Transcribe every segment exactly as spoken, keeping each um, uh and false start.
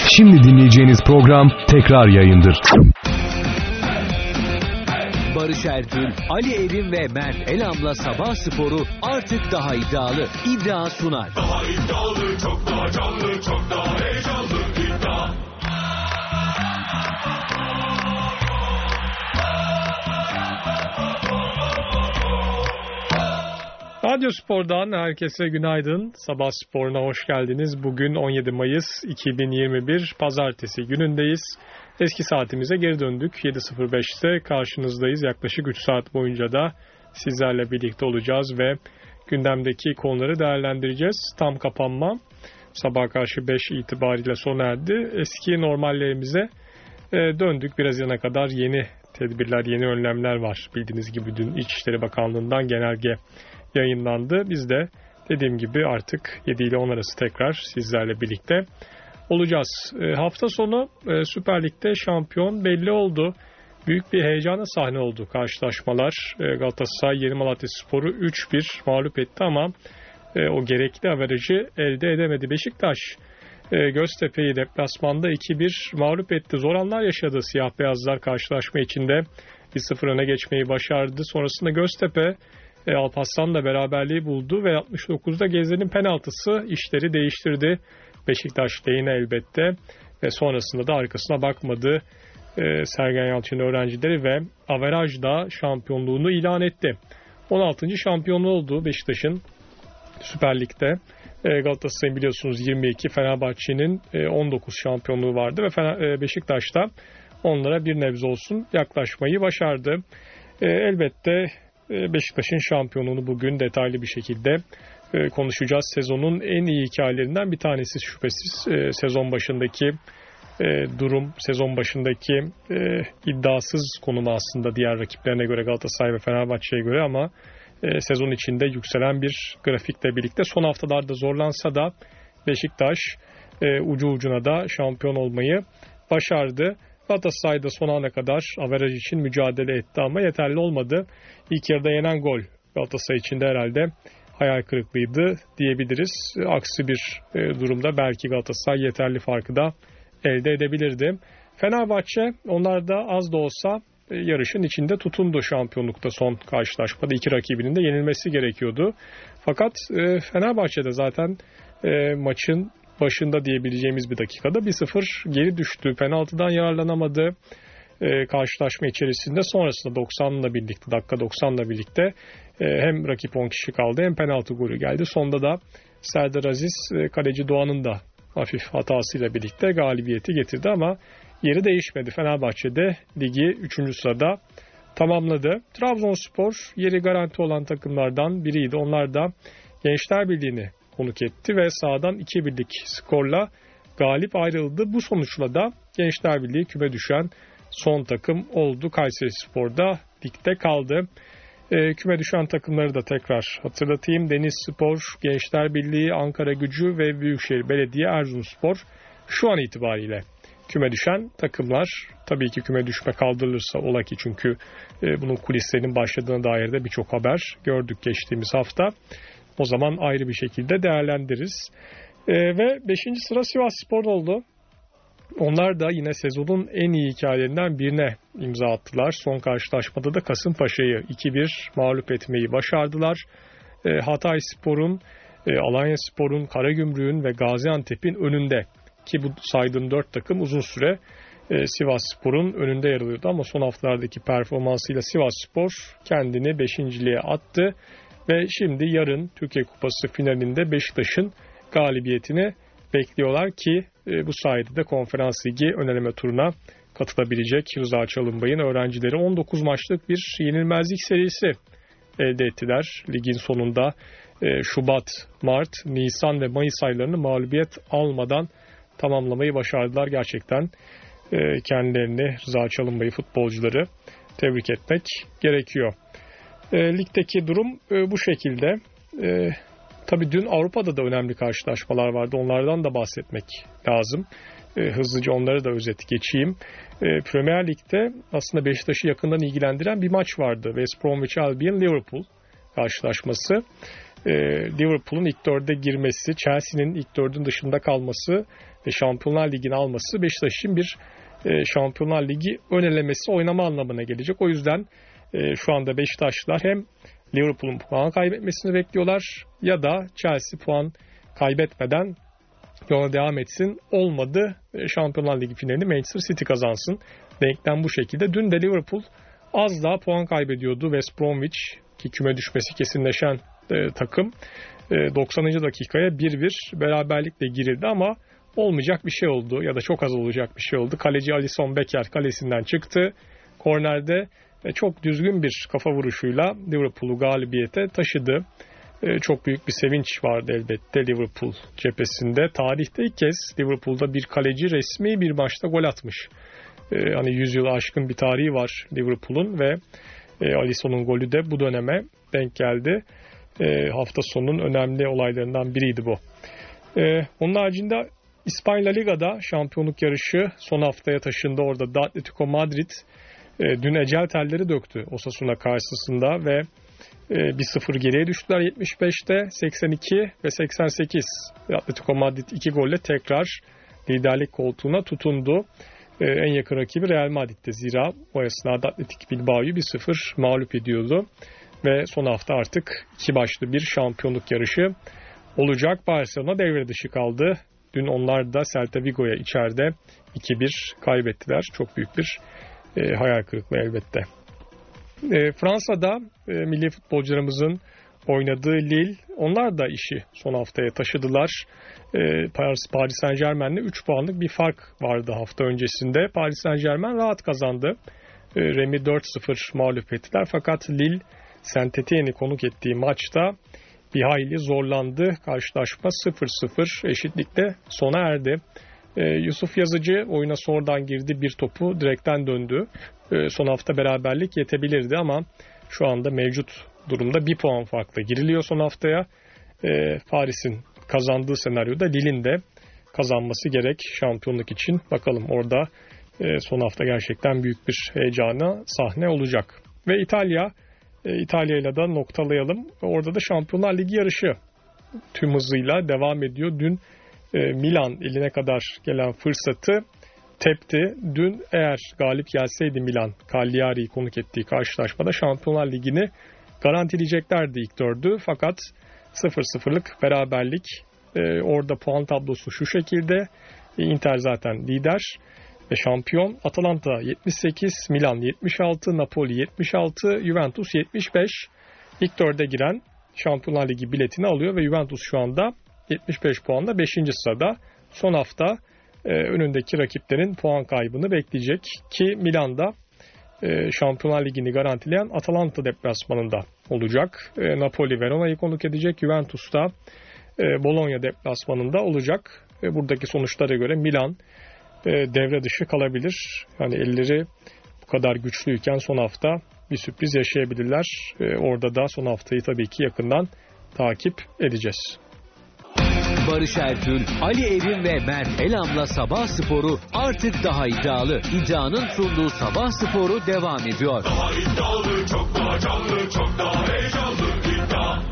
Şimdi dinleyeceğiniz program tekrar yayındır. Barış Ergün, Ali Evin ve Mert Elam'la Sabah Sporu artık daha iddialı. İddia sunar. Daha iddialı, çok daha canlı, çok daha heyecanlı iddia. Radyo Spor'dan herkese günaydın. Sabah Spor'una hoş geldiniz. Bugün on yedi Mayıs iki bin yirmi bir Pazartesi günündeyiz. Eski saatimize geri döndük. yedi sıfır beşte karşınızdayız. Yaklaşık üç saat boyunca da sizlerle birlikte olacağız ve gündemdeki konuları değerlendireceğiz. Tam kapanma sabah karşı beş itibariyle sona erdi. Eski normallerimize döndük. Biraz yana kadar yeni tedbirler, yeni önlemler var. Bildiğiniz gibi dün İçişleri Bakanlığı'ndan genelge yayınlandı. Biz de dediğim gibi artık yedi ile on arası tekrar sizlerle birlikte olacağız. E, hafta sonu e, Süper Lig'de şampiyon belli oldu. Büyük bir heyecana sahne oldu karşılaşmalar. E, Galatasaray Yeni Malatyaspor'u üç bir mağlup etti ama e, o gerekli averajı elde edemedi. Beşiktaş e, Göztepe'yi deplasmanda iki bir mağlup etti. Zor anlar yaşadı siyah beyazlar karşılaşma içinde. bir sıfır öne geçmeyi başardı. Sonrasında Göztepe E, Alparslan'la beraberliği buldu ve altmış dokuzda Gezzer'in penaltısı işleri değiştirdi. Beşiktaş lehine elbette ve sonrasında da arkasına bakmadı. E, Sergen Yalçın öğrencileri ve averajda şampiyonluğunu ilan etti. on altıncı şampiyonluğu oldu Beşiktaş'ın Süper Lig'de. E, Galatasaray'ın biliyorsunuz yirmi iki, Fenerbahçe'nin e, on dokuz şampiyonluğu vardı ve Fener, e, Beşiktaş'ta onlara bir nebze olsun yaklaşmayı başardı. E, elbette Beşiktaş'ın şampiyonluğunu bugün detaylı bir şekilde konuşacağız. Sezonun en iyi hikayelerinden bir tanesi şüphesiz. Sezon başındaki durum, sezon başındaki iddiasız konumu aslında diğer rakiplerine göre, Galatasaray ve Fenerbahçe'ye göre, ama sezon içinde yükselen bir grafikle birlikte son haftalarda zorlansa da Beşiktaş ucu ucuna da şampiyon olmayı başardı. Galatasaray'da son ana kadar averaj için mücadele etti ama yeterli olmadı. İlk yarıda yenen gol Galatasaray için de herhalde hayal kırıklığıydı diyebiliriz. Aksi bir durumda belki Galatasaray yeterli farkı da elde edebilirdi. Fenerbahçe, onlar da az da olsa yarışın içinde tutundu şampiyonlukta son karşılaşmada. İki rakibinin de yenilmesi gerekiyordu. Fakat Fenerbahçe'de zaten maçın başında diyebileceğimiz bir dakikada bir sıfır geri düştü. Penaltıdan yararlanamadı. Ee, karşılaşma içerisinde sonrasında doksanla birlikte, dakika doksanla birlikte e, hem rakip on kişi kaldı hem penaltı golü geldi. Sonda da Serdar Aziz, e, kaleci Doğan'ın da hafif hatasıyla birlikte galibiyeti getirdi ama yeri değişmedi. Fenerbahçe'de ligi üçüncü sırada tamamladı. Trabzonspor yeri garanti olan takımlardan biriydi. Onlar da Gençler Birliği'ni konuk etti ve sahadan iki birlik skorla galip ayrıldı. Bu sonuçla da Gençler Birliği küme düşen son takım oldu. Kayserispor'da ligde kaldı. E, küme düşen takımları da tekrar hatırlatayım. Denizspor, Gençler Birliği, Ankaragücü ve Büyükşehir Belediye Erzurumspor şu an itibariyle küme düşen takımlar. Tabii ki küme düşme kaldırılırsa ola ki, çünkü e, bunun kulislerinin başladığına dair de birçok haber gördük geçtiğimiz hafta. O zaman ayrı bir şekilde değerlendiririz. Ee, ve beşinci sıra Sivasspor oldu. Onlar da yine sezonun en iyi hikayelerinden birine imza attılar. Son karşılaşmada da Kasımpaşa'yı iki bir mağlup etmeyi başardılar. Ee, Hatayspor'un, e, Alanyaspor'un, Karagümrük'ün ve Gaziantep'in önünde, ki bu saydığım dört takım uzun süre e, Sivasspor'un önünde yer alıyordu ama son haftalardaki performansıyla Sivasspor kendini beşinciliğe attı. Ve şimdi yarın Türkiye Kupası finalinde Beşiktaş'ın galibiyetini bekliyorlar ki e, bu sayede de Konferans Ligi ön eleme turuna katılabilecek Rıza Çalınbay'ın öğrencileri on dokuz maçlık bir yenilmezlik serisi elde ettiler. Ligin sonunda e, Şubat, Mart, Nisan ve Mayıs aylarını mağlubiyet almadan tamamlamayı başardılar. Gerçekten e, kendilerini, Rıza Çalınbay'ı, futbolcuları tebrik etmek gerekiyor. E, ligdeki durum e, bu şekilde. E, tabii dün Avrupa'da da önemli karşılaşmalar vardı. Onlardan da bahsetmek lazım. E, hızlıca onları da özet geçeyim. E, Premier Lig'de aslında Beşiktaş'ı yakından ilgilendiren bir maç vardı. West Bromwich Albion Liverpool karşılaşması. e, Liverpool'un ilk dörde girmesi, Chelsea'nin ilk dördün dışında kalması ve Şampiyonlar Ligi'ni alması Beşiktaş için bir e, Şampiyonlar Ligi ön elemesi oynama anlamına gelecek. O yüzden e, şu anda Beşiktaşlılar hem Liverpool'un puan kaybetmesini bekliyorlar ya da Chelsea puan kaybetmeden yola devam etsin. Olmadı Şampiyonlar Ligi finalini Manchester City kazansın. Denklem bu şekilde. Dün de Liverpool az daha puan kaybediyordu. West Bromwich ki küme düşmesi kesinleşen e, takım e, doksanıncı dakikaya bir bir beraberlikle girildi ama olmayacak bir şey oldu ya da çok az olacak bir şey oldu. Kaleci Alisson Becker kalesinden çıktı. Kornerde e, çok düzgün bir kafa vuruşuyla Liverpool'u galibiyete taşıdı. E, çok büyük bir sevinç vardı elbette Liverpool cephesinde. Tarihte ilk kez Liverpool'da bir kaleci resmi bir maçta gol atmış. E, hani yüz yıl aşkın bir tarihi var Liverpool'un ve e, Alisson'un golü de bu döneme denk geldi. E, hafta sonunun önemli olaylarından biriydi bu. E, onun haricinde İspanya Liga'da şampiyonluk yarışı son haftaya taşındı. Orada da Atletico Madrid e, dün ecel telleri döktü Osasuna karşısında ve e, bir sıfır geriye düştüler yetmiş beşte. seksen iki ve seksen sekiz Atletico Madrid iki golle tekrar liderlik koltuğuna tutundu. E, en yakın rakibi Real Madrid'de, zira o esnada Atletik Bilbao'yu bir sıfır mağlup ediyordu. Ve son hafta artık iki başlı bir şampiyonluk yarışı olacak. Barcelona devre dışı kaldı. Dün onlar da Celta Vigo'ya içeride iki bir kaybettiler. Çok büyük bir e, hayal kırıklığı elbette. E, Fransa'da e, milli futbolcularımızın oynadığı Lille, onlar da işi son haftaya taşıdılar. E, Paris, Paris Saint-Germain'le üç puanlık bir fark vardı hafta öncesinde. Paris Saint-Germain rahat kazandı. E, Remy dört sıfır mağlup ettiler. Fakat Lille, Saint-Étienne'i konuk ettiği maçta bir hayli zorlandı. Karşılaşma sıfır sıfır eşitlikle sona erdi. Ee, Yusuf Yazıcı oyuna sonradan girdi. Bir topu direkten döndü. Ee, son hafta beraberlik yetebilirdi ama şu anda mevcut durumda bir puan farkla giriliyor son haftaya. Ee, Paris'in kazandığı senaryoda Lille'in de kazanması gerek şampiyonluk için. Bakalım orada e, son hafta gerçekten büyük bir heyecana sahne olacak. Ve İtalya İtalya ile de noktalayalım. Orada da Şampiyonlar Ligi yarışı tüm hızıyla devam ediyor. Dün Milan eline kadar gelen fırsatı tepti. Dün eğer galip gelseydi Milan, Cagliari'yi konuk ettiği karşılaşmada Şampiyonlar Ligi'ni garantileyeceklerdi ilk dördü. Fakat sıfır sıfırlık beraberlik. Orada puan tablosu şu şekilde. Inter zaten lider ve şampiyon. Atalanta yetmiş sekiz, Milan yetmiş altı, Napoli yetmiş altı, Juventus yetmiş beş. İlk dörde giren Şampiyonlar Ligi biletini alıyor ve Juventus şu anda yetmiş beş puanla beşinci sırada. Son hafta e, önündeki rakiplerin puan kaybını bekleyecek ki Milan'da e, Şampiyonlar Ligi'ni garantileyen Atalanta deplasmanında olacak. E, Napoli Verona'yı konuk edecek. Juventus da e, Bologna deplasmanında olacak. E, buradaki sonuçlara göre Milan devre dışı kalabilir. Yani elleri bu kadar güçlüyken son hafta bir sürpriz yaşayabilirler. Orada da son haftayı tabii ki yakından takip edeceğiz. Barış Ertül, Ali Evin ve Mert Elam'la Sabah Sporu artık daha iddialı. İddianın sunduğu Sabah Sporu devam ediyor. Daha iddialı, çok daha canlı, çok daha heyecanlı. İddia.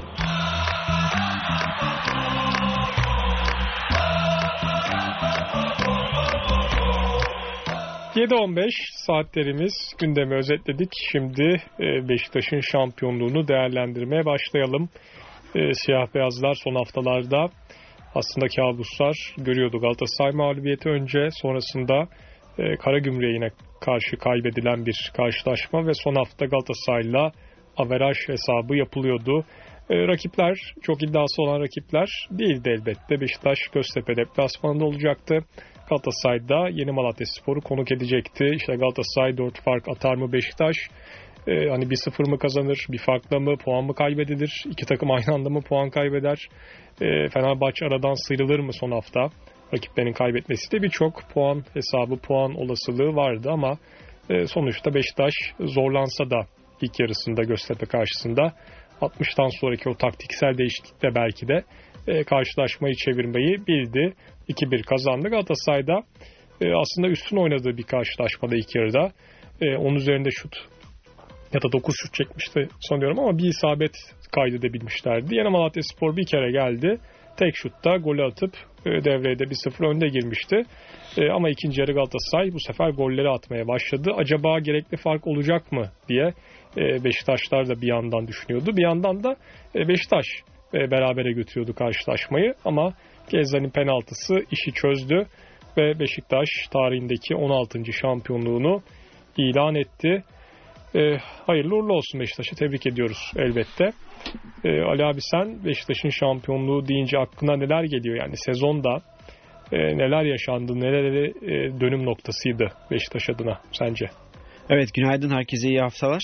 yedi on beş saatlerimiz, gündemi özetledik. Şimdi Beşiktaş'ın şampiyonluğunu değerlendirmeye başlayalım. Siyah beyazlar son haftalarda aslında kabuslar görüyordu. Galatasaray mağlubiyeti önce, sonrasında Karagümrük'e yine karşı kaybedilen bir karşılaşma ve son hafta Galatasaray'la averaj hesabı yapılıyordu. Rakipler çok iddiası olan rakipler değildi elbette. Beşiktaş Göztepe deplasmanında olacaktı. Galatasaray'da Yeni Malatyaspor'u konuk edecekti. İşte Galatasaray dört fark atar mı Beşiktaş? Ee, hani bir sıfır mı kazanır? Bir farkla mı? Puan mı kaybedilir? İki takım aynı anda mı puan kaybeder? Ee, Fenerbahçe aradan sıyrılır mı son hafta? Rakiplerin kaybetmesi de birçok puan hesabı, puan olasılığı vardı ama e, sonuçta Beşiktaş zorlansa da ilk yarısında Göztepe karşısında altmıştan sonraki o taktiksel değişiklikle belki de e, karşılaşmayı çevirmeyi bildi. iki bir kazandı. Galatasaray'da e, aslında üstün oynadığı bir karşılaşmada ilk yarıda. E, on üzerinde şut ya da dokuz şut çekmişti sanıyorum ama bir isabet kaydedebilmişlerdi. Yine Malatyaspor bir kere geldi. Tek şutta golü atıp devrede bir sıfır önde girmişti. Ama ikinci yarı Galatasaray bu sefer golleri atmaya başladı. Acaba gerekli fark olacak mı diye Beşiktaşlar da bir yandan düşünüyordu. Bir yandan da Beşiktaş berabere götürüyordu karşılaşmayı. Ama Gezzal'in penaltısı işi çözdü ve Beşiktaş tarihindeki on altıncı şampiyonluğunu ilan etti. E, hayırlı uğurlu olsun Beşiktaş'a, tebrik ediyoruz elbette. E, Ali abi, sen Beşiktaş'ın şampiyonluğu deyince aklına neler geliyor? Yani sezonda e, neler yaşandı, neleri e, dönüm noktasıydı Beşiktaş adına sence? Evet, günaydın, herkese iyi haftalar.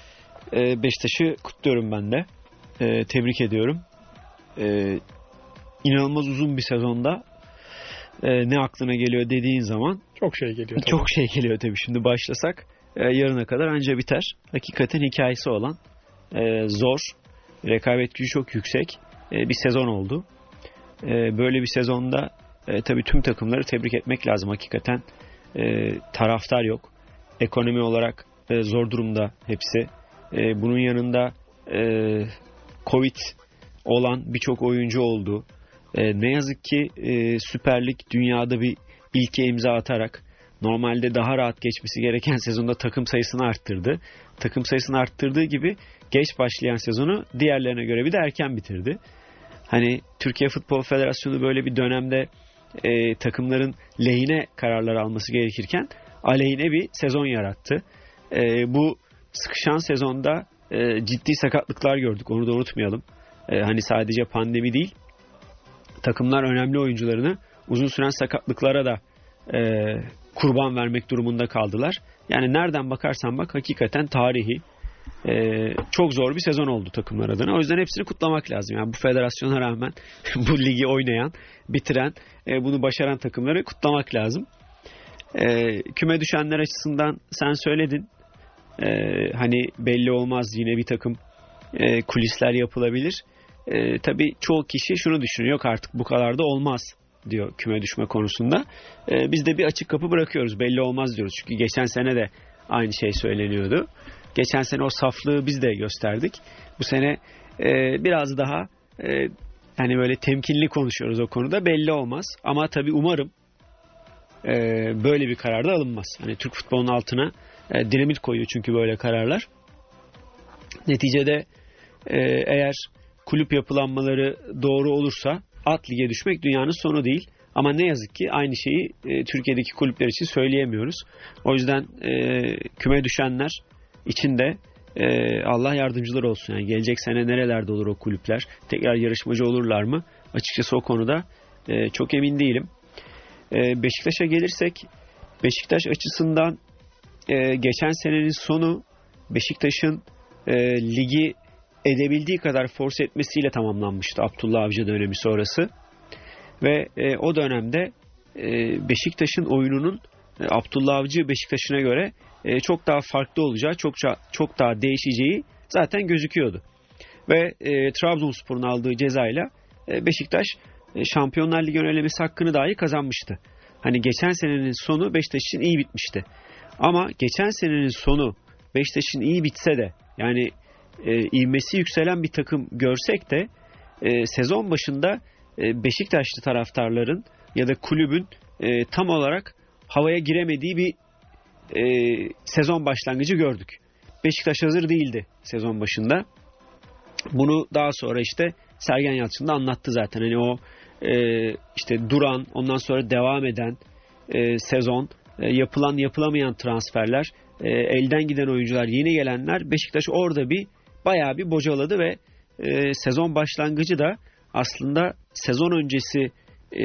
E, Beşiktaş'ı kutluyorum ben de. E, tebrik ediyorum. E, inanılmaz uzun bir sezonda e, ne aklına geliyor dediğin zaman çok şey geliyor tabii. Çok şey geliyor tabii. Şimdi başlasak e, yarına kadar anca biter. Hakikaten hikayesi olan e, zor, rekabet gücü çok yüksek e, bir sezon oldu. E, böyle bir sezonda e, tabii tüm takımları tebrik etmek lazım. Hakikaten e, taraftar yok. Ekonomi olarak e, zor durumda hepsi. E, bunun yanında e, Covid olan birçok oyuncu oldu. E, ne yazık ki e, Süper Lig dünyada bir ilke imza atarak normalde daha rahat geçmesi gereken sezonda takım sayısını arttırdı. Takım sayısını arttırdığı gibi geç başlayan sezonu diğerlerine göre bir de erken bitirdi. Hani Türkiye Futbol Federasyonu böyle bir dönemde e, takımların lehine kararlar alması gerekirken aleyhine bir sezon yarattı. E, bu sıkışan sezonda e, ciddi sakatlıklar gördük. Onu da unutmayalım. E, hani sadece pandemi değil, takımlar önemli oyuncularını uzun süren sakatlıklara da e, kurban vermek durumunda kaldılar. Yani nereden bakarsan bak hakikaten tarihi e, çok zor bir sezon oldu takımlar adına. O yüzden hepsini kutlamak lazım. Yani bu federasyona rağmen bu ligi oynayan, bitiren, e, bunu başaran takımları kutlamak lazım. E, küme düşenler açısından sen söyledin. E, hani belli olmaz, yine bir takım e, kulisler yapılabilir. E, tabii çoğu kişi şunu düşünüyor, yok artık bu kadar da olmaz diyor küme düşme konusunda. E, biz de bir açık kapı bırakıyoruz, belli olmaz diyoruz. Çünkü geçen sene de aynı şey söyleniyordu. Geçen sene o saflığı biz de gösterdik. Bu sene e, biraz daha e, hani böyle temkinli konuşuyoruz o konuda, belli olmaz. Ama tabii umarım e, böyle bir karar da alınmaz. Hani Türk futbolunun altına e, dinamit koyuyor çünkü böyle kararlar. Neticede e, eğer kulüp yapılanmaları doğru olursa alt lige düşmek dünyanın sonu değil. Ama ne yazık ki aynı şeyi e, Türkiye'deki kulüpler için söyleyemiyoruz. O yüzden e, küme düşenler için de e, Allah yardımcıları olsun. Yani gelecek sene nerelerde olur o kulüpler? Tekrar yarışmacı olurlar mı? Açıkçası o konuda e, çok emin değilim. E, Beşiktaş'a gelirsek, Beşiktaş açısından e, geçen senenin sonu Beşiktaş'ın e, ligi edebildiği kadar force etmesiyle tamamlanmıştı Abdullah Avcı dönemi sonrası. Ve e, o dönemde e, Beşiktaş'ın oyununun e, Abdullah Avcı Beşiktaş'ına göre e, çok daha farklı olacağı, çok, çok daha değişeceği zaten gözüküyordu. Ve e, Trabzonspor'un aldığı cezayla e, Beşiktaş e, Şampiyonlar Ligi yönelemesi hakkını dahi kazanmıştı. Hani geçen senenin sonu Beşiktaş için iyi bitmişti. Ama geçen senenin sonu Beşiktaş'ın iyi bitse de, yani e, ivmesi yükselen bir takım görsek de e, sezon başında e, Beşiktaşlı taraftarların ya da kulübün e, tam olarak havaya giremediği bir e, sezon başlangıcı gördük. Beşiktaş hazır değildi sezon başında. Bunu daha sonra işte Sergen Yalçın da anlattı zaten. Hani o e, işte duran, ondan sonra devam eden e, sezon, e, yapılan yapılamayan transferler, e, elden giden oyuncular, yeni gelenler, Beşiktaş orada bir bayağı bir bocaladı ve e, sezon başlangıcı da aslında sezon öncesi e,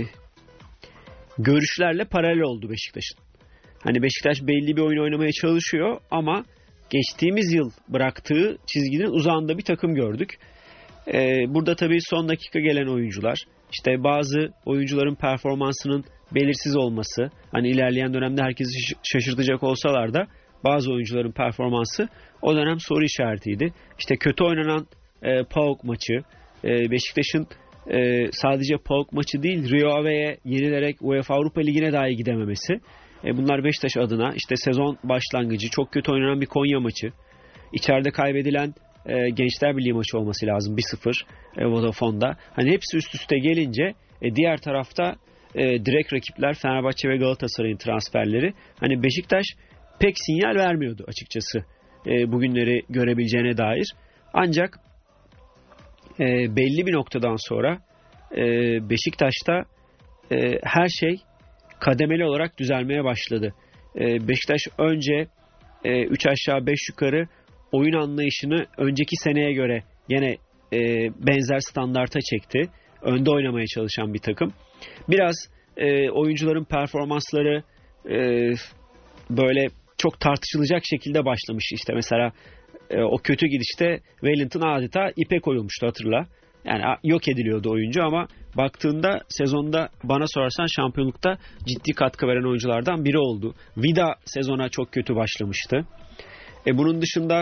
görüşlerle paralel oldu Beşiktaş'ın. Hani Beşiktaş belli bir oyun oynamaya çalışıyor ama geçtiğimiz yıl bıraktığı çizginin uzağında bir takım gördük. E, burada tabii son dakika gelen oyuncular, işte bazı oyuncuların performansının belirsiz olması, hani ilerleyen dönemde herkesi şaşırtacak olsalar da bazı oyuncuların performansı o dönem soru işaretiydi. İşte kötü oynanan e, PAOK maçı, e, Beşiktaş'ın e, sadece PAOK maçı değil, Rio Ave'ye yenilerek UEFA Avrupa Ligi'ne dahi gidememesi. E, bunlar Beşiktaş adına işte sezon başlangıcı çok kötü oynanan bir Konya maçı. içeride kaybedilen e, Gençler Birliği maçı olması lazım bir sıfır e, Vodafone'da. Hani hepsi üst üste gelince e, diğer tarafta e, direkt rakipler Fenerbahçe ve Galatasaray'ın transferleri. Hani Beşiktaş pek sinyal vermiyordu açıkçası e, bugünleri görebileceğine dair. Ancak e, belli bir noktadan sonra e, Beşiktaş'ta e, her şey kademeli olarak düzelmeye başladı. E, Beşiktaş önce üç aşağı beş yukarı oyun anlayışını önceki seneye göre yine e, benzer standarta çekti. Önde oynamaya çalışan bir takım. Biraz e, oyuncuların performansları e, böyle çok tartışılacak şekilde başlamış. İşte mesela e, o kötü gidişte Wellington adeta ipe koyulmuştu, hatırla. Yani yok ediliyordu oyuncu ama baktığında sezonda bana sorarsan şampiyonlukta ciddi katkı veren oyunculardan biri oldu. Vida sezona çok kötü başlamıştı. E bunun dışında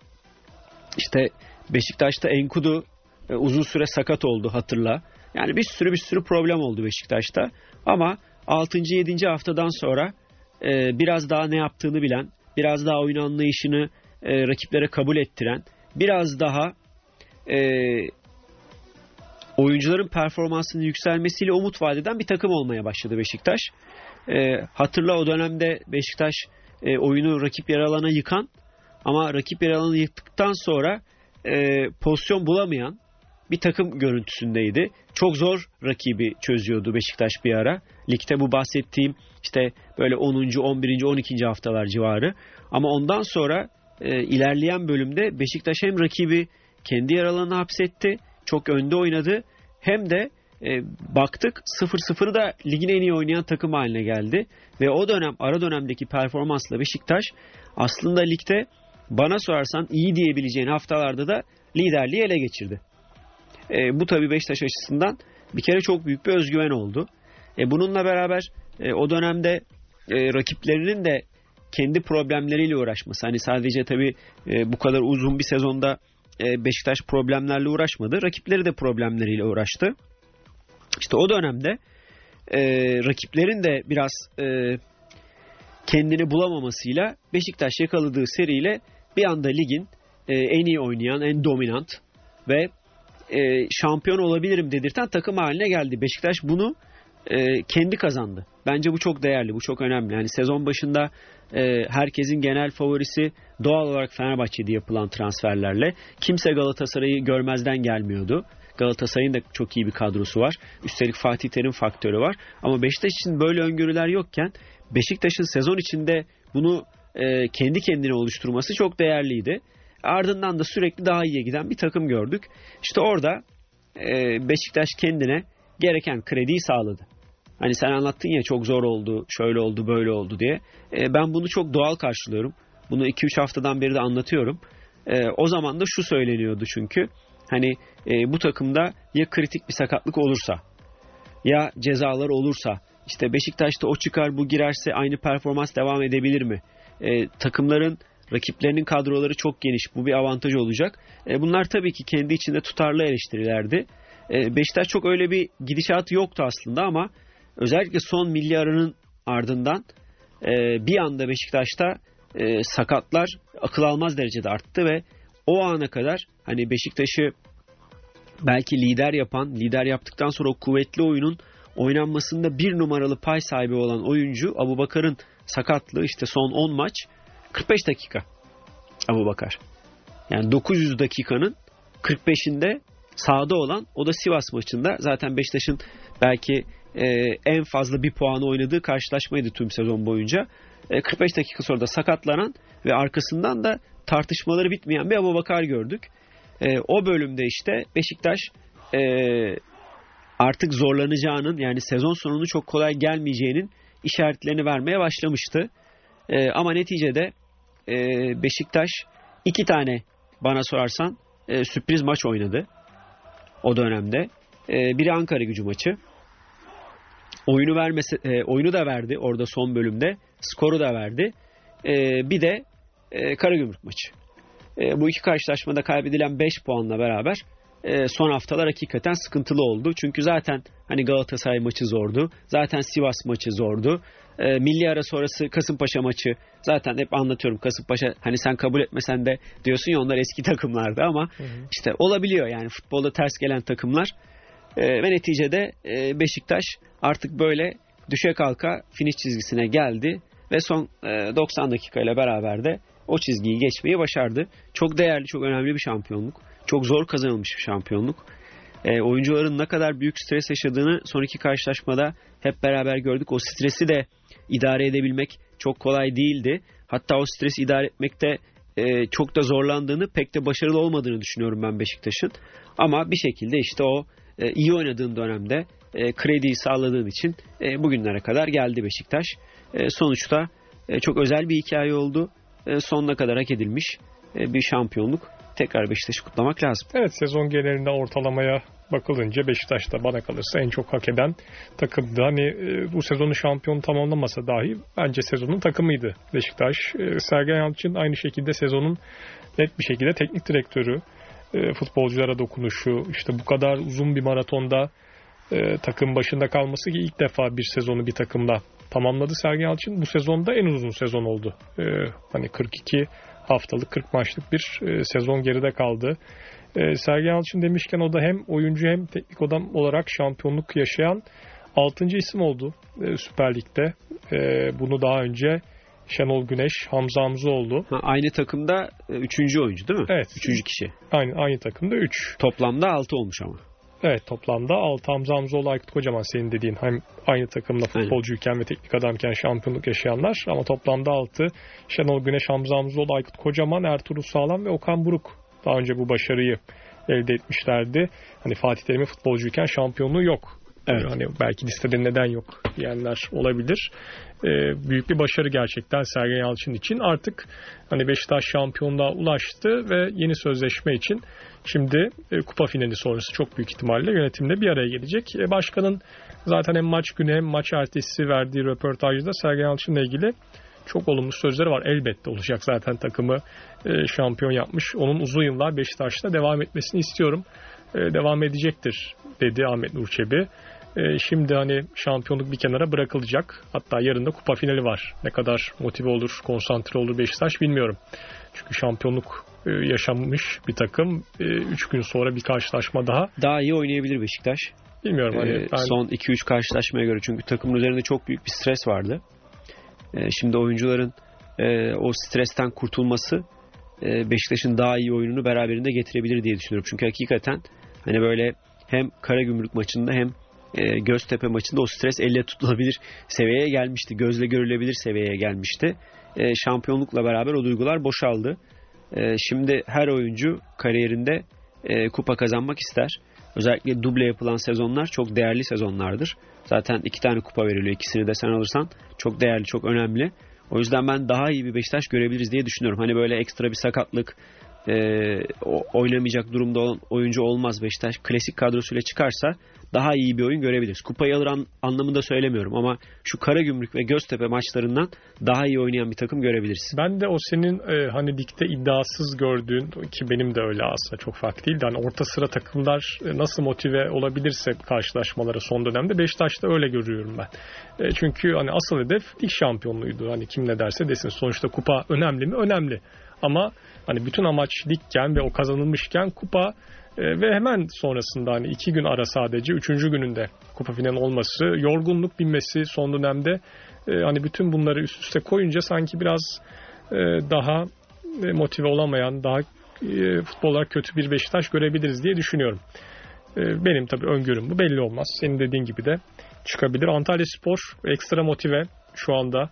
işte Beşiktaş'ta Enkudu e, uzun süre sakat oldu, hatırla. Yani bir sürü bir sürü problem oldu Beşiktaş'ta. Ama altıncı yedinci haftadan sonra e, biraz daha ne yaptığını bilen, biraz daha oyun anlayışını e, rakiplere kabul ettiren, biraz daha e, oyuncuların performansının yükselmesiyle umut vaat eden bir takım olmaya başladı Beşiktaş. E, hatırla o dönemde Beşiktaş e, oyunu rakip yarı alana yıkan ama rakip yarı alanı yıktıktan sonra e, pozisyon bulamayan bir takım görüntüsündeydi. Çok zor rakibi çözüyordu Beşiktaş bir ara. Ligde bu bahsettiğim işte böyle onuncu on birinci on ikinci haftalar civarı. Ama ondan sonra e, ilerleyen bölümde Beşiktaş hem rakibi kendi yarı alanına hapsetti, çok önde oynadı, hem de e, baktık sıfır sıfır da ligin en iyi oynayan takım haline geldi. Ve o dönem, ara dönemdeki performansla Beşiktaş aslında ligde bana sorarsan iyi diyebileceğin haftalarda da liderliği ele geçirdi. E, bu tabii Beşiktaş açısından bir kere çok büyük bir özgüven oldu. E, bununla beraber e, o dönemde e, rakiplerinin de kendi problemleriyle uğraşması. Hani sadece tabii e, bu kadar uzun bir sezonda e, Beşiktaş problemlerle uğraşmadı. Rakipleri de problemleriyle uğraştı. İşte o dönemde e, rakiplerin de biraz e, kendini bulamamasıyla Beşiktaş yakaladığı seriyle bir anda ligin e, en iyi oynayan, en dominant ve e, şampiyon olabilirim dedirten takım haline geldi. Beşiktaş bunu e, kendi kazandı. Bence bu çok değerli, bu çok önemli. Yani sezon başında e, herkesin genel favorisi doğal olarak Fenerbahçe'de yapılan transferlerle. Kimse Galatasaray'ı görmezden gelmiyordu. Galatasaray'ın da çok iyi bir kadrosu var. Üstelik Fatih Terim faktörü var. Ama Beşiktaş için böyle öngörüler yokken Beşiktaş'ın sezon içinde bunu e, kendi kendine oluşturması çok değerliydi. Ardından da sürekli daha iyiye giden bir takım gördük. İşte orada e, Beşiktaş kendine gereken krediyi sağladı. Hani sen anlattın ya, çok zor oldu, şöyle oldu, böyle oldu diye. E, ben bunu çok doğal karşılıyorum. Bunu iki üç haftadan beri de anlatıyorum. E, o zaman da şu söyleniyordu çünkü. Hani e, bu takımda ya kritik bir sakatlık olursa, ya cezalar olursa, işte Beşiktaş'ta o çıkar bu girerse aynı performans devam edebilir mi? E, takımların, rakiplerinin kadroları çok geniş. Bu bir avantaj olacak. E, bunlar tabii ki kendi içinde tutarlı eleştirilerdi. E, Beşiktaş çok öyle bir gidişatı yoktu aslında ama özellikle son milli aranın ardından e, bir anda Beşiktaş'ta e, sakatlar akıl almaz derecede arttı ve o ana kadar hani Beşiktaş'ı belki lider yapan, lider yaptıktan sonra o kuvvetli oyunun oynanmasında bir numaralı pay sahibi olan oyuncu Abubakar'ın sakatlığı, işte son on maç kırk beş dakika Abubakar. Yani dokuz yüz dakikanın kırk beşinde sahada olan, o da Sivas maçında. Zaten Beşiktaş'ın belki e, en fazla bir puanı oynadığı karşılaşmaydı tüm sezon boyunca. E, kırk beş dakika sonra da sakatlanan ve arkasından da tartışmaları bitmeyen bir Abubakar gördük. E, o bölümde işte Beşiktaş e, artık zorlanacağının, yani sezon sonunu çok kolay gelmeyeceğinin işaretlerini vermeye başlamıştı. E, ama neticede e, Beşiktaş iki tane bana sorarsan e, sürpriz maç oynadı o dönemde. E, biri Ankaragücü maçı. Oyunu vermesi, e, oyunu da verdi orada son bölümde. Skoru da verdi. E, bir de e, Karagümrük maçı. E, bu iki karşılaşmada kaybedilen beş puanla beraber e, son haftalar hakikaten sıkıntılı oldu. Çünkü zaten hani Galatasaray maçı zordu. Zaten Sivas maçı zordu. E, milli ara sonrası Kasımpaşa maçı, zaten hep anlatıyorum, Kasımpaşa hani sen kabul etmesen de diyorsun ya, onlar eski takımlardı ama hı hı. işte olabiliyor yani futbolda ters gelen takımlar. E, ve neticede e, Beşiktaş artık böyle düşe kalka finish çizgisine geldi ve son e, doksan dakikayla beraber de o çizgiyi geçmeyi başardı. Çok değerli, çok önemli bir şampiyonluk. Çok zor kazanılmış bir şampiyonluk. E, oyuncuların ne kadar büyük stres yaşadığını son iki karşılaşmada hep beraber gördük. O stresi de idare edebilmek çok kolay değildi. Hatta o stresi idare etmekte e, çok da zorlandığını, pek de başarılı olmadığını düşünüyorum ben Beşiktaş'ın. Ama bir şekilde işte o e, iyi oynadığın dönemde e, krediyi sağladığın için e, bugünlere kadar geldi Beşiktaş. E, sonuçta e, çok özel bir hikaye oldu. E, sonuna kadar hak edilmiş e, bir şampiyonluk. Tekrar Beşiktaş'ı kutlamak lazım. Evet, sezon genelinde ortalamaya bakılınca Beşiktaş da bana kalırsa en çok hak eden takımdı. Hani e, bu sezonu şampiyon tamamlamasa dahi bence sezonun takımıydı Beşiktaş. E, Sergen Yalçın aynı şekilde sezonun net bir şekilde teknik direktörü. E, futbolculara dokunuşu, işte bu kadar uzun bir maratonda e, takım başında kalması, ki ilk defa bir sezonu bir takımla tamamladı Sergen Yalçın. Bu sezonda en uzun sezon oldu. E, hani kırk iki haftalık, kırk maçlık bir e, sezon geride kaldı. E, Sergen Yalçın demişken, o da hem oyuncu hem teknik adam olarak şampiyonluk yaşayan altıncı isim oldu e, Süper Lig'de. E, bunu daha önce Şenol Güneş, Hamza Hamzoğlu. Ha, aynı takımda üçüncü oyuncu değil mi? Evet. Üçüncü kişi. Aynı, aynı takımda üç. Toplamda altı olmuş ama. Evet, toplamda altı. Hamza Hamzoğlu, Aykut Kocaman senin dediğin, hem aynı takımda futbolcuyken ve teknik adamken şampiyonluk yaşayanlar, ama toplamda altı. Şenol Güneş, Hamza Hamzoğlu, Aykut Kocaman, Ertuğrul Sağlam ve Okan Buruk daha önce bu başarıyı elde etmişlerdi. Hani Fatih Terim'in futbolcuyken şampiyonluğu yok. Evet. Hani belki listede neden yok diyenler olabilir. Ee, büyük bir başarı gerçekten Sergen Yalçın için. Artık hani Beşiktaş şampiyonluğa ulaştı ve yeni sözleşme için şimdi e, kupa finali sonrası çok büyük ihtimalle yönetimle bir araya gelecek. E, başkanın zaten hem maç günü hem maç ertesi verdiği röportajda Sergen Yalçın'la ilgili çok olumlu sözleri var. Elbette olacak, zaten takımı e, şampiyon yapmış. Onun uzun yıllar Beşiktaş'ta devam etmesini istiyorum. E, devam edecektir dedi Ahmet Nur Çebi. E, şimdi hani şampiyonluk bir kenara bırakılacak. Hatta yarın da kupa finali var. Ne kadar motive olur, konsantre olur Beşiktaş bilmiyorum. Çünkü şampiyonluk e, yaşanmış bir takım. üç gün sonra bir karşılaşma daha. Daha iyi oynayabilir Beşiktaş. Bilmiyorum. Hani ee, ben... Son iki üç karşılaşmaya göre, çünkü takımın üzerinde çok büyük bir stres vardı. Ee, şimdi oyuncuların e, o stresten kurtulması e, Beşiktaş'ın daha iyi oyununu beraberinde getirebilir diye düşünüyorum. Çünkü hakikaten hani böyle hem Karagümrük maçında hem e, Göztepe maçında o stres elle tutulabilir seviyeye gelmişti. Gözle görülebilir seviyeye gelmişti. E, şampiyonlukla beraber o duygular boşaldı. E, şimdi her oyuncu kariyerinde e, kupa kazanmak ister. Özellikle duble yapılan sezonlar çok değerli sezonlardır. Zaten iki tane kupa veriliyor. İkisini de sen alırsan çok değerli, çok önemli. O yüzden ben daha iyi bir Beşiktaş görebiliriz diye düşünüyorum. Hani böyle ekstra bir sakatlık, e, oynamayacak durumda olan oyuncu olmaz Beşiktaş. Klasik kadrosuyla çıkarsa daha iyi bir oyun görebiliriz. Kupayı alır an, anlamında söylemiyorum ama şu Karagümrük ve Göztepe maçlarından daha iyi oynayan bir takım görebiliriz. Ben de o senin e, hani ligde iddiasız gördüğün, ki benim de öyle aslında, çok farklı değil de, hani orta sıra takımlar e, nasıl motive olabilirse karşılaşmalara son dönemde, Beşiktaş'ta öyle görüyorum ben. E, çünkü hani asıl hedef lig şampiyonluğuydu. Hani kim ne derse desin, sonuçta kupa önemli mi? Önemli. Ama hani bütün amaç ligken ve o kazanılmışken kupa e, ve hemen sonrasında hani iki gün ara, sadece üçüncü gününde kupa finali olması, yorgunluk binmesi son dönemde, e, hani bütün bunları üst üste koyunca sanki biraz e, daha e, motive olamayan, daha e, futbol olarak kötü bir Beşiktaş görebiliriz diye düşünüyorum. E, benim tabii öngörüm bu, belli olmaz. Senin dediğin gibi de çıkabilir. Antalyaspor ekstra motive şu anda.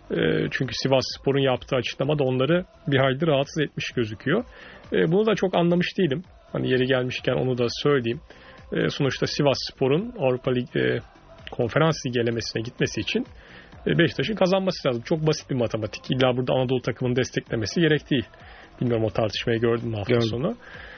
Çünkü Sivasspor'un yaptığı açıklama da onları bir hayli rahatsız etmiş gözüküyor. Bunu da çok anlamış değilim. Hani yeri gelmişken onu da söyleyeyim. Sonuçta Sivasspor'un Avrupa Lig Konferans Ligi elemesine gitmesi için Beşiktaş'ın kazanması lazım. Çok basit bir matematik. İlla burada Anadolu takımını desteklemesi gerek değil. Bilmiyorum, o tartışmayı gördüm mü hafta Gördüm. sonu.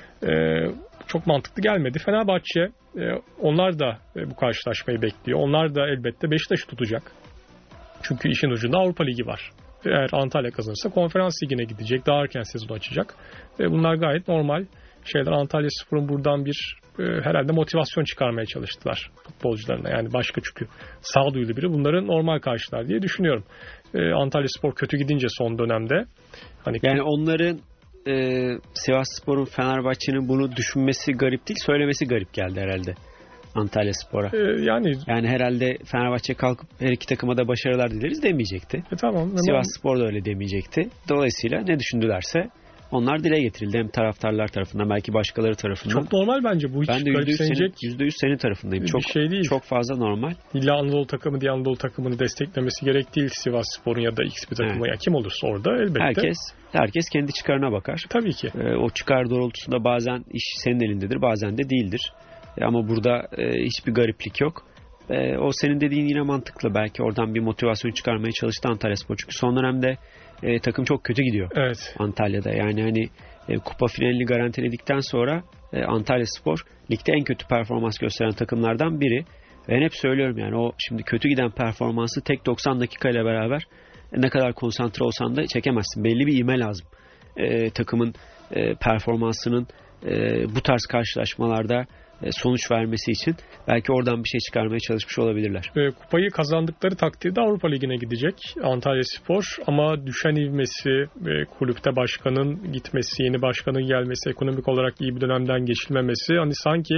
Çok mantıklı gelmedi. Fenerbahçe, onlar da bu karşılaşmayı bekliyor. Onlar da elbette Beşiktaş'ı tutacak. Çünkü işin ucunda Avrupa Ligi var. Eğer Antalya kazanırsa Konferans Ligi'ne gidecek. Daha erken sezonu açacak. Bunlar gayet normal şeyler Antalyaspor'un buradan bir e, herhalde motivasyon çıkarmaya çalıştılar futbolcularına. Yani başka çünkü sağduyulu biri bunları normal karşılar diye düşünüyorum. E, Antalyaspor kötü gidince son dönemde. Hani yani onların e, Sivasspor'un, Fenerbahçe'nin bunu düşünmesi garip değil, söylemesi garip geldi herhalde Antalyaspor'a. E, yani yani herhalde Fenerbahçe kalkıp her iki takıma da başarılar dileriz demeyecekti. E, tamam. Sivasspor da öyle demeyecekti. Dolayısıyla ne düşündülerse onlar dile getirildi. Hem taraftarlar tarafından, belki başkaları tarafından. Çok normal bence bu hiç ben de garipsenecek. yüzde yüz senin tarafındayım. Bir çok, şey değil. Çok fazla normal. İlla Anadolu takımı diye Anadolu takımını desteklemesi gerek değil Sivasspor'un ya da X bir takımı. Evet. Ya kim olursa orada elbette. Herkes herkes kendi çıkarına bakar. Tabii ki. Ee, o çıkar doğrultusunda bazen iş senin elindedir, bazen de değildir. E, ama burada e, hiçbir gariplik yok. E, o senin dediğin yine mantıklı. Belki oradan bir motivasyon çıkarmaya çalıştı Antalyaspor. Çünkü son dönemde e, takım çok kötü gidiyor. Evet. Antalya'da. Yani hani e, kupa finalini garantiledikten sonra e, Antalyaspor ligde en kötü performans gösteren takımlardan biri. Ben hep söylüyorum yani o şimdi kötü giden performansı tek doksan dakika ile beraber e, ne kadar konsantre olsan da çekemezsin. Belli bir ivme lazım. E, takımın e, performansının e, bu tarz karşılaşmalarda sonuç vermesi için belki oradan bir şey çıkarmaya çalışmış olabilirler. E, kupayı kazandıkları takdirde Avrupa Ligi'ne gidecek Antalyaspor ama düşen ivmesi, e, kulüpte başkanın gitmesi, yeni başkanın gelmesi, ekonomik olarak iyi bir dönemden geçilmemesi hani sanki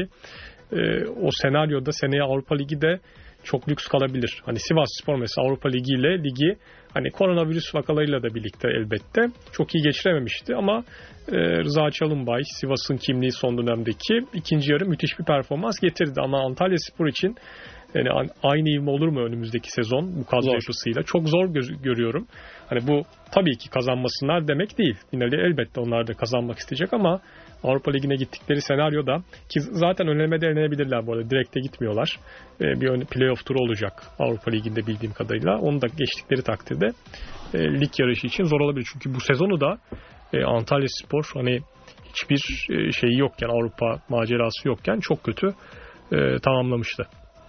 e, o senaryoda seneye Avrupa Ligi de çok lüks kalabilir. Hani Sivasspor mesela Avrupa Ligi ile ligi hani koronavirüs vakalarıyla da birlikte elbette çok iyi geçirememişti ama e, Rıza Çalınbay, Sivas'ın kimliği son dönemdeki ikinci yarı müthiş bir performans getirdi ama Antalyaspor için yani aynı ivme olur mu önümüzdeki sezon bu kadro yapısıyla? Çok zor gö- görüyorum. Hani bu tabii ki kazanmasınlar demek değil. Finali elbette onlar da kazanmak isteyecek ama Avrupa Ligi'ne gittikleri senaryoda ki zaten önlemede elenebilirler bu arada. Direkte gitmiyorlar. Ee, bir playoff turu olacak Avrupa Ligi'nde bildiğim kadarıyla. Onu da geçtikleri takdirde e, lig yarışı için zor olabilir. Çünkü bu sezonu da e, Antalyaspor hani hiçbir e, şeyi yokken Avrupa macerası yokken çok kötü e, tamamlamıştı.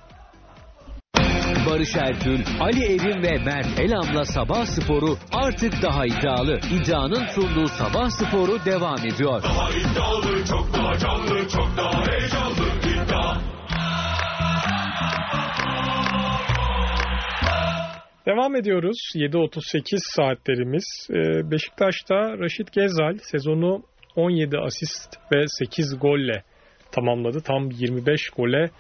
Barış Ertül, Ali Evin ve Mert Elam'la Sabah Sporu artık daha iddialı. İddianın sunduğu Sabah Sporu devam ediyor. Daha iddialı, çok daha canlı, çok daha heyecanlı. İddia. Devam ediyoruz. yedi otuz sekiz saatlerimiz. Beşiktaş'ta Raşit Gezal sezonu on yedi asist ve sekiz golle tamamladı. Tam yirmi beş gole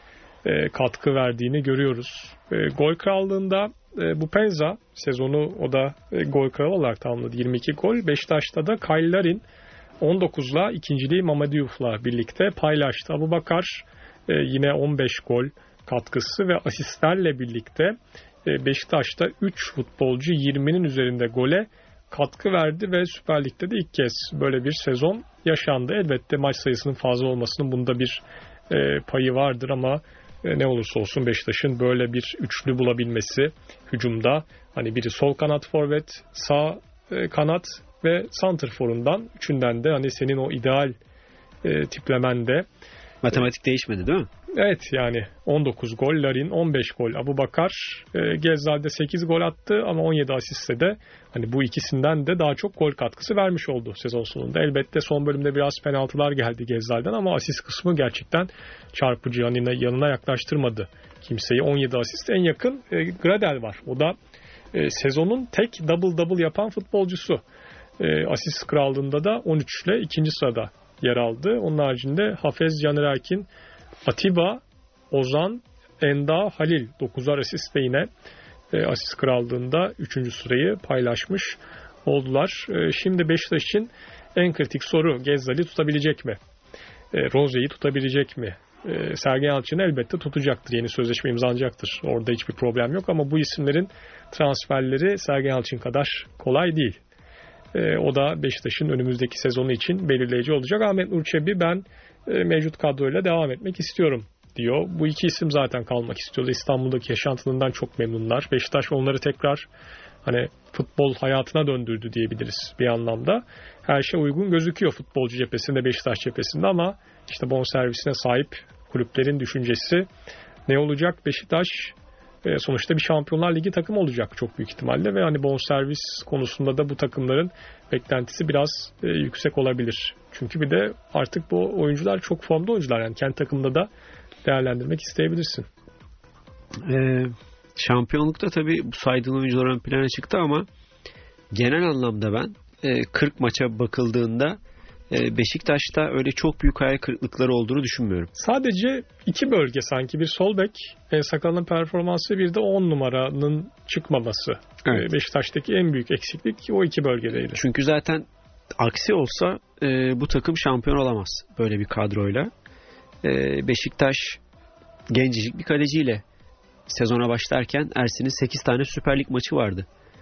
katkı verdiğini görüyoruz. Gol krallığında Bupenza sezonu o da gol kralı olarak tamamladı. yirmi iki gol. Beşiktaş'ta da Kyle Larin on dokuzla ikinciliği Mamadou Diouf'la birlikte paylaştı. Abubakar yine on beş gol katkısı ve asistlerle birlikte Beşiktaş'ta üç futbolcu yirminin üzerinde gole katkı verdi ve Süper Lig'de de ilk kez böyle bir sezon yaşandı. Elbette maç sayısının fazla olmasının bunda bir payı vardır ama ne olursa olsun Beşiktaş'ın böyle bir üçlü bulabilmesi hücumda hani biri sol kanat forvet, sağ kanat ve santrforundan üçünden de hani senin o ideal e, tiplemende matematik e, değişmedi değil mi? Evet yani on dokuz gol Larin, on beş gol Abubakar, e, Gezzal'de sekiz gol attı ama on yedi asiste de hani bu ikisinden de daha çok gol katkısı vermiş oldu sezon sonunda. Elbette son bölümde biraz penaltılar geldi Gezzal'den ama asist kısmı gerçekten çarpıcı, yanına, yanına yaklaştırmadı kimseyi. on yedi asist, en yakın e, Gradel var. O da e, sezonun tek double double yapan futbolcusu. E, asist krallığında da on üç ile ikinci sırada yer aldı. Onun haricinde Hafez Caner Erkin, Atiba, Ozan, Enda, Halil dokuzar asistle yine e, asist krallığında üçüncü sırayı paylaşmış oldular. E, şimdi Beşiktaş için en kritik soru Gezzal'i tutabilecek mi? E, Rozi'yi tutabilecek mi? E, Sergen Yalçın elbette tutacaktır. Yeni sözleşme imzalayacaktır. Orada hiçbir problem yok ama bu isimlerin transferleri Sergen Yalçın kadar kolay değil. E, o da Beşiktaş'ın önümüzdeki sezonu için belirleyici olacak. Ahmet Nur Çebi ben e, mevcut kadroyla devam etmek istiyorum diyor. Bu iki isim zaten kalmak istiyorlar. İstanbul'daki yaşantılığından çok memnunlar. Beşiktaş onları tekrar hani futbol hayatına döndürdü diyebiliriz bir anlamda. Her şey uygun gözüküyor futbolcu cephesinde, Beşiktaş cephesinde ama işte bonservisine sahip kulüplerin düşüncesi ne olacak? Beşiktaş e, sonuçta bir Şampiyonlar Ligi takımı olacak çok büyük ihtimalle ve hani bonservis konusunda da bu takımların beklentisi biraz e, yüksek olabilir. Çünkü bir de artık bu oyuncular çok formda oyuncular. Yani kendi takımda da değerlendirmek isteyebilirsin. Ee, şampiyonlukta tabii bu saydığın oyuncular ön plana çıktı ama genel anlamda ben e, kırk maça bakıldığında e, Beşiktaş'ta öyle çok büyük hayal kırıklıkları olduğunu düşünmüyorum. Sadece iki bölge sanki. Bir sol bek, e, Sakal'ın performansı, bir de on numaranın çıkmaması. Evet. E, Beşiktaş'taki en büyük eksiklik o iki bölgedeydi. Çünkü zaten aksi olsa e, bu takım şampiyon olamaz böyle bir kadroyla. E, Beşiktaş gencecik bir kaleciyle sezona başlarken Ersin'in sekiz tane Süper Lig maçı vardı.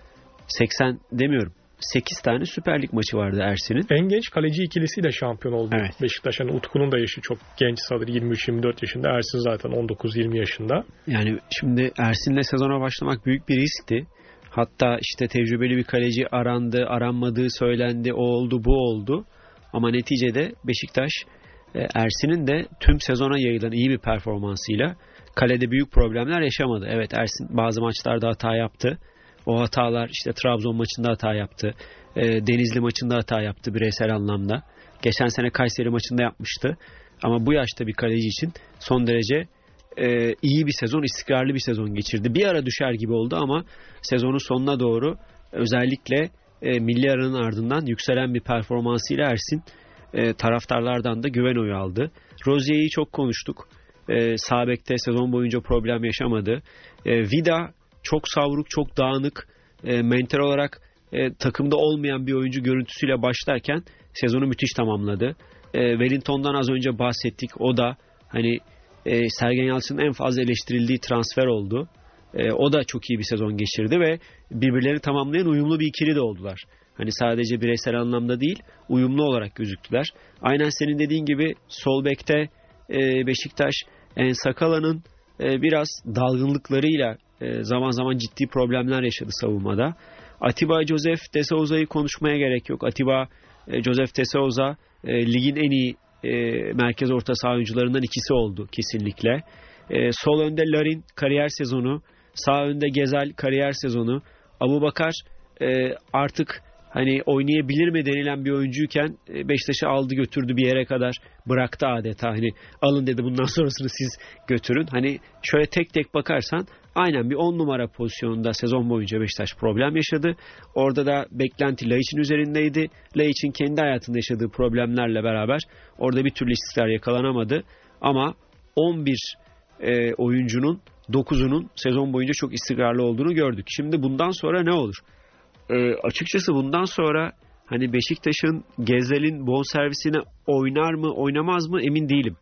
seksen demiyorum. sekiz tane Süper Lig maçı vardı Ersin'in. En genç kaleci ikilisiyle şampiyon oldu Evet. Beşiktaş. Yani Utku'nun da yaşı çok genç sanırım. yirmi üç yirmi dört yaşında. Ersin zaten on dokuz yirmi yaşında. Yani şimdi Ersin'le sezona başlamak büyük bir riskti. Hatta işte tecrübeli bir kaleci arandı, aranmadığı söylendi, o oldu, bu oldu. Ama neticede Beşiktaş Ersin'in de tüm sezona yayılan iyi bir performansıyla kalede büyük problemler yaşamadı. Evet, Ersin bazı maçlarda hata yaptı. O hatalar işte Trabzon maçında hata yaptı. Denizli maçında hata yaptı bireysel anlamda. Geçen sene Kayseri maçında yapmıştı. Ama bu yaşta bir kaleci için son derece e, iyi bir sezon, istikrarlı bir sezon geçirdi. Bir ara düşer gibi oldu ama sezonun sonuna doğru özellikle e, milli aranın ardından yükselen bir performansıyla Ersin e, taraftarlardan da güven oyu aldı. Rozier'i çok konuştuk. E, sağ bekte sezon boyunca problem yaşamadı. E, Vida çok savruk, çok dağınık, e, mental olarak e, takımda olmayan bir oyuncu görüntüsüyle başlarken sezonu müthiş tamamladı. E, Wellington'dan az önce bahsettik. O da hani e, Sergen Yalçın'ın en fazla eleştirildiği transfer oldu. E, o da çok iyi bir sezon geçirdi ve birbirlerini tamamlayan uyumlu bir ikili de oldular. Hani sadece bireysel anlamda değil, uyumlu olarak gözüktüler. Aynen senin dediğin gibi sol bekte e, Beşiktaş Ensakala'nın e, biraz dalgınlıklarıyla e, zaman zaman ciddi problemler yaşadı savunmada. Atiba Joseph de Souza'yı konuşmaya gerek yok. Atiba e, Joseph de Souza e, ligin en iyi e, merkez orta saha oyuncularından ikisi oldu kesinlikle. E, sol önde Larin kariyer sezonu, sağ önde Gezel kariyer sezonu. Abubakar e, artık hani oynayabilir mi denilen bir oyuncuyken e, Beşiktaş'ı aldı götürdü bir yere kadar bıraktı adeta. Hani alın dedi, bundan sonrasını siz götürün. Hani şöyle tek tek bakarsan aynen bir on numara pozisyonunda sezon boyunca Beşiktaş problem yaşadı. Orada da beklenti Laiç'in üzerindeydi. Laiç'in kendi hayatında yaşadığı problemlerle beraber orada bir türlü istikrar yakalanamadı. Ama on bir e, oyuncunun dokuzunun sezon boyunca çok istikrarlı olduğunu gördük. Şimdi bundan sonra ne olur? E, açıkçası bundan sonra hani Beşiktaş'ın Gezel'in bonservisine oynar mı oynamaz mı emin değilim.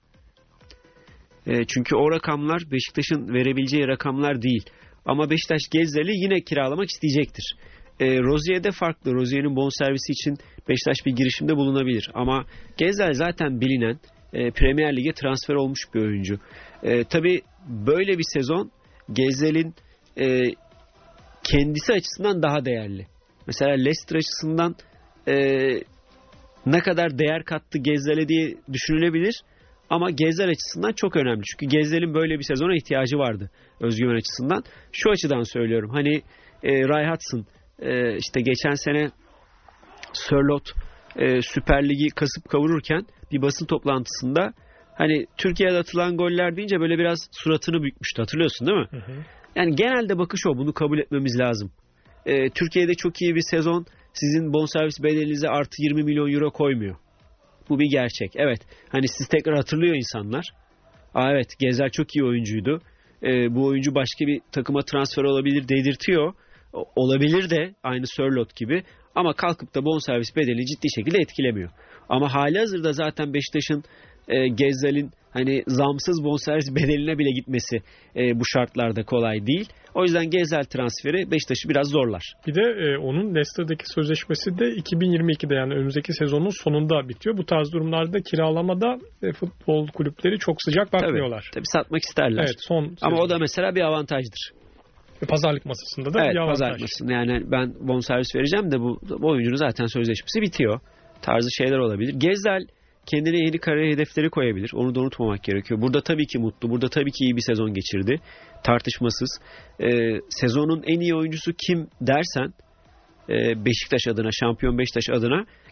E, çünkü o rakamlar Beşiktaş'ın verebileceği rakamlar değil. Ama Beşiktaş Gezel'i yine kiralamak isteyecektir. E, Rozier'de farklı. Rozier'in bonservisi için Beşiktaş bir girişimde bulunabilir. Ama Gezel zaten bilinen e, Premier Lig'e transfer olmuş bir oyuncu. E, tabii böyle bir sezon Gezel'in e, kendisi açısından daha değerli. Mesela Leicester açısından e, ne kadar değer kattı Gezel'e diye düşünülebilir. Ama Gezel açısından çok önemli. Çünkü Gezel'in böyle bir sezona ihtiyacı vardı özgüven açısından. Şu açıdan söylüyorum. Hani e, Ray Hudson e, işte geçen sene Sörloth e, Süper Lig'i kasıp kavururken bir basın toplantısında hani Türkiye'de atılan goller deyince böyle biraz suratını bükmüştü. Hatırlıyorsun değil mi? Hı hı. Yani genelde bakış o. Bunu kabul etmemiz lazım. E, Türkiye'de çok iyi bir sezon sizin bonservis bedelinize artı yirmi milyon euro koymuyor. Bu bir gerçek. Evet. Hani siz tekrar hatırlıyor insanlar. Aa evet, Gezel çok iyi oyuncuydu. Ee, bu oyuncu başka bir takıma transfer olabilir dedirtiyor. O, olabilir de aynı Sörloth gibi. Ama kalkıp da bonservis bedelini ciddi şekilde etkilemiyor. Ama halihazırda zaten Beşiktaş'ın e, Gezel'in hani zamsız bonservis bedeline bile gitmesi e, bu şartlarda kolay değil. O yüzden Gezel transferi Beşiktaş'ı biraz zorlar. Bir de e, onun Leicester'daki sözleşmesi de iki bin yirmi ikide yani önümüzdeki sezonun sonunda bitiyor. Bu tarz durumlarda kiralamada e, futbol kulüpleri çok sıcak bakmıyorlar. Tabii, tabii satmak isterler. Evet, son ama o da mesela bir avantajdır. Pazarlık masasında da evet, bir avantaj. Pazarlık masasında yani ben bonservis vereceğim de bu, bu oyuncunun zaten sözleşmesi bitiyor. Tarzı şeyler olabilir. Gezel kendine yeni kariyer hedefleri koyabilir. Onu da unutmamak gerekiyor. Burada tabii ki mutlu. Burada tabii ki iyi bir sezon geçirdi. Tartışmasız. Ee, sezonun en iyi oyuncusu kim dersen e, Beşiktaş adına, şampiyon Beşiktaş adına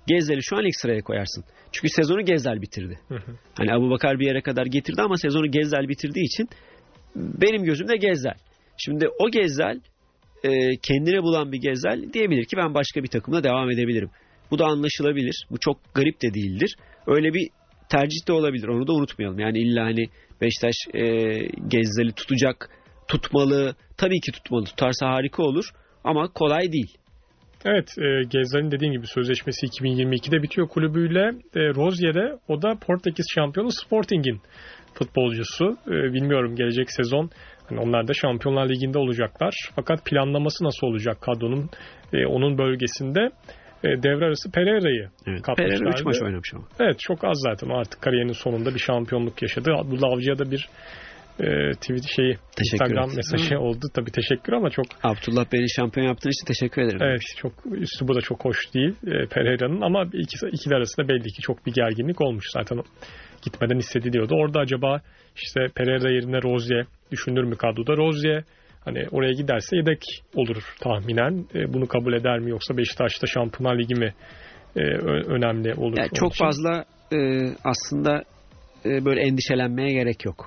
Gezzel'i şu an ilk sıraya koyarsın. Çünkü sezonu Gezzel bitirdi. Hı hı. Hani Abubakar bir yere kadar getirdi ama sezonu Gezzel bitirdiği için benim gözümde Gezzel. Şimdi o Gezzel e, kendine bulan bir Gezzel diyebilir ki ben başka bir takımla devam edebilirim. Bu da anlaşılabilir. Bu çok garip de değildir. Öyle bir tercih de olabilir. Onu da unutmayalım. Yani illa hani Beşiktaş e, Gezzel'i tutacak, tutmalı. Tabii ki tutmalı. Tutarsa harika olur ama kolay değil. Evet, e, Gezzel'in dediğin gibi sözleşmesi iki bin yirmi ikide bitiyor kulübüyle. E, Rozier'de o da Portekiz şampiyonu Sporting'in futbolcusu. E, bilmiyorum gelecek sezon hani onlar da Şampiyonlar Ligi'nde olacaklar. Fakat planlaması nasıl olacak kadronun e, onun bölgesinde? E, devre arası Pereira'yı evet, katmışlardı. Pereira üç maç oynamış ama. Evet, çok az zaten artık kariyerinin sonunda bir şampiyonluk yaşadı. Abdullah Avcı'ya da bir e, tweet şeyi teşekkür Instagram et. mesajı oldu. Tabii teşekkür ama çok Abdullah beni şampiyon yaptığın için teşekkür ederim. Evet, çok üstü bu da çok hoş değil e, Pereira'nın ama ikisi, ikili arasında belli ki çok bir gerginlik olmuş zaten gitmeden hissediliyordu. Orada acaba işte Pereira yerine Rozier düşünür mü kadroda? Rozier hani oraya giderse yedek olur tahminen. E, bunu kabul eder mi yoksa Beşiktaş'ta Şampiyonlar Ligi mi e, önemli olur? Yani çok için? fazla e, aslında e, böyle endişelenmeye gerek yok.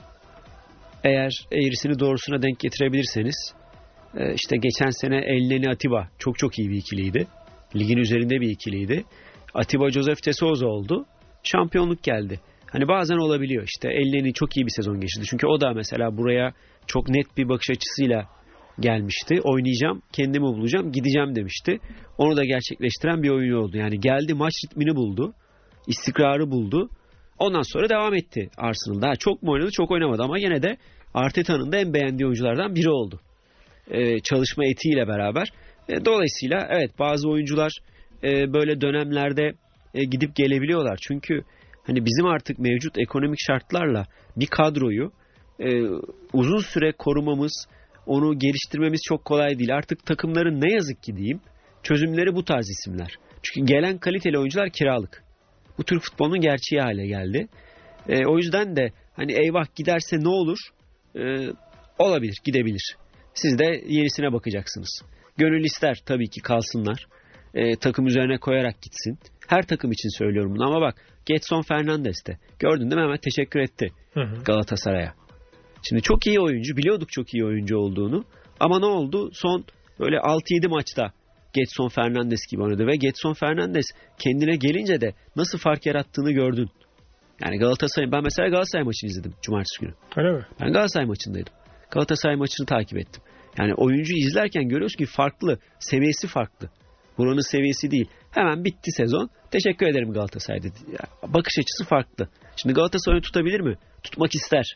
Eğer eğrisini doğrusuna denk getirebilirseniz e, işte geçen sene Elneny Atiba çok çok iyi bir ikiliydi. Ligin üzerinde bir ikiliydi. Atiba Joseph de Souza oldu. Şampiyonluk geldi. Hani bazen olabiliyor işte Elneny çok iyi bir sezon geçirdi. Çünkü o da mesela buraya çok net bir bakış açısıyla gelmişti. Oynayacağım, kendimi bulacağım, gideceğim demişti. Onu da gerçekleştiren bir oyuncu oldu. Yani geldi, maç ritmini buldu. İstikrarı buldu. Ondan sonra devam etti Arsenal'da. Çok mu oynadı? Çok oynamadı ama yine de Arteta'nın da en beğendiği oyunculardan biri oldu. Ee, çalışma etiğiyle beraber. E, dolayısıyla evet bazı oyuncular e, böyle dönemlerde e, gidip gelebiliyorlar. Çünkü hani bizim artık mevcut ekonomik şartlarla bir kadroyu e, uzun süre korumamız, onu geliştirmemiz çok kolay değil. Artık takımların ne yazık ki diyeyim çözümleri bu tarz isimler. Çünkü gelen kaliteli oyuncular kiralık. Bu Türk futbolunun gerçeği hale geldi. E, o yüzden de hani eyvah giderse ne olur? E, olabilir, gidebilir. Siz de yenisine bakacaksınız. Gönül ister tabii ki kalsınlar. E, takım üzerine koyarak gitsin. Her takım için söylüyorum bunu ama bak Gedson Fernandes de gördün değil mi hemen teşekkür etti hı hı. Galatasaray'a. Şimdi çok iyi oyuncu, biliyorduk çok iyi oyuncu olduğunu ama ne oldu? Son böyle altı yedi maçta Gedson Fernandes gibi oynadı ve Gedson Fernandes kendine gelince de nasıl fark yarattığını gördün. Yani Galatasaray, ben mesela Galatasaray maçını izledim cumartesi günü. Öyle mi? Ben Galatasaray maçındaydım. Galatasaray maçını takip ettim. Yani oyuncu izlerken görüyoruz ki farklı, seviyesi farklı. Buranın seviyesi değil. Hemen bitti sezon. Teşekkür ederim Galatasaray dedi. Ya, bakış açısı farklı. Şimdi Galatasaray'ı tutabilir mi? Tutmak ister.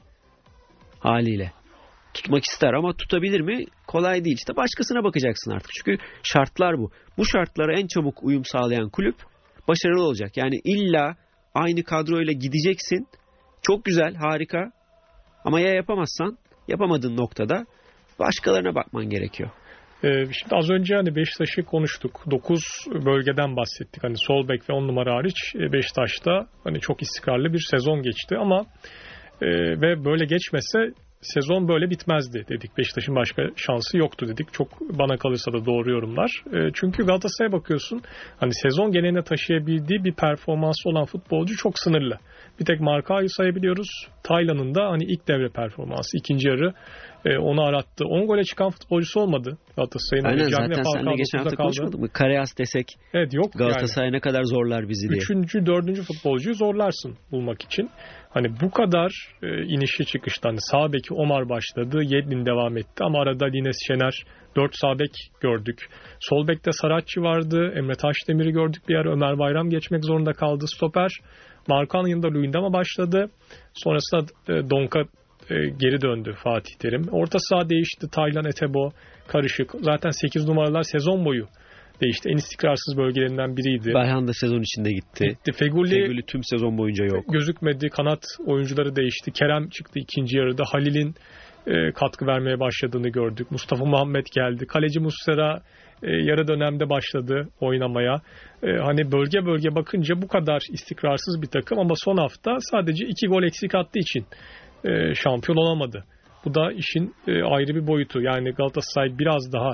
Haliyle. Tutmak ister ama tutabilir mi? Kolay değil. İşte başkasına bakacaksın artık. Çünkü şartlar bu. Bu şartlara en çabuk uyum sağlayan kulüp başarılı olacak. Yani illa aynı kadroyla gideceksin. Çok güzel, harika. Ama ya yapamazsan, yapamadığın noktada başkalarına bakman gerekiyor. Ee, şimdi az önce hani Beşiktaş'ı konuştuk. dokuz bölgeden bahsettik. Hani sol bek ve on numara hariç Beşiktaş'ta hani çok istikrarlı bir sezon geçti ama e, ve böyle geçmese sezon böyle bitmezdi dedik. Beşiktaş'ın başka şansı yoktu dedik. Çok bana kalırsa da doğru yorumlar. E, çünkü Galatasaray'a bakıyorsun hani sezon geneline taşıyabildiği bir performansı olan futbolcu çok sınırlı. Bir tek Markao'yu sayabiliyoruz. Taylan'ın da hani ilk devre performansı, ikinci yarı e, onu arattı. on gole çıkan futbolcusu olmadı Galatasaray'ın. Aynen zaten seninle geçen hafta konuşmadık mı? Karayas desek evet, yok Galatasaray yani ne kadar zorlar bizi diye. Üçüncü, dördüncü futbolcuyu zorlarsın bulmak için. Hani bu kadar e, inişli çıkıştan hani sağ beki Omar başladı. Yedlin devam etti ama arada Lines Şener dört sağ bek gördük. Sol bekte Saratçı vardı. Emre Taşdemir'i gördük bir ara. Ömer Bayram geçmek zorunda kaldı. Stoper Markan'ın yanında Luyendama başladı. Sonrasında e, Donka e, geri döndü Fatih Terim. Orta saha değişti. Taylan, Etebo karışık. Zaten sekiz numaralar sezon boyu değişti. En istikrarsız bölgelerinden biriydi. Berhan da sezon içinde gitti. gitti. Feguli, Feguli tüm sezon boyunca yok. Gözükmedi. Kanat oyuncuları değişti. Kerem çıktı ikinci yarıda. Halil'in e, katkı vermeye başladığını gördük. Mustafa Muhammed geldi. Kaleci Muslera e, yarı dönemde başladı oynamaya. E, hani bölge bölge bakınca bu kadar istikrarsız bir takım ama son hafta sadece iki gol eksik attığı için e, şampiyon olamadı. Bu da işin e, ayrı bir boyutu. Yani Galatasaray biraz daha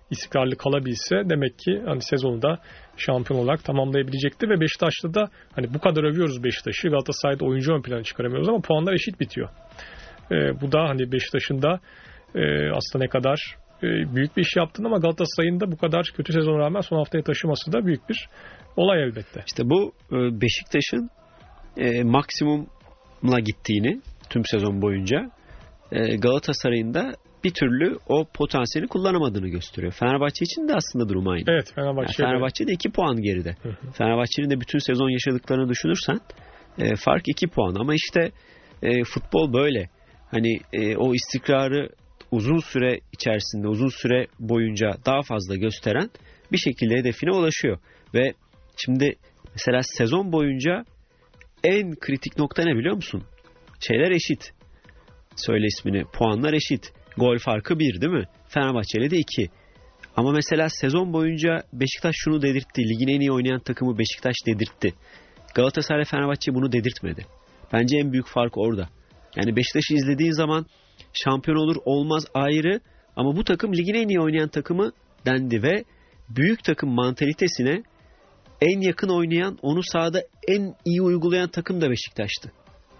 istikrarlı kalabilse demek ki hani sezonu da şampiyon olarak tamamlayabilecekti ve Beşiktaş'ta da hani bu kadar övüyoruz Beşiktaş'ı. Galatasaray'da oyuncu ön plana çıkaramıyoruz ama puanlar eşit bitiyor. E, bu da hani Beşiktaş'ın da e, aslında ne kadar e, büyük bir iş yaptığını ama Galatasaray'ın da bu kadar kötü sezona rağmen son haftaya taşıması da büyük bir olay elbette. İşte bu e, Beşiktaş'ın e, maksimumla gittiğini tüm sezon boyunca e, Galatasaray'ın da bir türlü o potansiyeli kullanamadığını gösteriyor. Fenerbahçe için de aslında durum aynı. Evet, Fenerbahçe. Yani Fenerbahçe de iki puan geride. Hı hı. Fenerbahçe'nin de bütün sezon yaşadıklarını düşünürsen e, fark iki puan ama işte e, futbol böyle. Hani e, o istikrarı uzun süre içerisinde, uzun süre boyunca daha fazla gösteren bir şekilde hedefine ulaşıyor. Ve şimdi mesela sezon boyunca en kritik nokta ne biliyor musun? Şeyler eşit. Söyle ismini. Puanlar eşit. Gol farkı bir değil mi? Fenerbahçe'yle de iki. Ama mesela sezon boyunca Beşiktaş şunu dedirtti. Ligin en iyi oynayan takımı Beşiktaş dedirtti. Galatasaray Fenerbahçe bunu dedirtmedi. Bence en büyük fark orada. Yani Beşiktaş'ı izlediğin zaman şampiyon olur olmaz ayrı ama bu takım ligin en iyi oynayan takımı dendi ve büyük takım mantalitesine en yakın oynayan, onu sahada en iyi uygulayan takım da Beşiktaş'tı.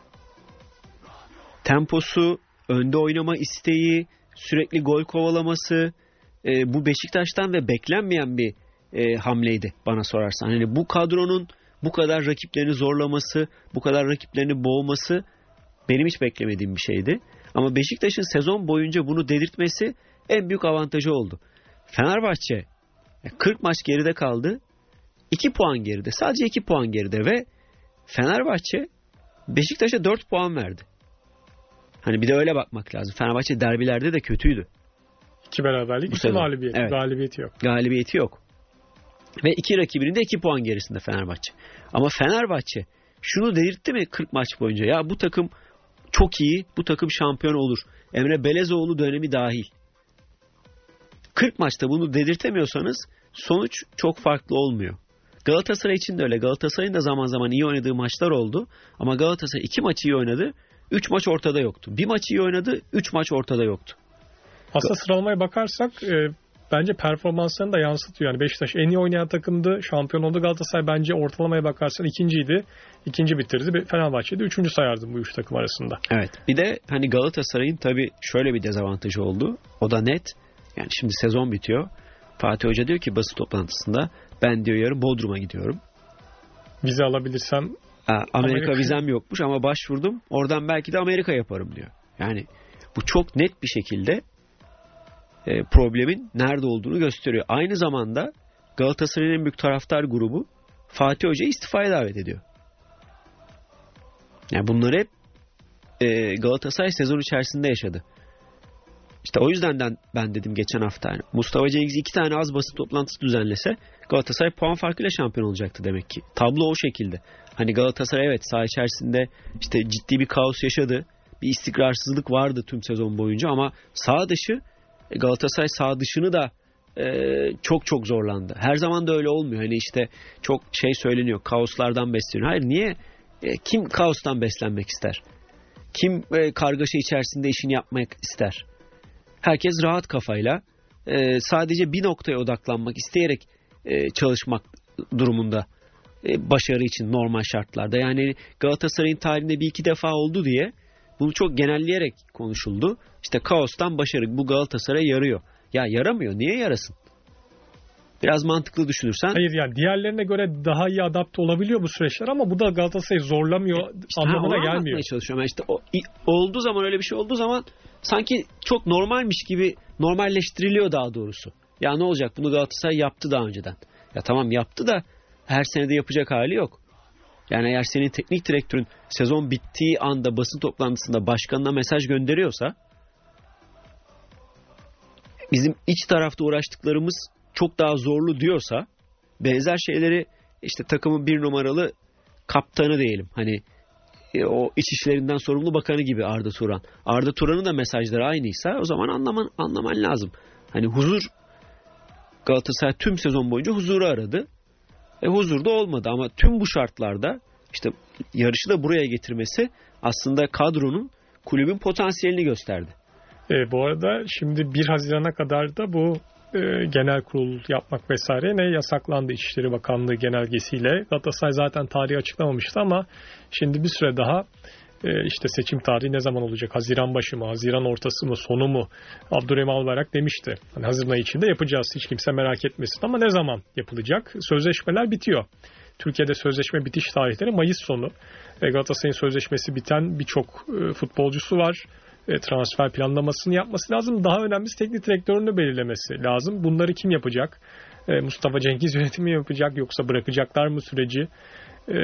Temposu, önde oynama isteği, sürekli gol kovalaması e, bu Beşiktaş'tan ve beklenmeyen bir e, hamleydi bana sorarsan. Yani bu kadronun bu kadar rakiplerini zorlaması, bu kadar rakiplerini boğması benim hiç beklemediğim bir şeydi. Ama Beşiktaş'ın sezon boyunca bunu dedirtmesi en büyük avantajı oldu. Fenerbahçe kırk maç geride kaldı. iki puan geride. Sadece iki puan geride ve Fenerbahçe Beşiktaş'a dört puan verdi. Hani bir de öyle bakmak lazım. Fenerbahçe derbilerde de kötüydü. İki beraberlik, iki mağlubiyet. Evet. Galibiyeti yok. Galibiyeti yok. Ve iki rakibinin de iki puan gerisinde Fenerbahçe. Ama Fenerbahçe şunu delirtti mi kırk maç boyunca? Ya bu takım çok iyi, bu takım şampiyon olur. Emre Belezoğlu dönemi dahil. kırk maçta bunu dedirtemiyorsanız sonuç çok farklı olmuyor. Galatasaray için de öyle. Galatasaray'ın da zaman zaman iyi oynadığı maçlar oldu. Ama Galatasaray iki maç iyi oynadı. üç maç ortada yoktu. Bir maç iyi oynadı. üç maç ortada yoktu. Aslında sıralamaya bakarsak e, bence performanslarını da yansıtıyor. Yani Beşiktaş en iyi oynayan takımdı. Şampiyon oldu. Galatasaray bence ortalamaya bakarsan ikinciydi. İkinci bitirdi. Fenerbahçe'de üçüncü sayardım bu üç takım arasında. Evet. Bir de hani Galatasaray'ın tabii şöyle bir dezavantajı oldu. O da net. Yani şimdi sezon bitiyor. Fatih Hoca diyor ki basın toplantısında ben diyor yarın Bodrum'a gidiyorum. Vize alabilirsem ha, Amerika, Amerika vizem yokmuş ama başvurdum. Oradan belki de Amerika yaparım diyor. Yani bu çok net bir şekilde e, problemin nerede olduğunu gösteriyor. Aynı zamanda Galatasaray'ın en büyük taraftar grubu Fatih Hoca'yı istifaya davet ediyor. Yani bunları hep e, Galatasaray sezon içerisinde yaşadı. İşte o yüzden ben dedim geçen hafta yani Mustafa Cengiz iki tane az basın toplantısı düzenlese Galatasaray puan farkıyla şampiyon olacaktı demek ki. Tablo o şekilde. Hani Galatasaray evet saha içerisinde işte ciddi bir kaos yaşadı. Bir istikrarsızlık vardı tüm sezon boyunca ama saha dışı Galatasaray saha dışını da e, çok çok zorlandı. Her zaman da öyle olmuyor. Hani işte çok şey söyleniyor. Kaoslardan besleniyor. Hayır niye? E, kim kaostan beslenmek ister? Kim e, kargaşa içerisinde işini yapmak ister? Herkes rahat kafayla e, sadece bir noktaya odaklanmak isteyerek e, çalışmak durumunda e, başarı için normal şartlarda. Yani Galatasaray'ın tarihinde bir iki defa oldu diye bunu çok genelleyerek konuşuldu. İşte kaostan başarı bu Galatasaray'a yarıyor. Ya yaramıyor. Niye yarasın? Biraz mantıklı düşünürsen. Hayır yani diğerlerine göre daha iyi adapte olabiliyor bu süreçler ama bu da Galatasaray'ı zorlamıyor işte anlamına ha, gelmiyor. Çalışıyorum. Yani işte o, olduğu zaman öyle bir şey olduğu zaman sanki çok normalmiş gibi normalleştiriliyor daha doğrusu. Ya ne olacak? Bunu Galatasaray yaptı daha önceden. Ya tamam yaptı da her senede yapacak hali yok. Yani eğer senin teknik direktörün sezon bittiği anda basın toplantısında başkanına mesaj gönderiyorsa bizim iç tarafta uğraştıklarımız çok daha zorlu diyorsa benzer şeyleri işte takımın bir numaralı kaptanı diyelim. Hani e, o iç işlerinden sorumlu bakanı gibi Arda Turan. Arda Turan'ın da mesajları aynıysa o zaman anlaman, anlaman lazım. Hani huzur Galatasaray tüm sezon boyunca huzuru aradı. E, huzur da olmadı ama tüm bu şartlarda işte yarışı da buraya getirmesi aslında kadronun kulübün potansiyelini gösterdi. E, bu arada şimdi bir Haziran'a kadar da bu e, genel kurul yapmak vesaire ne yasaklandı İçişleri Bakanlığı genelgesiyle. Galatasaray zaten tarihi açıklamamıştı ama şimdi bir süre daha e, işte seçim tarihi ne zaman olacak? Haziran başı mı? Haziran ortası mı? Sonu mu? Abdurrahim Albayrak demişti. Hani Haziran ayı içinde yapacağız. Hiç kimse merak etmesin. Ama ne zaman yapılacak? Sözleşmeler bitiyor. Türkiye'de sözleşme bitiş tarihleri Mayıs sonu. E, Galatasaray'ın sözleşmesi biten birçok e, futbolcusu var. E, transfer planlamasını yapması lazım. Daha önemlisi teknik direktörünü belirlemesi lazım. Bunları kim yapacak? E, Mustafa Cengiz yönetimi yapacak yoksa bırakacaklar mı süreci? E,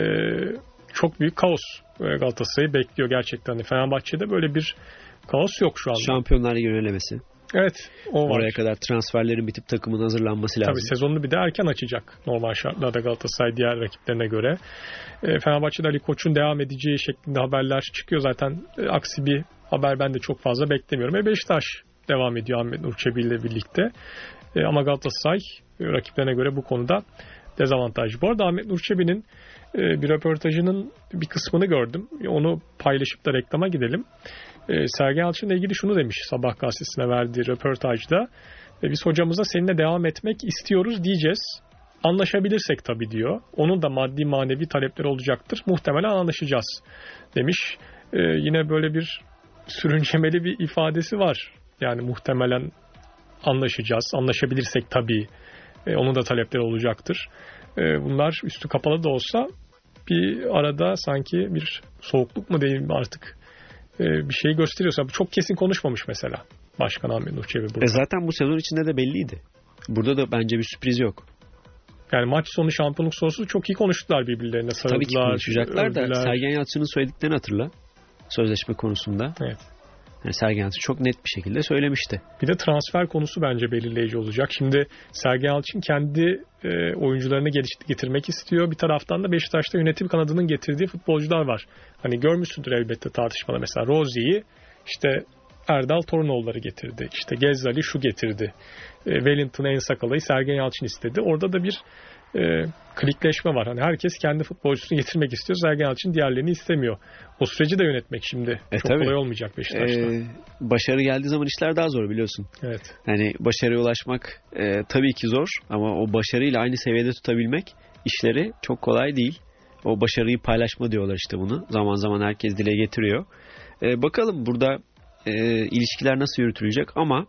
çok büyük kaos e, Galatasaray'ı bekliyor gerçekten. Fenerbahçe'de böyle bir kaos yok şu anda. Şampiyonlar Ligi yönelemesi. Evet, o var. Oraya kadar transferlerin bitip takımın hazırlanması lazım. Tabii sezonunu bir de erken açacak normal şartlarda Galatasaray diğer rakiplerine göre. E, Fenerbahçe'de Ali Koç'un devam edeceği şeklinde haberler çıkıyor. Zaten e, aksi bir haber ben de çok fazla beklemiyorum. E, Beşiktaş devam ediyor Ahmet Nur Çebi ile birlikte. E, ama Galatasaray e, rakiplerine göre bu konuda dezavantajlı. Bu arada Ahmet Nur Çebi'nin e, bir röportajının bir kısmını gördüm. Onu paylaşıp da reklama gidelim. E, Sergen Yalçın'la ilgili şunu demiş Sabah gazetesine verdiği röportajda. E, biz hocamıza seninle devam etmek istiyoruz diyeceğiz. Anlaşabilirsek tabii diyor. Onun da maddi manevi talepleri olacaktır. Muhtemelen anlaşacağız demiş. E, yine böyle bir sürüncemeli bir ifadesi var. Yani muhtemelen anlaşacağız. Anlaşabilirsek tabii e, onun da talepleri olacaktır. E, bunlar üstü kapalı da olsa bir arada sanki bir soğukluk mu diyeyim artık bir şey gösteriyorsa. Çok kesin konuşmamış mesela Başkan Ahmet Nur Çebi burada. E zaten bu sezon içinde de belliydi. Burada da bence bir sürpriz yok. Yani maç sonu şampiyonluk sonrası çok iyi konuştular birbirlerine. Sarıldılar, tabii ki konuşacaklar övdüler. da Sergen Yalçın'ın söylediklerini hatırla. Sözleşme konusunda. Evet. Yani Sergen Yalçın çok net bir şekilde söylemişti. Bir de transfer konusu bence belirleyici olacak. Şimdi Sergen Yalçın kendi e, oyuncularını geliştirmek getirmek istiyor. Bir taraftan da Beşiktaş'ta yönetim kanadının getirdiği futbolcular var. Hani görmüşsündür elbette tartışmada. Mesela Rozier'i işte Erdal Torunoğulları getirdi. İşte Gezzali şu getirdi. E, Wellington Ensakala'yı Sergen Yalçın istedi. Orada da bir e, klikleşme var. Hani herkes kendi futbolcusunu getirmek istiyor. Sergen Yalçın diğerlerini istemiyor. O süreci de yönetmek şimdi e, çok tabii. kolay olmayacak Beşiktaş'ta. E, başarı geldiği zaman işler daha zor biliyorsun. Evet. Yani başarıya ulaşmak e, tabii ki zor ama o başarıyla aynı seviyede tutabilmek işleri çok kolay değil. O başarıyı paylaşma diyorlar işte bunu. Zaman zaman herkes dile getiriyor. E, bakalım burada e, ilişkiler nasıl yürütülecek ama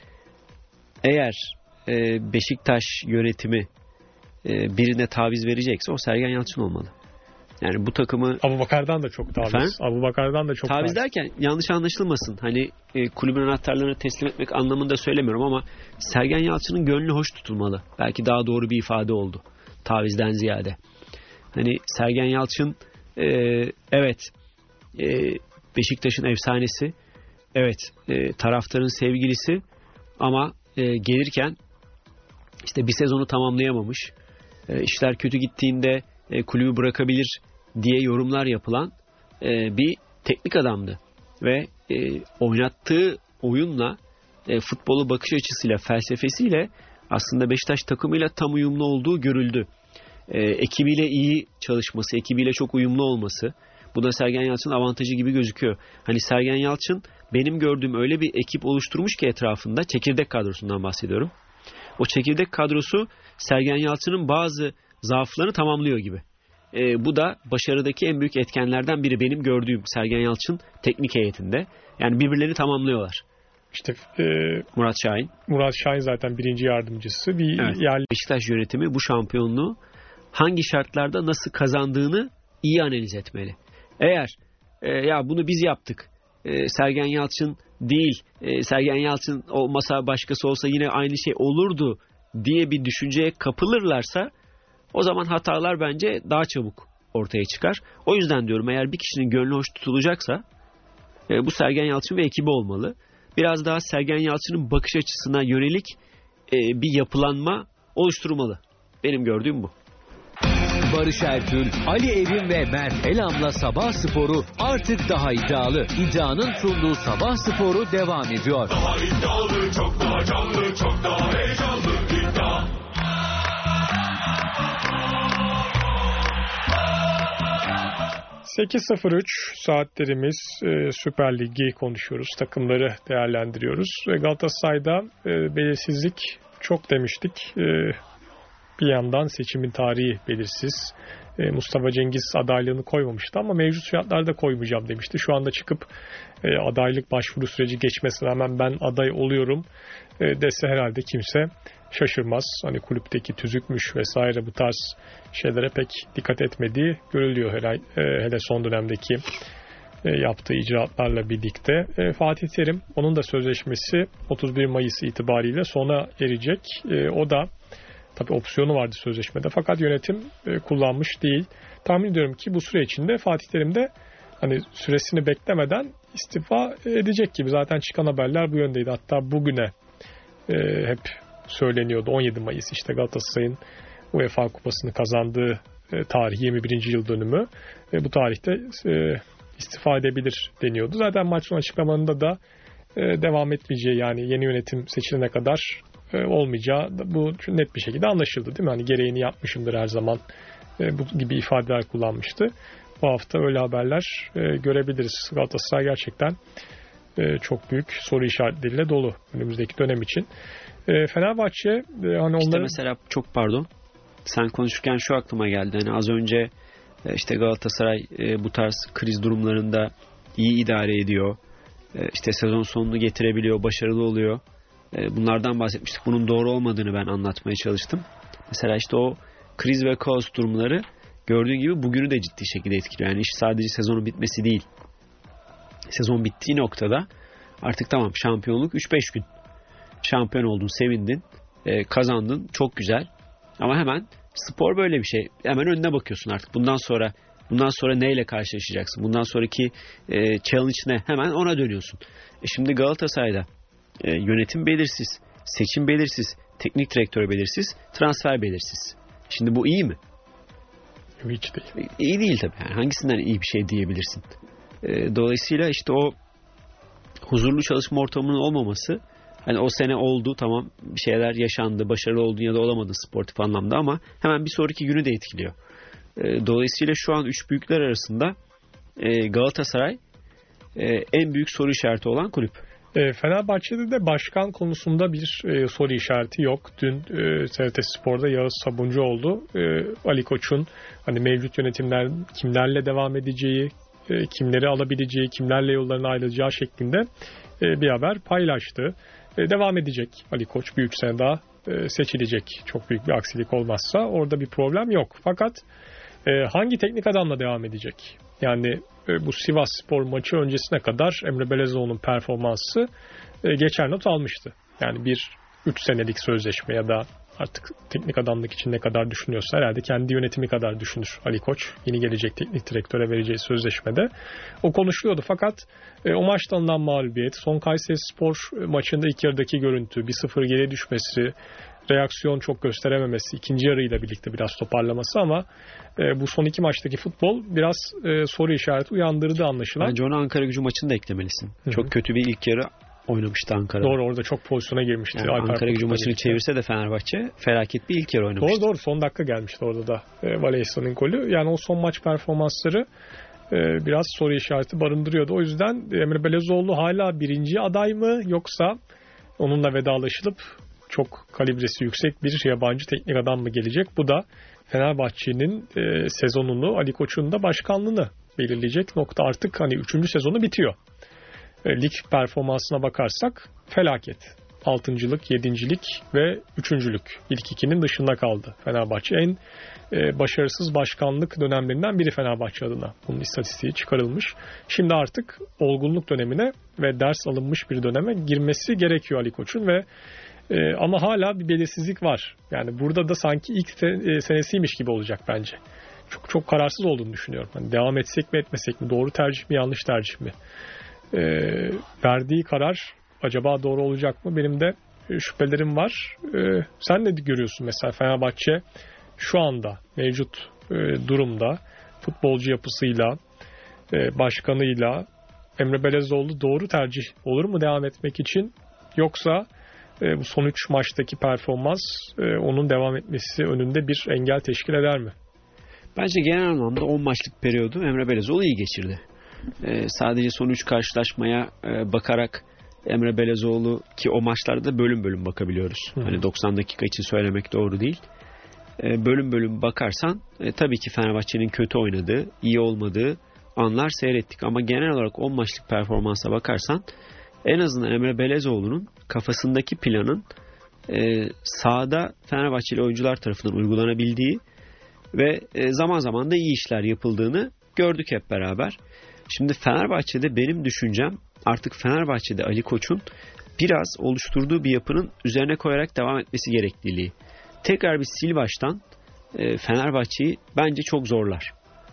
eğer e, Beşiktaş yönetimi e, birine taviz verecekse o Sergen Yalçın olmalı. Yani bu takımı Abubakar'dan da çok taviz. Abubakar'dan da çok taviz. Taviz derken yanlış anlaşılmasın. Hani e, kulübün anahtarlarını teslim etmek anlamında söylemiyorum ama Sergen Yalçın'ın gönlü hoş tutulmalı. Belki daha doğru bir ifade oldu. Tavizden ziyade. Hani Sergen Yalçın e, evet e, Beşiktaş'ın efsanesi. Evet e, taraftarın sevgilisi ama e, gelirken işte bir sezonu tamamlayamamış. E, işler kötü gittiğinde e, kulübü bırakabilir diye yorumlar yapılan e, bir teknik adamdı. Ve e, oynattığı oyunla e, futbolu bakış açısıyla, felsefesiyle aslında Beşiktaş takımıyla tam uyumlu olduğu görüldü. E, ekibiyle iyi çalışması, ekibiyle çok uyumlu olması. Bu da Sergen Yalçın'ın avantajı gibi gözüküyor. Hani Sergen Yalçın benim gördüğüm öyle bir ekip oluşturmuş ki etrafında, çekirdek kadrosundan bahsediyorum. O çekirdek kadrosu Sergen Yalçın'ın bazı zaaflarını tamamlıyor gibi. E, bu da başarıdaki en büyük etkenlerden biri benim gördüğüm Sergen Yalçın teknik heyetinde. Yani birbirlerini tamamlıyorlar. İşte e, Murat Şahin. Murat Şahin zaten birinci yardımcısı. Bir Evet. yerli... Beşiktaş yönetimi bu şampiyonluğu hangi şartlarda nasıl kazandığını iyi analiz etmeli. Eğer e, ya bunu biz yaptık, e, Sergen Yalçın değil, e, Sergen Yalçın olmasa başkası olsa yine aynı şey olurdu diye bir düşünceye kapılırlarsa o zaman hatalar bence daha çabuk ortaya çıkar. O yüzden diyorum eğer bir kişinin gönlü hoş tutulacaksa e, bu Sergen Yalçın ve ekibi olmalı. Biraz daha Sergen Yalçın'ın bakış açısına yönelik e, bir yapılanma oluşturulmalı. Benim gördüğüm bu. Barış Ertül, Ali Evin ve Mert Elam'la Sabah Sporu artık daha iddialı. İddianın sunduğu Sabah Sporu devam ediyor. Daha iddialı, çok daha canlı, çok daha heyecanlı. İddia. sekiz sıfır üç saatlerimiz e, Süper Lig'i konuşuyoruz. Takımları değerlendiriyoruz. Ve Galatasaray'da e, belirsizlik çok demiştik. E, bir yandan seçimin tarihi belirsiz. E, Mustafa Cengiz adaylığını koymamıştı ama mevcut şartlarda koymayacağım demişti. Şu anda çıkıp e, adaylık başvuru süreci geçmesine rağmen ben aday oluyorum e, dese herhalde kimse şaşırmaz. Hani kulüpteki tüzükmüş vesaire bu tarz şeylere pek dikkat etmediği görülüyor hele, e, hele son dönemdeki e, yaptığı icraatlarla birlikte. E, Fatih Terim, onun da sözleşmesi otuz bir Mayıs itibariyle sona erecek. E, o da tabii opsiyonu vardı sözleşmede fakat yönetim e, kullanmış değil. Tahmin ediyorum ki bu süre içinde Fatih Terim de hani süresini beklemeden istifa edecek gibi. Zaten çıkan haberler bu yöndeydi. Hatta bugüne e, hep söyleniyordu. on yedi Mayıs işte Galatasaray'ın UEFA Kupası'nı kazandığı e, tarih yirmi birinci yıl dönümü. E, bu tarihte e, istifa edebilir deniyordu. Zaten maçın açıklamalarında da e, devam etmeyeceği, yani yeni yönetim seçilene kadar e, olmayacağı bu net bir şekilde anlaşıldı değil mi? Hani gereğini yapmışımdır her zaman e, bu gibi ifadeler kullanmıştı. Bu hafta öyle haberler e, görebiliriz. Galatasaray gerçekten e, çok büyük soru işaretleriyle dolu önümüzdeki dönem için. E, Fenerbahçe e, hani işte onların... mesela çok pardon. Sen konuşurken şu aklıma geldi. Hani az önce e, işte Galatasaray e, bu tarz kriz durumlarında iyi idare ediyor. E, işte sezon sonunu getirebiliyor, başarılı oluyor. E, bunlardan bahsetmiştik. Bunun doğru olmadığını ben anlatmaya çalıştım. Mesela işte o kriz ve kaos durumları gördüğün gibi bugünü de ciddi şekilde etkiliyor. Yani iş sadece sezonun bitmesi değil. Sezon bittiği noktada artık tamam, şampiyonluk üç beş gün. Şampiyon oldun, sevindin, e, kazandın, çok güzel. Ama hemen spor böyle bir şey. Hemen önüne bakıyorsun artık. Bundan sonra bundan sonra neyle karşılaşacaksın? Bundan sonraki e, challenge ne? Hemen ona dönüyorsun. E şimdi Galatasaray'da e, yönetim belirsiz, seçim belirsiz, teknik direktör belirsiz, transfer belirsiz. Şimdi bu iyi mi? Hiç değil. İyi değil tabii. Yani hangisinden iyi bir şey diyebilirsin? E, dolayısıyla işte o huzurlu çalışma ortamının olmaması, hani o sene oldu, tamam, bir şeyler yaşandı, başarılı oldun ya da olamadın sportif anlamda ama hemen bir sonraki günü de etkiliyor. E, dolayısıyla şu an üç büyükler arasında e, Galatasaray e, en büyük soru işareti olan kulüp. E, Fenerbahçe'de de başkan konusunda bir e, soru işareti yok. Dün e, T R T Spor'da Yağız Sabuncuoğlu e, Ali Koç'un hani mevcut yönetimler kimlerle devam edeceği, e, kimleri alabileceği, kimlerle yollarına ayrılacağı şeklinde e, bir haber paylaştı. E, devam edecek Ali Koç, bir üç sene daha e, seçilecek. Çok büyük bir aksilik olmazsa orada bir problem yok. Fakat e, hangi teknik adamla devam edecek? Yani e, bu Sivasspor maçı öncesine kadar Emre Belezoğlu'nun performansı e, geçer not almıştı. Yani bir üç senelik sözleşme ya da artık teknik adamlık için ne kadar düşünüyorsa herhalde kendi yönetimi kadar düşünür Ali Koç. Yeni gelecek teknik direktöre vereceği sözleşmede. O konuşuluyordu fakat e, o maçta alınan mağlubiyet, son Kayserispor maçında ilk yarıdaki görüntü, bir sıfır geriye düşmesi, reaksiyon çok gösterememesi, ikinci yarıyla birlikte biraz toparlaması ama e, bu son iki maçtaki futbol biraz e, soru işareti uyandırdı anlaşılan. Bence onu Ankara Gücü maçını da eklemelisin. Hı-hı. Çok kötü bir ilk yarı oynamıştı Ankara. Doğru, orada çok pozisyona girmişti. Yani Ankara Gücü maçını birlikte çevirse de Fenerbahçe felaket bir ilk yarı oynamıştı. Doğru doğru son dakika gelmişti orada da e, Valencia'nın golü. Yani o son maç performansları e, biraz soru işareti barındırıyordu. O yüzden Emre Belezoğlu hala birinci aday mı, yoksa onunla vedalaşılıp çok kalibresi yüksek bir yabancı teknik adam mı gelecek? Bu da Fenerbahçe'nin e, sezonunu, Ali Koç'un da başkanlığını belirleyecek nokta. Artık hani üçüncü sezonu bitiyor. E, lig performansına bakarsak felaket. Altıncılık, yedincilik ve üçüncülük. İlk ikinin dışında kaldı Fenerbahçe. En e, başarısız başkanlık dönemlerinden biri Fenerbahçe adına. Bunun istatistiği çıkarılmış. Şimdi artık olgunluk dönemine ve ders alınmış bir döneme girmesi gerekiyor Ali Koç'un ve Ee, ama hala bir belirsizlik var. Yani burada da sanki ilk te- senesiymiş gibi olacak bence. Çok çok kararsız olduğunu düşünüyorum. Yani devam etsek mi etmesek mi? Doğru tercih mi, yanlış tercih mi? Ee, verdiği karar acaba doğru olacak mı? Benim de şüphelerim var. Ee, sen ne görüyorsun mesela Fenerbahçe şu anda mevcut e, durumda futbolcu yapısıyla, e, başkanıyla Emre Belezoğlu doğru tercih olur mu devam etmek için, yoksa bu son üç maçtaki performans onun devam etmesi önünde bir engel teşkil eder mi? Bence genel anlamda on maçlık periyodu Emre Belezoğlu iyi geçirdi. Ee, sadece son üç karşılaşmaya e, bakarak Emre Belezoğlu ki o maçlarda bölüm bölüm bakabiliyoruz. Hı. Hani doksan dakika için söylemek doğru değil. E, bölüm bölüm bakarsan e, tabii ki Fenerbahçe'nin kötü oynadığı, iyi olmadığı anlar seyrettik. Ama genel olarak on maçlık performansa bakarsan en azından Emre Belezoğlu'nun kafasındaki planın e, sahada Fenerbahçeli oyuncular tarafından uygulanabildiği ve e, zaman zaman da iyi işler yapıldığını gördük hep beraber. Şimdi Fenerbahçe'de benim düşüncem artık Fenerbahçe'de Ali Koç'un biraz oluşturduğu bir yapının üzerine koyarak devam etmesi gerekliliği. Tekrar bir sil baştan e, Fenerbahçe'yi bence çok zorlar.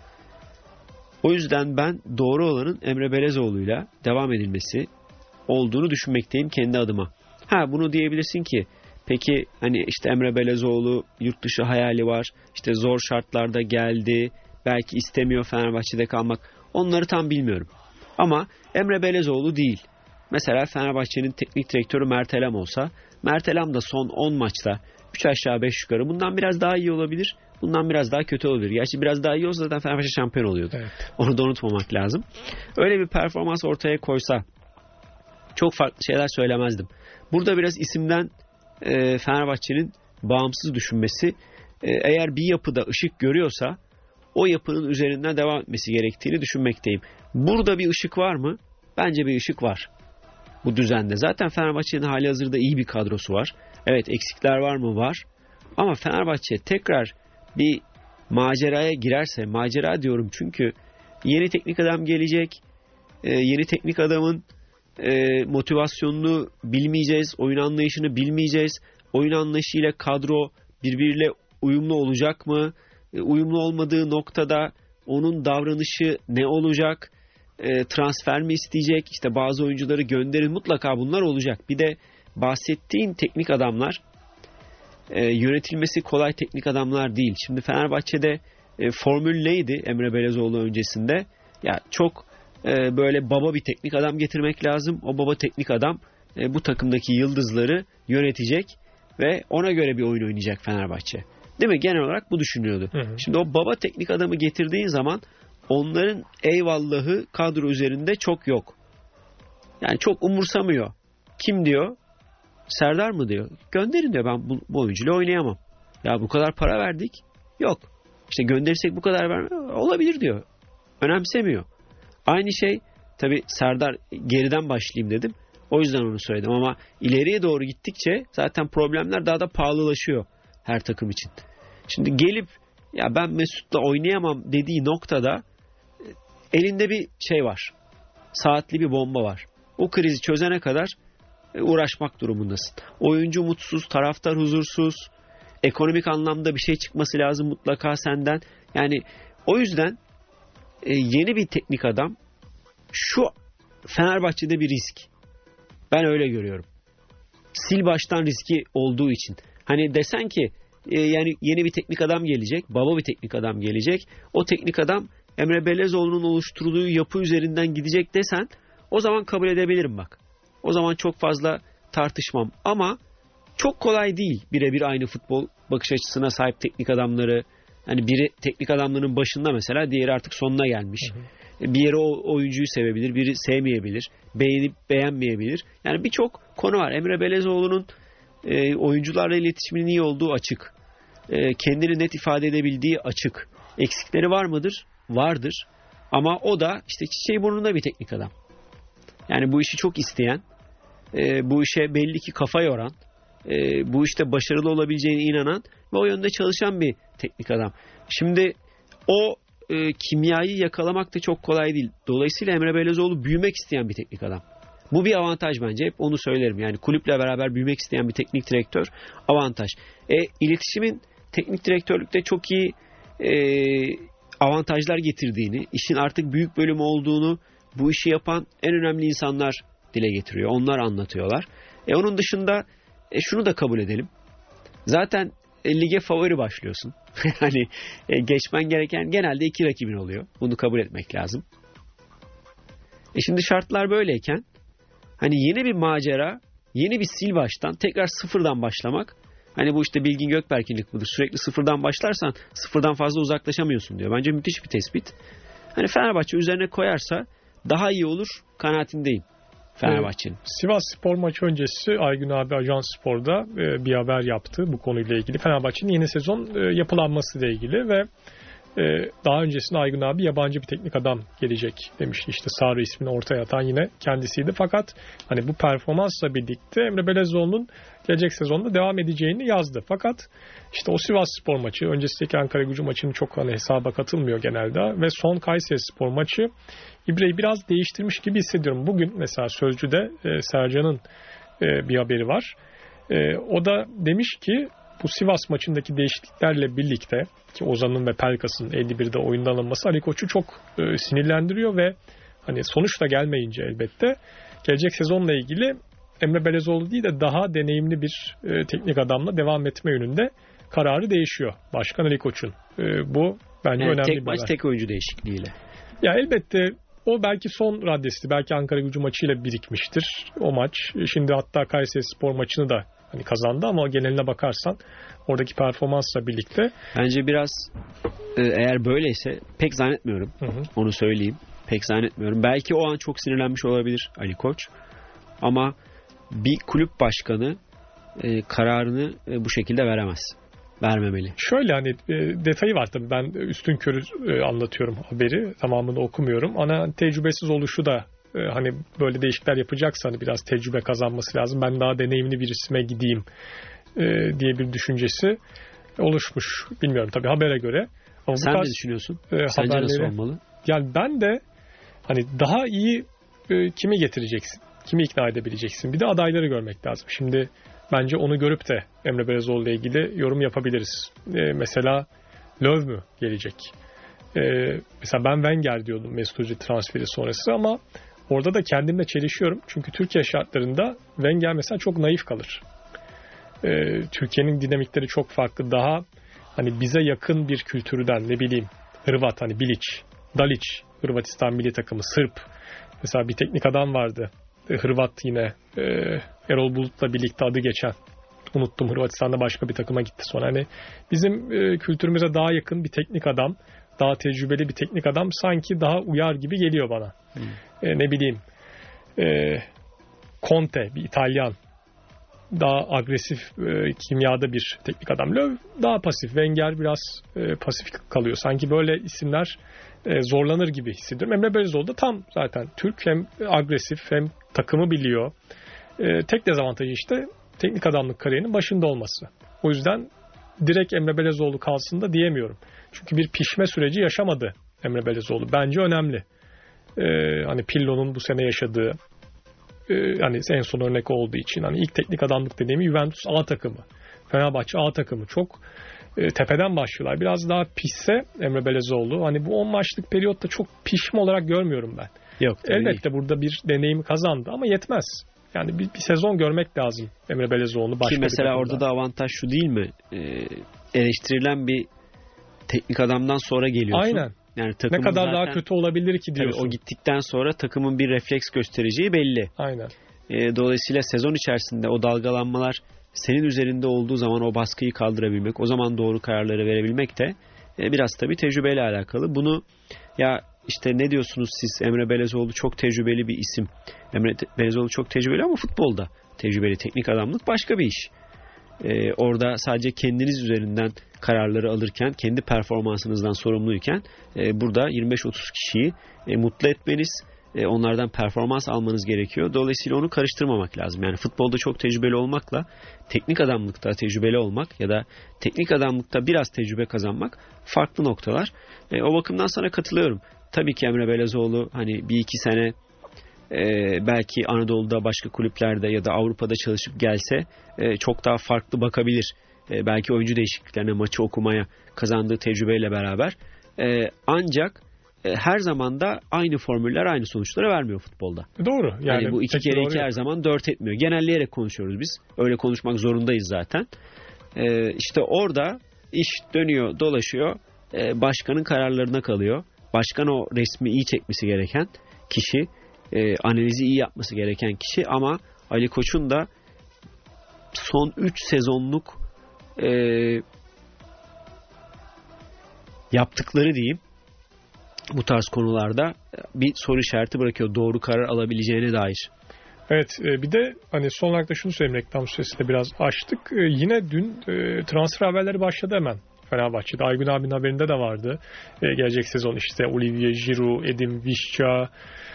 O yüzden ben doğru olanın Emre Belezoğlu'yla devam edilmesi olduğunu düşünmekteyim kendi adıma. Ha bunu diyebilirsin ki peki hani işte Emre Belezoğlu yurt dışı hayali var. İşte zor şartlarda geldi. Belki istemiyor Fenerbahçe'de kalmak. Onları tam bilmiyorum. Ama Emre Belezoğlu değil. Mesela Fenerbahçe'nin teknik direktörü Mert Elam olsa Mert Elam da son on maçta üç aşağı beş yukarı bundan biraz daha iyi olabilir. Bundan biraz daha kötü olabilir. Gerçi biraz daha iyi olsa zaten Fenerbahçe şampiyon oluyordu. Evet. Onu da unutmamak lazım. Öyle bir performans ortaya koysa çok farklı şeyler söylemezdim. Burada biraz isimden e, Fenerbahçe'nin bağımsız düşünmesi e, eğer bir yapıda ışık görüyorsa o yapının üzerinden devam etmesi gerektiğini düşünmekteyim. Burada bir ışık var mı? Bence bir ışık var. Bu düzende. Zaten Fenerbahçe'nin hali hazırda iyi bir kadrosu var. Evet eksikler var mı? Var. Ama Fenerbahçe tekrar bir maceraya girerse, macera diyorum çünkü yeni teknik adam gelecek. E, yeni teknik adamın e, motivasyonunu bilmeyeceğiz. Oyun anlayışını bilmeyeceğiz. Oyun anlayışıyla kadro birbiriyle uyumlu olacak mı? E, uyumlu olmadığı noktada onun davranışı ne olacak? E, transfer mi isteyecek? İşte bazı oyuncuları gönderin. Mutlaka bunlar olacak. Bir de bahsettiğin teknik adamlar e, yönetilmesi kolay teknik adamlar değil. Şimdi Fenerbahçe'de e, formül neydi Emre Belezoğlu öncesinde? Ya çok e, böyle baba bir teknik adam getirmek lazım. O baba teknik adam e, bu takımdaki yıldızları yönetecek ve ona göre bir oyun oynayacak Fenerbahçe. Değil mi? Genel olarak bu düşünüyordu. Hı hı. Şimdi o baba teknik adamı getirdiğin zaman onların eyvallahı kadro üzerinde çok yok. Yani çok umursamıyor. Kim diyor? Serdar mı diyor? Gönderin diyor. Ben bu, bu oyuncuyla oynayamam. Ya bu kadar para verdik. Yok. İşte gönderirsek bu kadar verme. Olabilir diyor. Önemsemiyor. Aynı şey tabii Serdar geriden başlayayım dedim. O yüzden onu söyledim ama ileriye doğru gittikçe zaten problemler daha da pahalılaşıyor her takım için. Şimdi gelip ya ben Mesut'la oynayamam dediği noktada elinde bir şey var. Saatli bir bomba var. O krizi çözene kadar uğraşmak durumundasın. Oyuncu mutsuz, taraftar huzursuz, ekonomik anlamda bir şey çıkması lazım mutlaka senden. Yani o yüzden yeni bir teknik adam şu Fenerbahçe'de bir risk. Ben öyle görüyorum. Sil baştan riski olduğu için. Hani desen ki e, yani yeni bir teknik adam gelecek, baba bir teknik adam gelecek. O teknik adam Emre Belezoğlu'nun oluşturduğu yapı üzerinden gidecek desen o zaman kabul edebilirim bak. O zaman çok fazla tartışmam. Ama çok kolay değil birebir aynı futbol bakış açısına sahip teknik adamları. Hani biri teknik adamların başında mesela, diğeri artık sonuna gelmiş. Hı hı. Bir yere o oyuncuyu sevebilir, biri sevmeyebilir, beğenip beğenmeyebilir. Yani birçok konu var. Emre Belezoğlu'nun e, oyuncularla iletişiminin iyi olduğu açık. E, kendini net ifade edebildiği açık. Eksikleri var mıdır? Vardır. Ama o da işte çiçeği burnunda bir teknik adam. Yani bu işi çok isteyen, e, bu işe belli ki kafa yoran, e, bu işte başarılı olabileceğine inanan ve o yönde çalışan bir teknik adam. Şimdi o e, kimyayı yakalamak da çok kolay değil. Dolayısıyla Emre Belezoğlu büyümek isteyen bir teknik adam. Bu bir avantaj bence. Hep onu söylerim. Yani kulüple beraber büyümek isteyen bir teknik direktör avantaj. E, iletişimin teknik direktörlükte çok iyi e, avantajlar getirdiğini, işin artık büyük bölümü olduğunu bu işi yapan en önemli insanlar dile getiriyor. Onlar anlatıyorlar. E, onun dışında e, şunu da kabul edelim. Zaten e, lige favori başlıyorsun. hani e, geçmen gereken genelde iki rakibin oluyor. Bunu kabul etmek lazım. E şimdi şartlar böyleyken hani yeni bir macera, yeni bir sil baştan, tekrar sıfırdan başlamak. Hani bu işte Bilgin Gökberk'inlik budur. Sürekli sıfırdan başlarsan sıfırdan fazla uzaklaşamıyorsun diyor. Bence müthiş bir tespit. Hani Fenerbahçe üzerine koyarsa daha iyi olur kanaatindeyim. Fenerbahçe'nin. Sivas Spor maçı öncesi Aygün abi Ajans Spor'da e, bir haber yaptı bu konuyla ilgili. Fenerbahçe'nin yeni sezon e, yapılanması ile ilgili ve e, daha öncesinde Aygün abi yabancı bir teknik adam gelecek demişti. İşte Sarı ismini ortaya atan yine kendisiydi. Fakat hani bu performansla birlikte Emre Belezoğlu'nun gelecek sezonda devam edeceğini yazdı. Fakat işte o Sivas Spor maçı, öncesindeki Ankaragücü maçının çok hani hesaba katılmıyor genelde ve son Kayseri Spor maçı İbre'yi biraz değiştirmiş gibi hissediyorum. Bugün mesela Sözcü'de e, Sercan'ın e, bir haberi var. E, o da demiş ki bu Sivas maçındaki değişikliklerle birlikte ki Ozan'ın ve Pelkas'ın elli birde oyundan alınması Ali Koç'u çok e, sinirlendiriyor ve hani sonuç da gelmeyince elbette gelecek sezonla ilgili Emre Belezoğlu değil de daha deneyimli bir e, teknik adamla devam etme yönünde kararı değişiyor. Başkan Ali Koç'un. E, bu bence Evet, önemli tek bir maç haber. tek oyuncu değişikliğiyle. Ya elbette o belki son raddesi, belki Ankaragücü maçıyla birikmiştir o maç. Şimdi hatta Kayseri Spor maçını da hani kazandı ama geneline bakarsan oradaki performansla birlikte. Bence biraz e, eğer böyleyse pek zannetmiyorum. Hı hı. Onu söyleyeyim. Pek zannetmiyorum. Belki o an çok sinirlenmiş olabilir Ali Koç. Ama bir kulüp başkanı e, kararını e, bu şekilde veremez. Vermemeli. Şöyle hani e, detayı var tabii, ben üstünkörü e, anlatıyorum haberi, tamamını okumuyorum. Ana tecrübesiz oluşu da e, hani böyle değişiklikler yapacaksa hani biraz tecrübe kazanması lazım. Ben daha deneyimli bir isime gideyim e, diye bir düşüncesi oluşmuş. Bilmiyorum tabii habere göre. Ama Sen bu ne tarz, düşünüyorsun? e, Sence haberleri, nasıl olmalı? yani ben de hani daha iyi e, kimi getireceksin? Kimi ikna edebileceksin? Bir de adayları görmek lazım. Şimdi bence onu görüp de Emre Belezoğlu ile ilgili yorum yapabiliriz. E, mesela Löw mü gelecek? E, mesela ben Wenger diyordum Mesut Özil transferi sonrası ama orada da kendimle çelişiyorum. Çünkü Türkiye şartlarında Wenger mesela çok naif kalır. E, Türkiye'nin dinamikleri çok farklı. Daha hani bize yakın bir kültürden, ne bileyim Hırvat, hani Bilic, Dalic, Hırvatistan milli takımı, Sırp. Mesela bir teknik adam vardı. Hırvat yine e, Erol Bulut'la birlikte adı geçen. Unuttum, Hırvatistan'da başka bir takıma gitti sonra. Hani bizim e, kültürümüze daha yakın bir teknik adam, daha tecrübeli bir teknik adam sanki daha uyar gibi geliyor bana. Hmm. E, ne bileyim e, Conte, bir İtalyan, daha agresif e, kimyada bir teknik adam. Löw daha pasif. Wenger biraz e, pasif kalıyor. Sanki böyle isimler e, zorlanır gibi hissediyorum. Emre Belezoğlu da tam zaten Türk, hem agresif hem takımı biliyor. E, tek dezavantajı işte teknik adamlık kariyerinin başında olması. O yüzden direkt Emre Belezoğlu kalsın da diyemiyorum. Çünkü bir pişme süreci yaşamadı Emre Belezoğlu. Bence önemli. E, hani Pirlo'nun bu sene yaşadığı, yani en son örnek olduğu için hani ilk teknik adamlık dediğim Juventus A takımı, Fenerbahçe A takımı çok e, tepeden başlıyorlar. Biraz daha pişse Emre Belezoğlu, hani bu on maçlık periyotta çok pişme olarak görmüyorum ben. Yok, elbette değil. Burada bir deneyim kazandı ama yetmez. Yani bir, bir sezon görmek lazım Emre Belezoğlu'nu başka. Ki mesela orada da avantaj şu değil mi? Ee, eleştirilen bir teknik adamdan sonra geliyorsun. Aynen. Yani ne kadar zaten, daha kötü olabilir ki diyorsun. Tabii o gittikten sonra takımın bir refleks göstereceği belli. Aynen. E, dolayısıyla sezon içerisinde o dalgalanmalar senin üzerinde olduğu zaman o baskıyı kaldırabilmek, o zaman doğru kararları verebilmek de e, biraz tabii tecrübeyle alakalı. Bunu ya işte ne diyorsunuz siz, Emre Belezoğlu çok tecrübeli bir isim. Emre Belezoğlu çok tecrübeli ama futbolda tecrübeli, teknik adamlık başka bir iş. Ee, orada sadece kendiniz üzerinden kararları alırken, kendi performansınızdan sorumluyken e, burada yirmi beş otuz kişiyi e, mutlu etmeniz, e, onlardan performans almanız gerekiyor. Dolayısıyla onu karıştırmamak lazım. Yani futbolda çok tecrübeli olmakla teknik adamlıkta tecrübeli olmak ya da teknik adamlıkta biraz tecrübe kazanmak farklı noktalar. E, o bakımdan sana katılıyorum. Tabii ki Emre Belezoğlu hani bir iki sene Ee, belki Anadolu'da başka kulüplerde ya da Avrupa'da çalışıp gelse e, çok daha farklı bakabilir. E, belki oyuncu değişikliklerine, maçı okumaya kazandığı tecrübeyle beraber. E, ancak e, her zaman da aynı formüller aynı sonuçları vermiyor futbolda. Doğru. Yani yani bu iki kere iki her zaman dört etmiyor. Genelleyerek konuşuyoruz biz. Öyle konuşmak zorundayız zaten. E, işte orada iş dönüyor, dolaşıyor. E, başkanın kararlarına kalıyor. Başkan o resmi iyi çekmesi gereken kişi. E, analizi iyi yapması gereken kişi ama Ali Koç'un da son üç sezonluk e, yaptıkları diyeyim bu tarz konularda bir soru işareti bırakıyor doğru karar alabileceğine dair. Evet, bir de hani son olarak da şunu söyleyeyim, reklam süresinde biraz açtık. Yine dün transfer haberleri başladı hemen Fenerbahçe'de. Aygün abinin haberinde de vardı. Gelecek sezon işte Olivier Giroud, Edim Visca.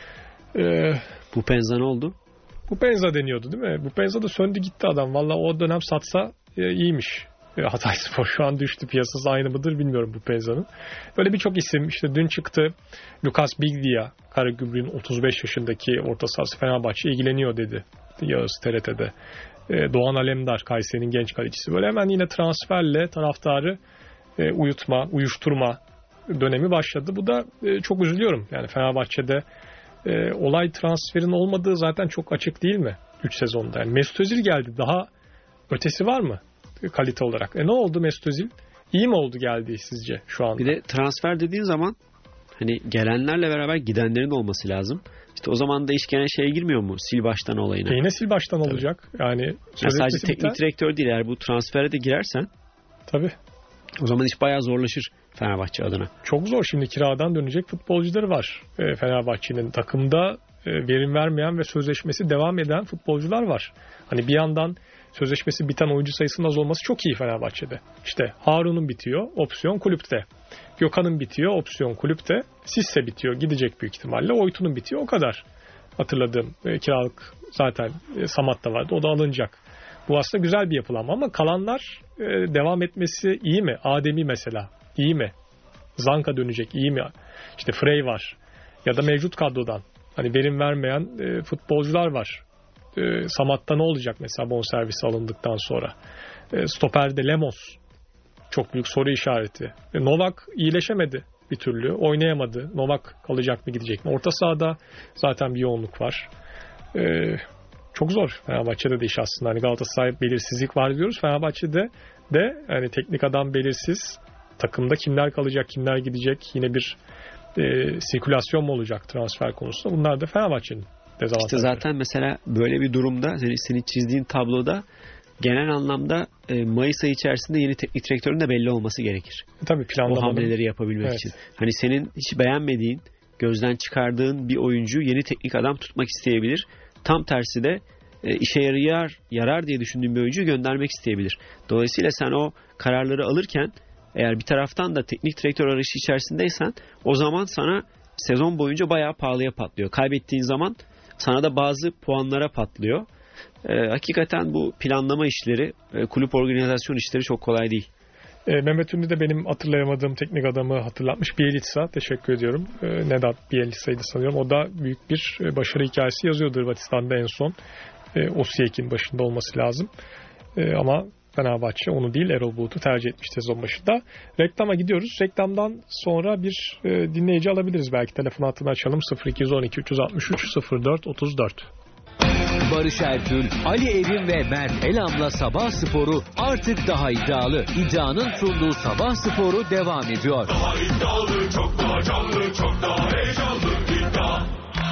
Bu Penza ne oldu? Bu Penza deniyordu değil mi? Bu Penza da söndü gitti adam. Valla o dönem satsa iyiymiş. Hatayspor şu an düştü, piyasası aynı mıdır bilmiyorum bu Penza'nın. Böyle birçok isim işte dün çıktı. Lucas Biglia, Karagümrük'ün otuz beş yaşındaki orta sahası, Fenerbahçe ilgileniyor dedi Yağız T R T'de. Doğan Alemdar, Kayseri'nin genç kalecisi. Böyle hemen yine transferle taraftarı uyutma, uyuşturma dönemi başladı. Bu da çok üzülüyorum. Yani Fenerbahçe'de olay transferin olmadığı zaten çok açık değil mi? üç sezonda. Yani Mesut Özil geldi. Daha ötesi var mı? Kalite olarak. E ne oldu Mesut Özil? İyi mi oldu geldiği sizce şu anda? Bir de transfer dediğin zaman hani gelenlerle beraber gidenlerin olması lazım. İşte o zaman da iş gene şeye girmiyor mu? Sil baştan olayına. E yine sil baştan tabii olacak. Yani ya sadece teknik biter. Direktör değil. Eğer bu transfere de girersen tabii. O zaman iş bayağı zorlaşır Fenerbahçe adına. Çok zor. Şimdi kiradan dönecek futbolcuları var. E, Fenerbahçe'nin takımda e, verim vermeyen ve sözleşmesi devam eden futbolcular var. Hani bir yandan sözleşmesi biten oyuncu sayısının az olması çok iyi Fenerbahçe'de. İşte Harun'un bitiyor, opsiyon kulüpte. Gökhan'ın bitiyor, opsiyon kulüpte. Sisse bitiyor, gidecek büyük ihtimalle. Oytun'un bitiyor, o kadar. Hatırladığım e, kiralık zaten e, Samat'ta vardı, o da alınacak. Bu aslında güzel bir yapılanma ama kalanlar e, devam etmesi iyi mi? Ademi mesela iyi mi? Zanka dönecek iyi mi? İşte Frey var. Ya da mevcut kadrodan hani verim vermeyen e, futbolcular var. E, Samat'ta ne olacak mesela bonservisi alındıktan sonra? E, Stoper'de Lemos çok büyük soru işareti. E, Novak iyileşemedi bir türlü. Oynayamadı. Novak kalacak mı gidecek mi? Orta sahada zaten bir yoğunluk var. E, çok zor. Fenerbahçe'de de iş aslında. Hani Galatasaray belirsizlik var diyoruz. Fenerbahçe'de de hani teknik adam belirsiz. Takımda kimler kalacak, kimler gidecek? Yine bir e, sirkülasyon mu olacak transfer konusunda? Bunlar da Fenerbahçe'nin dezavantajları. İşte zaten mesela böyle bir durumda senin, senin çizdiğin tabloda genel anlamda e, Mayıs ayı içerisinde yeni teknik direktörün de belli olması gerekir. E, tabii planlamadım. O hamleleri yapabilmek evet. için. Hani senin hiç beğenmediğin, gözden çıkardığın bir oyuncu yeni teknik adam tutmak isteyebilir. Tam tersi de e, işe yarar, yarar diye düşündüğün bir oyuncuyu göndermek isteyebilir. Dolayısıyla sen o kararları alırken eğer bir taraftan da teknik direktör arayışı içerisindeysen o zaman sana sezon boyunca bayağı pahalıya patlıyor. Kaybettiğin zaman sana da bazı puanlara patlıyor. E, hakikaten bu planlama işleri, e, kulüp organizasyon işleri çok kolay değil. E, Mehmet Ünlü de benim hatırlayamadığım teknik adamı hatırlatmış. Bielitsa, teşekkür ediyorum. E, Nedat Bielitsa'ydı sanıyorum. O da büyük bir e, başarı hikayesi yazıyordu Hırvatistan'da en son. E, Osijek'in başında olması lazım. E, ama Fenerbahçe onu değil Erol Bulut'u tercih etmiş sezon başında. Reklama gidiyoruz. Reklamdan sonra bir e, dinleyici alabiliriz. Belki telefon hattını açalım. sıfır iki on iki üç altı üç sıfır dört otuz dört. Barış Ertül, Ali Evin ve Mert Elam'la Sabah Sporu artık daha iddialı. İddianın sunduğu Sabah Sporu devam ediyor. Daha iddialı, çok daha canlı, çok daha heyecanlı. İddia.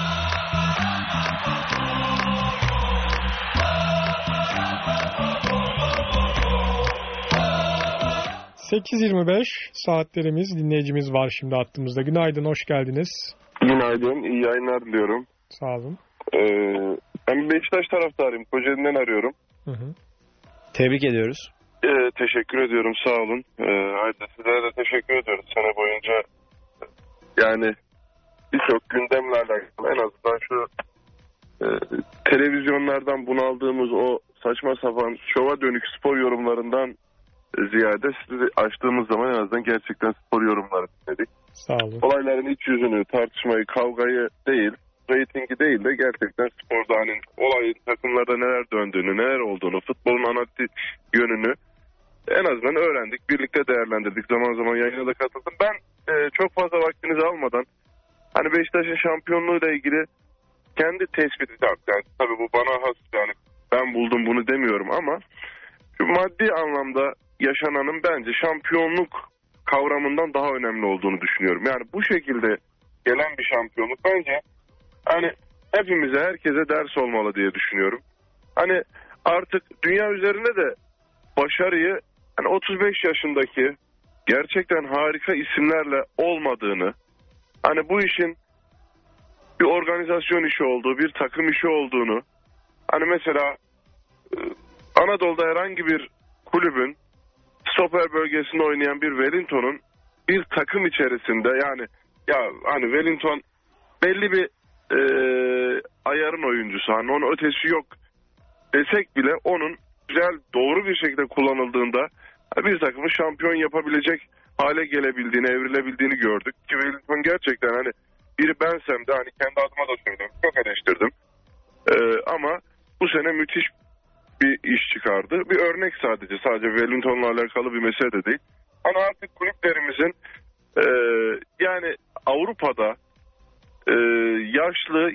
sekiz yirmi beş saatlerimiz, dinleyicimiz var şimdi hattımızda. Günaydın, hoş geldiniz. Günaydın, iyi yayınlar diliyorum. Sağ olun. Ee, ben Beşiktaş taraftarıyım, Kocaeli'den arıyorum. Hı hı. Tebrik ediyoruz. Ee, teşekkür ediyorum, sağ olun. Ee, haydi sizlere de teşekkür ediyoruz. Sene boyunca yani birçok gündemle alakalı en azından şu e, televizyonlardan bunaldığımız o saçma sapan şova dönük spor yorumlarından ziyade sizi açtığımız zaman en azından gerçekten spor yorumları dinledik. Sağ olun. Olayların iç yüzünü, tartışmayı, kavgayı değil, reytingi değil de gerçekten sporda hani olayın takımlarda neler döndüğünü, neler olduğunu, futbolun analitik yönünü en azından öğrendik. Birlikte değerlendirdik. Zaman zaman yayına da katıldım. Ben e, çok fazla vaktinizi almadan hani Beşiktaş'ın şampiyonluğuyla ilgili kendi tespiti yani tabii bu bana has yani ben buldum bunu demiyorum ama şu maddi anlamda yaşananın bence şampiyonluk kavramından daha önemli olduğunu düşünüyorum. Yani bu şekilde gelen bir şampiyonluk bence hani hepimize, herkese ders olmalı diye düşünüyorum. Hani artık dünya üzerinde de başarıyı hani otuz beş yaşındaki gerçekten harika isimlerle olmadığını, hani bu işin bir organizasyon işi olduğu, bir takım işi olduğunu, Hani mesela Anadolu'da herhangi bir kulübün stoper bölgesinde oynayan bir Wellington'un bir takım içerisinde, yani ya hani Wellington belli bir e, ayarın oyuncusu, hani onun ötesi yok desek bile onun güzel, doğru bir şekilde kullanıldığında bir takımı şampiyon yapabilecek hale gelebildiğini, evrilebildiğini gördük. Ki Wellington gerçekten hani biri bensem de, hani kendi adıma da söyledim, çok eleştirdim. Ee, ama bu sene müthiş bir iş çıkardı. Bir örnek sadece, sadece Wellington'la alakalı bir mesele de değil. Hani artık kulüplerimizin e, yani Avrupa'da e, yaşlı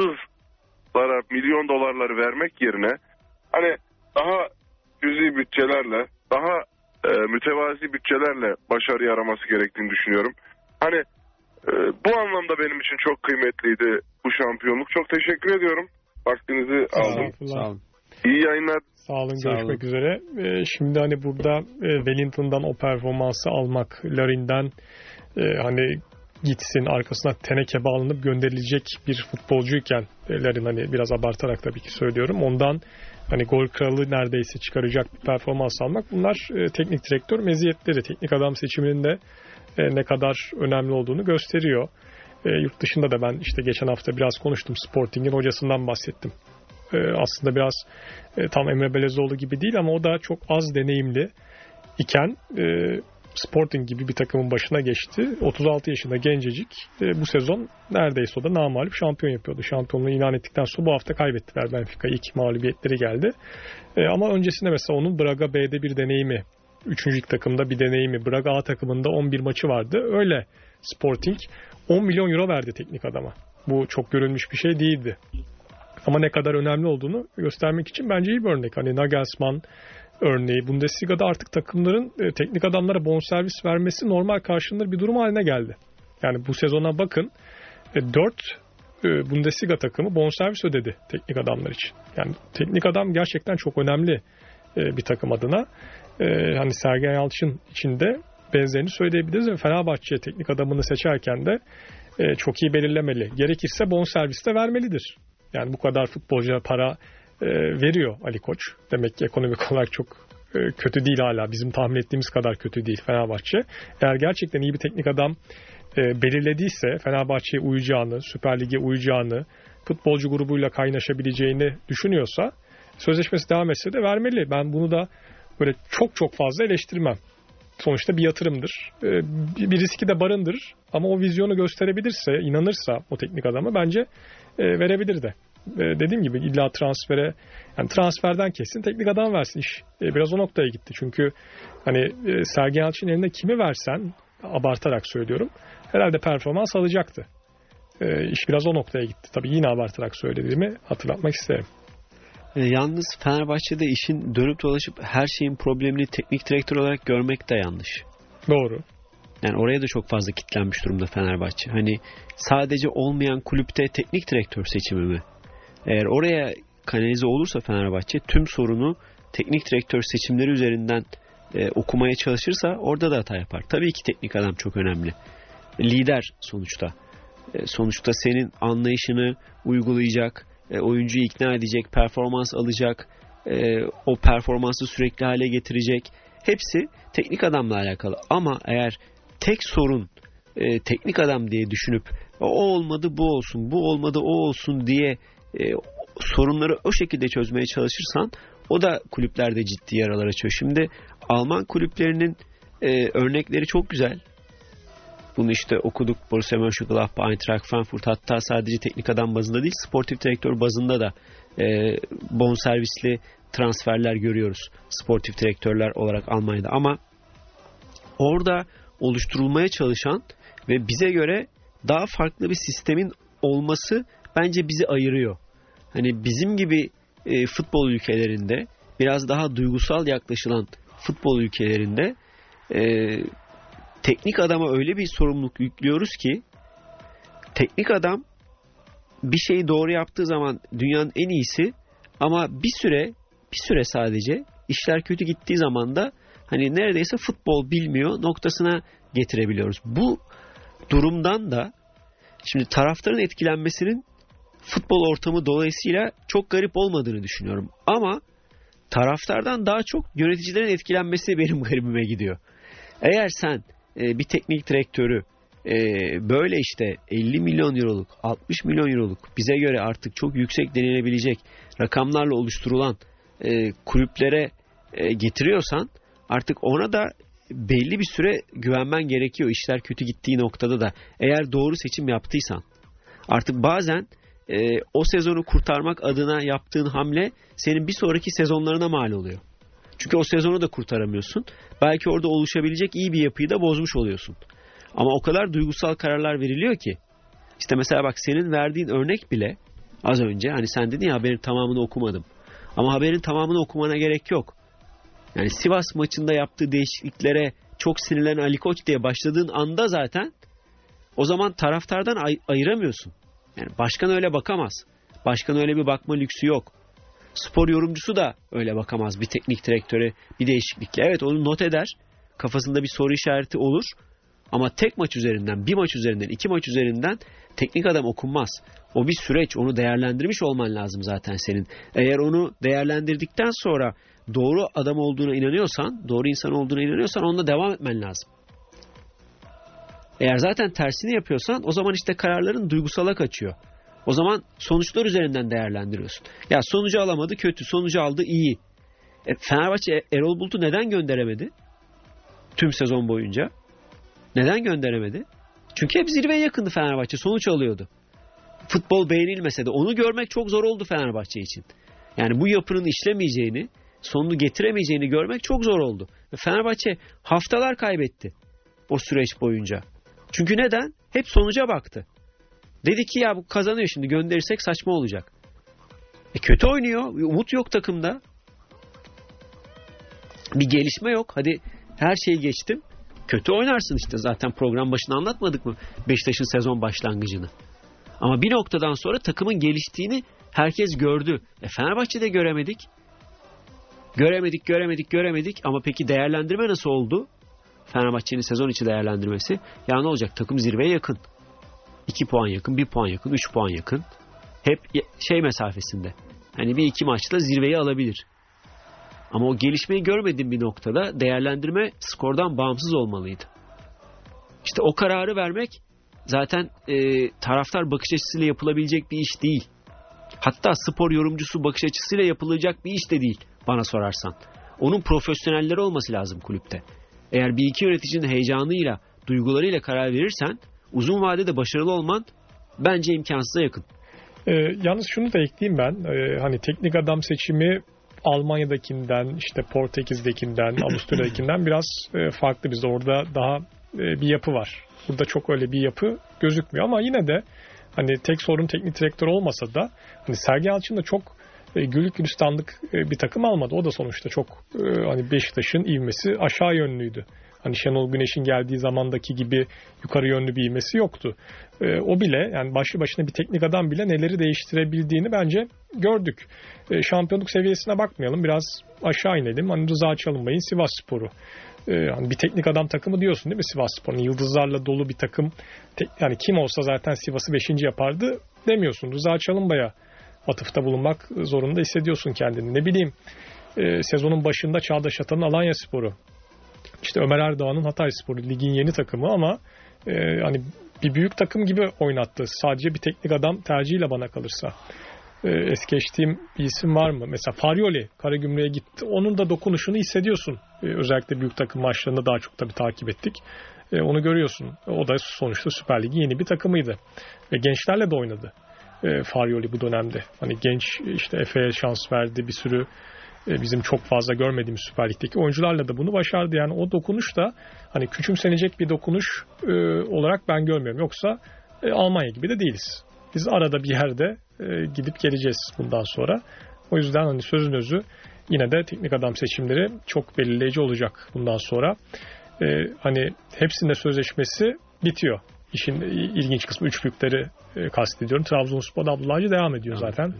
yıldızlara milyon dolarları vermek yerine hani daha cüzi bütçelerle, daha e, mütevazi bütçelerle başarı araması gerektiğini düşünüyorum. Hani e, bu anlamda benim için çok kıymetliydi bu şampiyonluk. Çok teşekkür ediyorum. Vaktinizi aldım. Sağ olun. İyi yayınlar. Sağ olun, Sağ görüşmek olun. üzere. Ee, şimdi hani burada e, Wellington'dan o performansı almak, Larin'den e, hani gitsin arkasına teneke bağlanıp gönderilecek bir futbolcuyken, e, Larin hani biraz abartarak tabii ki söylüyorum, ondan hani gol kralı neredeyse çıkaracak bir performans almak, bunlar e, teknik direktör meziyetleri, teknik adam seçiminin de e, ne kadar önemli olduğunu gösteriyor. E, yurt dışında da ben işte geçen hafta biraz konuştum, Sporting'in hocasından bahsettim. E, aslında biraz e, tam Emre Belezoğlu gibi değil ama o da çok az deneyimli iken e, Sporting gibi bir takımın başına geçti. otuz altı yaşında gencecik, e, bu sezon neredeyse o da namağlup şampiyon yapıyordu. Şampiyonluğu ilan ettikten sonra bu hafta kaybettiler Benfica. İlk mağlubiyetleri geldi. E, ama öncesinde mesela onun Braga B'de bir deneyimi, üçüncü takımda bir deneyimi, Braga A takımında on bir maçı vardı. Öyle Sporting on milyon euro verdi teknik adama. Bu çok görülmüş bir şey değildi. Ama ne kadar önemli olduğunu göstermek için bence iyi bir örnek. Hani Nagelsmann örneği, Bundesliga'da artık takımların e, teknik adamlara bonservis vermesi normal karşılanır bir durum haline geldi. Yani bu sezona bakın, e, dört e, Bundesliga takımı bonservis ödedi teknik adamlar için. Yani teknik adam gerçekten çok önemli e, bir takım adına. E, hani Sergen Yalçın için de benzerini söyleyebiliriz ve Fenerbahçe teknik adamını seçerken de e, çok iyi belirlemeli. Gerekirse bonservis de vermelidir. Yani bu kadar futbolcuya para e, veriyor Ali Koç. Demek ki ekonomik olarak çok e, kötü değil hala. Bizim tahmin ettiğimiz kadar kötü değil Fenerbahçe. Eğer gerçekten iyi bir teknik adam e, belirlediyse, Fenerbahçe'ye uyacağını, Süper Lig'e uyacağını, futbolcu grubuyla kaynaşabileceğini düşünüyorsa, sözleşmesi devam etse de vermeli. Ben bunu da böyle çok çok fazla eleştirmem. Sonuçta bir yatırımdır. E, bir riski de barındırır. Ama o vizyonu gösterebilirse, inanırsa o teknik adama bence e, verebilir de. E, dediğim gibi illa transfere, yani transferden kesin teknik adam versin, iş e, biraz o noktaya gitti. Çünkü hani e, Sergen Yalçın'ın eline kimi versen, abartarak söylüyorum, herhalde performans alacaktı. E, iş biraz o noktaya gitti. Tabii yine abartarak söylediğimi hatırlatmak isterim. E, yalnız Fenerbahçe'de işin dönüp dolaşıp her şeyin problemini teknik direktör olarak görmek de yanlış. Doğru. Yani oraya da çok fazla kilitlenmiş durumda Fenerbahçe. Hani sadece olmayan kulüpte teknik direktör seçimi mi? Eğer oraya kanalize olursa Fenerbahçe, tüm sorunu teknik direktör seçimleri üzerinden e, okumaya çalışırsa orada da hata yapar. Tabii ki teknik adam çok önemli. Lider sonuçta. E, sonuçta senin anlayışını uygulayacak, e, oyuncuyu ikna edecek, performans alacak, e, o performansı sürekli hale getirecek. Hepsi teknik adamla alakalı. Ama eğer tek sorun e, teknik adam diye düşünüp o olmadı bu olsun, bu olmadı o olsun diye e, sorunları o şekilde çözmeye çalışırsan, o da kulüplerde ciddi yaralar açıyor. Şimdi Alman kulüplerinin e, örnekleri çok güzel. Bunu işte okuduk, Borussia Mönchengladbach, Eintracht Frankfurt, hatta sadece teknik adam bazında değil, sportif direktör bazında da e, bonservisli transferler görüyoruz sportif direktörler olarak Almanya'da. Ama orada oluşturulmaya çalışan ve bize göre daha farklı bir sistemin olması bence bizi ayırıyor. Hani bizim gibi e, futbol ülkelerinde, biraz daha duygusal yaklaşılan futbol ülkelerinde e, teknik adama öyle bir sorumluluk yüklüyoruz ki, teknik adam bir şeyi doğru yaptığı zaman dünyanın en iyisi, ama bir süre bir süre sadece işler kötü gittiği zaman da hani neredeyse futbol bilmiyor noktasına getirebiliyoruz. Bu durumdan da şimdi taraftarın etkilenmesinin futbol ortamı dolayısıyla çok garip olmadığını düşünüyorum. Ama taraftardan daha çok yöneticilerin etkilenmesi benim garibime gidiyor. Eğer sen e, bir teknik direktörü e, böyle işte elli milyon euroluk, altmış milyon euroluk bize göre artık çok yüksek denilebilecek rakamlarla oluşturulan e, kulüplere e, getiriyorsan artık ona da belli bir süre güvenmen gerekiyor. İşler kötü gittiği noktada da eğer doğru seçim yaptıysan. Artık bazen e, o sezonu kurtarmak adına yaptığın hamle senin bir sonraki sezonlarına mal oluyor. Çünkü o sezonu da kurtaramıyorsun. Belki orada oluşabilecek iyi bir yapıyı da bozmuş oluyorsun. Ama o kadar duygusal kararlar veriliyor ki. İşte mesela bak senin verdiğin örnek bile az önce hani sen dedin ya haberin tamamını okumadım. Ama haberin tamamını okumana gerek yok. Yani Sivas maçında yaptığı değişikliklere çok sinirlenen Ali Koç diye başladığın anda zaten o zaman taraftardan ay- ayıramıyorsun. Yani başkan öyle bakamaz. Başkan öyle bir bakma lüksü yok. Spor yorumcusu da öyle bakamaz bir teknik direktöre bir değişiklikle. Evet onu not eder. Kafasında bir soru işareti olur. Ama tek maç üzerinden, bir maç üzerinden, iki maç üzerinden teknik adam okunmaz. O bir süreç. Onu değerlendirmiş olman lazım zaten senin. Eğer onu değerlendirdikten sonra doğru adam olduğuna inanıyorsan, doğru insan olduğuna inanıyorsan onunla devam etmen lazım. Eğer zaten tersini yapıyorsan o zaman işte kararların duygusala kaçıyor. O zaman sonuçlar üzerinden değerlendiriyorsun. Ya sonucu alamadı kötü, sonucu aldı iyi. E, Fenerbahçe Erol Bulut'u neden gönderemedi? Tüm sezon boyunca. Neden gönderemedi? Çünkü hep zirveye yakındı Fenerbahçe. Sonuç alıyordu. Futbol beğenilmese de onu görmek çok zor oldu Fenerbahçe için. Yani bu yapının işlemeyeceğini, sonunu getiremeyeceğini görmek çok zor oldu. Ve Fenerbahçe haftalar kaybetti o süreç boyunca. Çünkü neden? Hep sonuca baktı. Dedi ki ya bu kazanıyor şimdi gönderirsek saçma olacak. E kötü oynuyor. Umut yok takımda. Bir gelişme yok. Hadi her şeyi geçtim. Kötü oynarsın işte zaten program başında anlatmadık mı Beşiktaş'ın sezon başlangıcını. Ama bir noktadan sonra takımın geliştiğini herkes gördü. E Fenerbahçe'de göremedik. Göremedik, göremedik, göremedik. Ama peki değerlendirme nasıl oldu? Fenerbahçe'nin sezon içi değerlendirmesi. Ya ne olacak? Takım zirveye yakın. iki puan yakın, bir puan yakın, üç puan yakın. Hep şey mesafesinde. Hani bir iki maçta zirveyi alabilir. Ama o gelişmeyi görmediğim bir noktada değerlendirme skordan bağımsız olmalıydı. İşte o kararı vermek zaten e, taraftar bakış açısıyla yapılabilecek bir iş değil. Hatta spor yorumcusu bakış açısıyla yapılacak bir iş de değil bana sorarsan. Onun profesyonelleri olması lazım kulüpte. Eğer bir iki yöneticinin heyecanıyla, duygularıyla karar verirsen uzun vadede başarılı olman bence imkansıza yakın. E, yalnız şunu da ekleyeyim ben. E, hani teknik adam seçimi Almanya'dakinden, işte Portekiz'dekinden, Avusturya'dakinden biraz e, farklı. Bizde orada daha e, bir yapı var. Burada çok öyle bir yapı gözükmüyor ama yine de hani tek sorun teknik direktör olmasa da hani Sergen Yalçın da çok e, güllük gülistanlık e, bir takım almadı. O da sonuçta çok e, hani Beşiktaş'ın ivmesi aşağı yönlüydü. Hani Şenol Güneş'in geldiği zamandaki gibi yukarı yönlü bir ivmesi yoktu. E, o bile yani başlı başına bir teknik adam bile neleri değiştirebildiğini bence gördük. E, şampiyonluk seviyesine bakmayalım. Biraz aşağı inelim. Hani Rıza Çalınbay'ın Sivasspor'u. E, hani bir teknik adam takımı diyorsun değil mi Sivasspor'un? Yıldızlarla dolu bir takım. Tek, yani kim olsa zaten Sivas'ı beşinci yapardı demiyorsun. Rıza Çalınbay'a atıfta bulunmak zorunda hissediyorsun kendini. Ne bileyim e, sezonun başında Çağdaş Atan'ın Alanyaspor'u. İşte Ömer Erdoğan'ın Hatayspor'u ligin yeni takımı ama e, hani bir büyük takım gibi oynattı. Sadece bir teknik adam tercihiyle bana kalırsa. E, es geçtiğim bir isim var mı? Mesela Faryoli Karagümrük'e gitti. Onun da dokunuşunu hissediyorsun. E, özellikle büyük takım maçlarında daha çok tabii takip ettik. E, onu görüyorsun. O da sonuçta Süper Lig'in yeni bir takımıydı. Ve gençlerle de oynadı. E, Faryoli bu dönemde. Hani genç işte Efe'ye şans verdi. Bir sürü bizim çok fazla görmediğimiz Süper Lig'deki oyuncularla da bunu başardı. Yani o dokunuş da hani küçümsenecek bir dokunuş e, olarak ben görmüyorum. Yoksa e, Almanya gibi de değiliz. Biz arada bir yerde e, gidip geleceğiz bundan sonra. O yüzden hani sözün özü yine de teknik adam seçimleri çok belirleyici olacak bundan sonra. E, hani hepsinde sözleşmesi bitiyor. İşin ilginç kısmı üç büyükleri e, kastediyorum. Trabzonspor'da Abdullah Avcı devam ediyor zaten.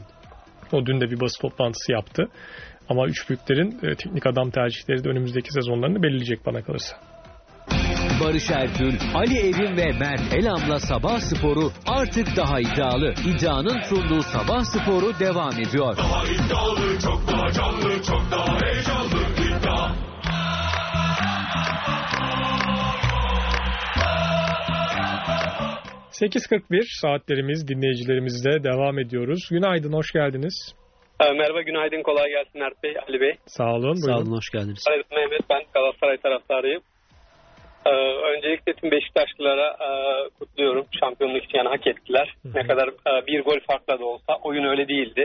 O dün de bir basın toplantısı yaptı. Ama üç büyüklerin e, teknik adam tercihleri de önümüzdeki sezonlarını belirleyecek bana kalırsa. Barış Ertül, Ali Evin ve Mert Elam'la Sabah Sporu artık daha iddialı. İddianın sunduğu Sabah Sporu devam ediyor. Daha iddialı, çok daha canlı, çok daha heyecanlı. İddia. sekiz kırk bir saatlerimiz, dinleyicilerimizle devam ediyoruz. Günaydın, hoş geldiniz. Merhaba, günaydın, kolay gelsin Mert Bey, Ali Bey. Sağ olun, Sağ buyurun. olun, hoş geldiniz. Mehmet, ben Galatasaray taraftarıyım. Ee, öncelikle tüm Beşiktaşlılara e, kutluyorum. Şampiyonluk için yani hak ettiler. Hı hı. Ne kadar e, bir gol farkla da olsa oyun öyle değildi.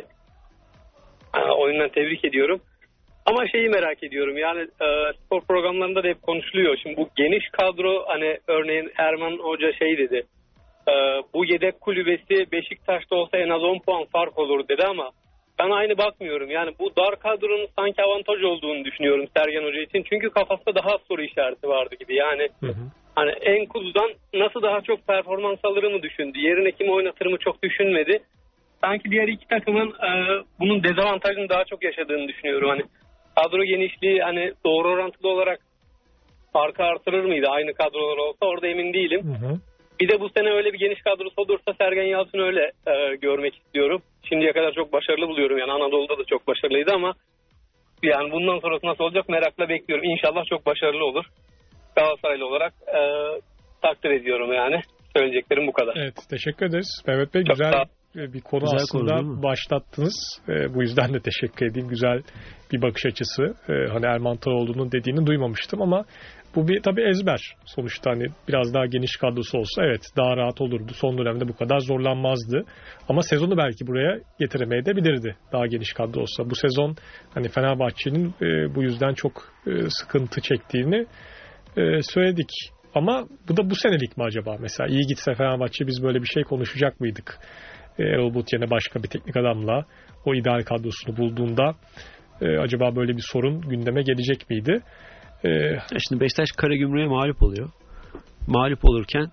E, oyundan tebrik ediyorum. Ama şeyi merak ediyorum, yani e, spor programlarında da hep konuşuluyor. Şimdi bu geniş kadro, hani örneğin Erman Hoca şey dedi. E, bu yedek kulübesi Beşiktaş'ta olsa en az on puan fark olur dedi ama ben aynı bakmıyorum. Yani bu dar kadronun sanki avantaj olduğunu düşünüyorum Sergen Hoca için. Çünkü kafasında daha az soru işareti vardı gibi. Yani hı hı. Hani Enkudu'dan nasıl daha çok performans alır mı düşündü. Yerine kim oynatır mı çok düşünmedi. Sanki diğer iki takımın e, bunun dezavantajını daha çok yaşadığını düşünüyorum. Hani kadro genişliği hani doğru orantılı olarak farkı artırır mıydı aynı kadrolar olsa, orada emin değilim. Hı hı. Bir de bu sene öyle bir geniş kadrosu olursa Sergen Yalçın'ı öyle e, görmek istiyorum. Şimdiye kadar çok başarılı buluyorum. Yani Anadolu'da da çok başarılıydı ama yani bundan sonrası nasıl olacak merakla bekliyorum. İnşallah çok başarılı olur. Galatasaraylı olarak e, takdir ediyorum yani. Söyleyeceklerim bu kadar. Evet, teşekkür ederiz. Mehmet Bey, çok güzel sağ... bir konu güzel aslında konu, başlattınız. E, bu yüzden de teşekkür edeyim. Güzel bir bakış açısı. E, hani Erman Toroğlu'nun dediğini duymamıştım ama bu bir tabii ezber. Sonuçta hani biraz daha geniş kadrosu olsa evet daha rahat olurdu. Son dönemde bu kadar zorlanmazdı. Ama sezonu belki buraya getiremeye de bilirdi. Daha geniş kadro olsa. Bu sezon hani Fenerbahçe'nin e, bu yüzden çok e, sıkıntı çektiğini e, söyledik. Ama bu da bu senelik mi acaba? Mesela iyi gitse Fenerbahçe biz böyle bir şey konuşacak mıydık? E, Erol Bulut yerine başka bir teknik adamla o ideal kadrosunu bulduğunda e, acaba böyle bir sorun gündeme gelecek miydi? Ee, Şimdi Beşiktaş Karagümrük'e mağlup oluyor. Mağlup olurken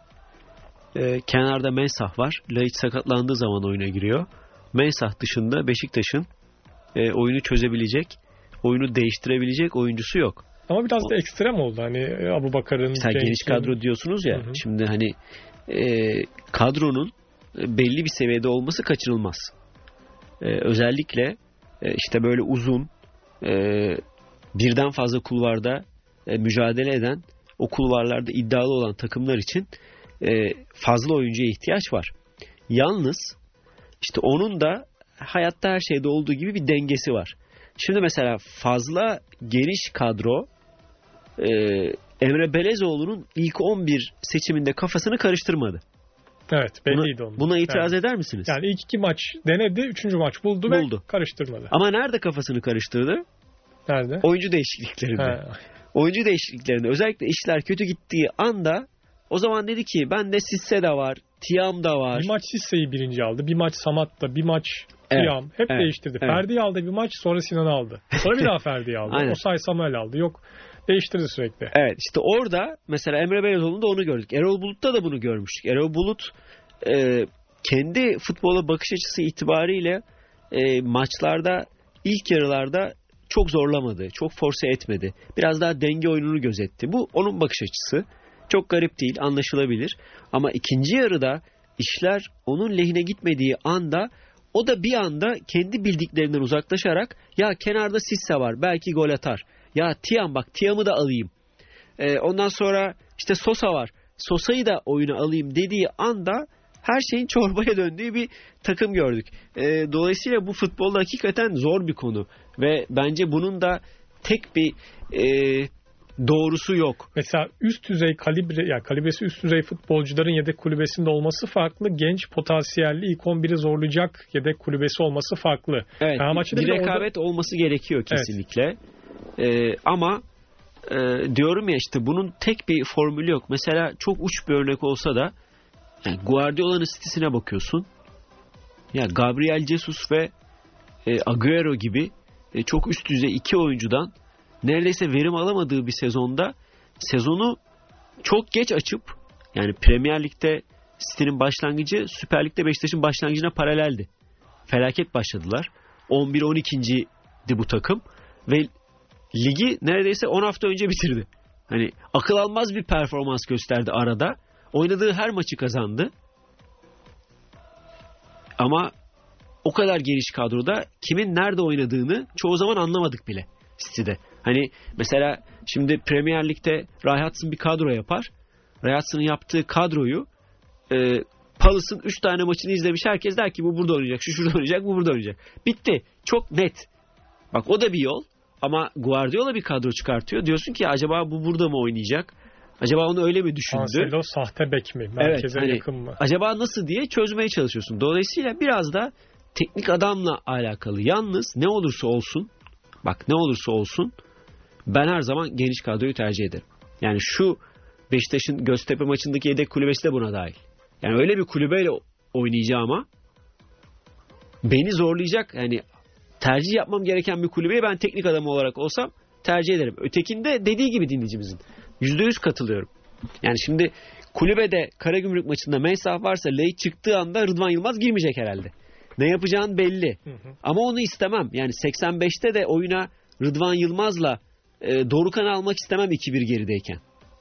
e, kenarda Mensah var. Laiç sakatlandığı zaman oyuna giriyor. Mensah dışında Beşiktaş'ın e, oyunu çözebilecek, oyunu değiştirebilecek oyuncusu yok. Ama biraz da ekstrem oldu. Hani Abubakar'ın... Mesela geniş kadro diyorsunuz ya. Hı hı. Şimdi hani e, kadronun belli bir seviyede olması kaçınılmaz. E, özellikle e, işte böyle uzun e, birden fazla kulvarda e, mücadele eden, o kulvarlarda iddialı olan takımlar için e, fazla oyuncuya ihtiyaç var. Yalnız işte onun da hayatta her şeyde olduğu gibi bir dengesi var. Şimdi mesela fazla geniş kadro e, Emre Belezoğlu'nun ilk on bir seçiminde kafasını karıştırmadı. Evet, belliydi onun. Buna itiraz evet. eder misiniz? Yani ilk iki maç denedi, üçüncü maç buldu, buldu. ve karıştırmadı. Ama nerede kafasını karıştırdı? Nerede? Oyuncu değişikliklerinde. Ha. Oyuncu değişikliklerinde. Özellikle işler kötü gittiği anda o zaman dedi ki bende Sisse de var, Tiam da var. Bir maç Sisse'yi birinci aldı, bir maç Samat'ta, bir maç Tiam. Evet. Hep evet. değiştirdi. Evet. Ferdi'yi aldı bir maç, sonra Sinan'ı aldı. Sonra bir daha Ferdi'yi aldı. Osay Samuel aldı. Yok, değiştirdi sürekli. Evet, işte orada mesela Emre Belezoğlu'nda onu gördük. Erol Bulut'ta da bunu görmüştük. Erol Bulut e, kendi futbola bakış açısı itibariyle e, maçlarda ilk yarılarda çok zorlamadı, çok force etmedi. Biraz daha denge oyununu gözetti. Bu onun bakış açısı. Çok garip değil, anlaşılabilir. Ama ikinci yarıda işler onun lehine gitmediği anda o da bir anda kendi bildiklerinden uzaklaşarak ya kenarda Sisse var, belki gol atar. Ya Tiam bak, Tiam'ı da alayım. Ee, ondan sonra işte Sosa var. Sosa'yı da oyuna alayım dediği anda her şeyin çorbaya döndüğü bir takım gördük. E, dolayısıyla bu futbolda hakikaten zor bir konu. Ve bence bunun da tek bir e, doğrusu yok. Mesela üst düzey kalibre, yani kalibresi üst düzey futbolcuların yedek kulübesinde olması farklı. Genç potansiyelli ilk on biri zorlayacak yedek kulübesi olması farklı. Evet, bir, bir rekabet orada... olması gerekiyor kesinlikle. Evet. E, ama e, diyorum ya işte bunun tek bir formülü yok. Mesela çok uç bir örnek olsa da yani Guardiola'nın sitesine bakıyorsun. Ya Gabriel Jesus ve e, Agüero gibi e, çok üst düzey iki oyuncudan neredeyse verim alamadığı bir sezonda sezonu çok geç açıp yani Premier Lig'de City'nin başlangıcı Süper Lig'de Beşiktaş'ın başlangıcına paraleldi. Felaket başladılar. on bir on ikinciydi bu takım ve ligi neredeyse on hafta önce bitirdi. Hani akıl almaz bir performans gösterdi arada. Oynadığı her maçı kazandı. Ama o kadar geniş kadroda kimin nerede oynadığını çoğu zaman anlamadık bile City'de. Hani mesela şimdi Premier Lig'de Ray Hodgson bir kadro yapar. Ray Hodgson'ın yaptığı kadroyu e, Palace'ın üç tane maçını izlemiş herkes der ki bu burada oynayacak, şu şurada oynayacak, bu burada oynayacak. Bitti. Çok net. Bak o da bir yol. Ama Guardiola bir kadro çıkartıyor. Diyorsun ki acaba bu burada mı oynayacak? Acaba onu öyle mi düşündü? Cancelo sahte bek mi? Merkeze evet, hani, yakın mı? Acaba nasıl diye çözmeye çalışıyorsun. Dolayısıyla biraz da teknik adamla alakalı. Yalnız ne olursa olsun, bak ne olursa olsun ben her zaman geniş kadroyu tercih ederim. Yani şu Beşiktaş'ın Göztepe maçındaki yedek kulübesi de buna dahil. Yani öyle bir kulübeyle oynayacağım ama beni zorlayacak, yani tercih yapmam gereken bir kulübeye ben teknik adam olarak olsam tercih ederim. Ötekinde dediği gibi dinleyicimizin yüzde yüz katılıyorum. Yani şimdi kulübede Karagümrük maçında Mensah varsa Ley çıktığı anda Rıdvan Yılmaz girmeyecek herhalde. Ne yapacağın belli. Hı hı. Ama onu istemem. Yani seksen beşte de oyuna Rıdvan Yılmaz'la e, Dorukhan'ı almak istemem iki bir gerideyken.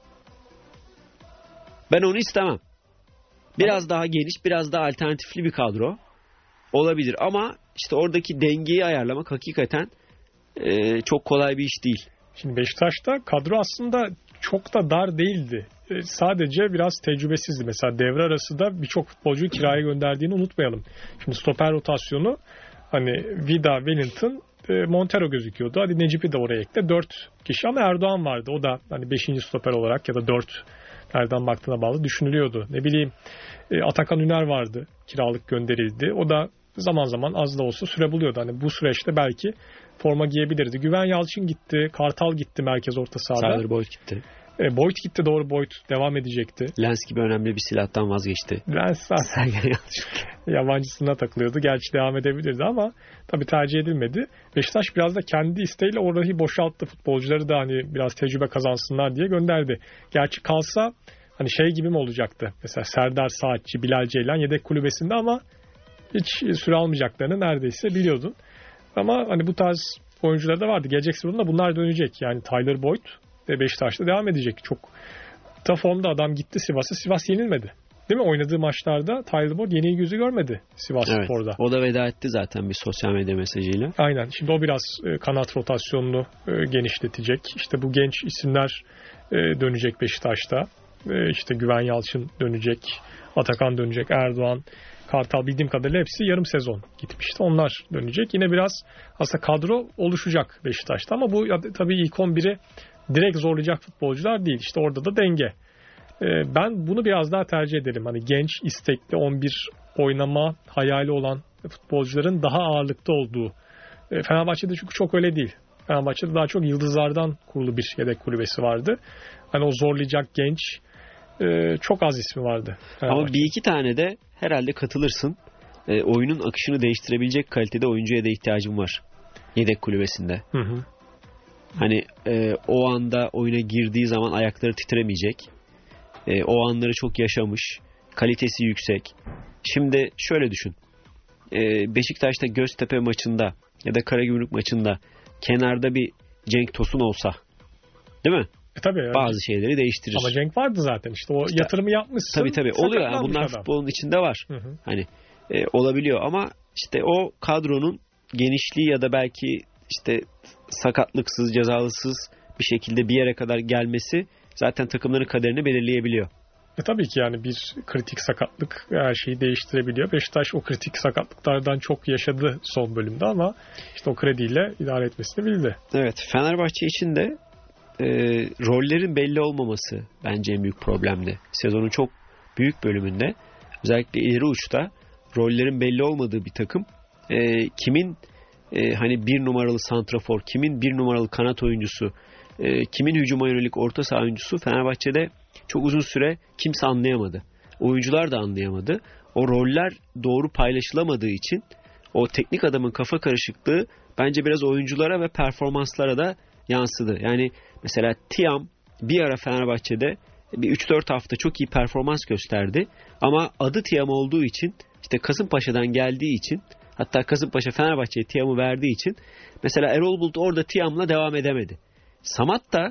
Ben onu istemem. Biraz daha geniş, biraz daha alternatifli bir kadro olabilir. Ama işte oradaki dengeyi ayarlamak hakikaten e, çok kolay bir iş değil. Şimdi Beşiktaş'ta kadro aslında çok da dar değildi. E, sadece biraz tecrübesizdi. Mesela devre arası da birçok futbolcuyu kiraya gönderdiğini unutmayalım. Şimdi stoper rotasyonu hani Vida, Wellington, e, Montero gözüküyordu. Hadi Necip'i de oraya ekle. Dört kişi ama Erdoğan vardı. O da hani beşinci stoper olarak ya da dört nereden baktığına bağlı düşünülüyordu. Ne bileyim e, Atakan Üner vardı. Kiralık gönderildi. O da zaman zaman az da olsa süre buluyordu. Hani bu süreçte belki forma giyebilirdi. Güven Yalçın gitti. Kartal gitti merkez orta sahada. Tyler Boyd gitti. E, Boyd gitti, doğru. Boyd devam edecekti. Lens gibi önemli bir silahtan vazgeçti. Lens yabancısına takılıyordu. Gerçi devam edebilirdi ama tabii tercih edilmedi. Beşiktaş biraz da kendi isteğiyle orayı boşalttı. Futbolcuları da hani biraz tecrübe kazansınlar diye gönderdi. Gerçi kalsa hani şey gibi mi olacaktı? Mesela Serdar Saatçi, Bilal Ceylan yedek kulübesinde ama hiç süre almayacaklarını neredeyse biliyordun. Ama hani bu tarz oyuncular da vardı. Gelecek sezonda bunlar dönecek. Yani Tyler Boyd ve Beşiktaş'ta devam edecek. Çok da formda adam gitti Sivas'a. Sivas yenilmedi. Değil mi? Oynadığı maçlarda Tyler Boyd yeni yüzü görmedi Sivas evet, Spor'da. O da veda etti zaten bir sosyal medya mesajıyla. Aynen. Şimdi o biraz kanat rotasyonunu genişletecek. İşte bu genç isimler dönecek Beşiktaş'ta. İşte Güven Yalçın dönecek. Atakan dönecek. Erdoğan, Kartal bildiğim kadarıyla hepsi yarım sezon gitmişti. Onlar dönecek. Yine biraz aslında kadro oluşacak Beşiktaş'ta ama bu tabii ilk on biri direkt zorlayacak futbolcular değil. İşte orada da denge. Ben bunu biraz daha tercih ederim. Hani genç, istekli on bir oynama hayali olan futbolcuların daha ağırlıkta olduğu. Fenerbahçe'de çünkü çok öyle değil. Fenerbahçe'de daha çok yıldızlardan kurulu bir yedek kulübesi vardı. Hani o zorlayacak genç çok az ismi vardı. Ama bir iki tane de herhalde katılırsın. E, oyunun akışını değiştirebilecek kalitede oyuncuya da ihtiyacım var. Yedek kulübesinde. Hı hı. Hani e, o anda oyuna girdiği zaman ayakları titremeyecek. E, o anları çok yaşamış. Kalitesi yüksek. Şimdi şöyle düşün. E, Beşiktaş'ta Göztepe maçında ya da Karagümrük maçında kenarda bir Cenk Tosun olsa, değil mi? E tabii yani. Bazı şeyleri değiştirir. Ama Cenk vardı zaten. İşte o işte, yatırımı yapmışsın. Tabii tabii. Oluyor yani. Bunlar adam. Futbolun içinde var. Hı hı. Hani e, olabiliyor ama işte o kadronun genişliği ya da belki işte sakatlıksız, cezalısız bir şekilde bir yere kadar gelmesi zaten takımların kaderini belirleyebiliyor. E tabii ki yani bir kritik sakatlık her şeyi değiştirebiliyor. Beşiktaş o kritik sakatlıklardan çok yaşadı son bölümde ama işte o krediyle idare etmesini bildi. Evet. Fenerbahçe için de e, rollerin belli olmaması bence en büyük problemdi. Sezonun çok büyük bölümünde özellikle ileri uçta rollerin belli olmadığı bir takım. E, kimin e, hani bir numaralı santrafor, kimin bir numaralı kanat oyuncusu, e, kimin hücuma yönelik orta saha oyuncusu Fenerbahçe'de çok uzun süre kimse anlayamadı. Oyuncular da anlayamadı. O roller doğru paylaşılamadığı için o teknik adamın kafa karışıklığı bence biraz oyunculara ve performanslara da yansıdı. Yani mesela Tiam bir ara Fenerbahçe'de bir üç dört hafta çok iyi performans gösterdi. Ama adı Tiam olduğu için, işte Kasımpaşa'dan geldiği için, hatta Kasımpaşa Fenerbahçe'ye Tiam'ı verdiği için mesela Erol Bulut orada Tiam'la devam edemedi. Samat da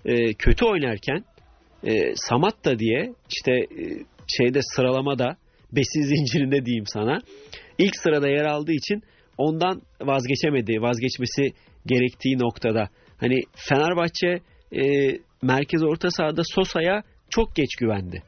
e, kötü oynarken e, Samatta diye işte e, şeyde sıralamada besin zincirinde diyeyim sana ilk sırada yer aldığı için ondan vazgeçemedi. Vazgeçmesi gerektiği noktada. Hani Fenerbahçe e, merkez orta sahada Sosa'ya çok geç güvendi.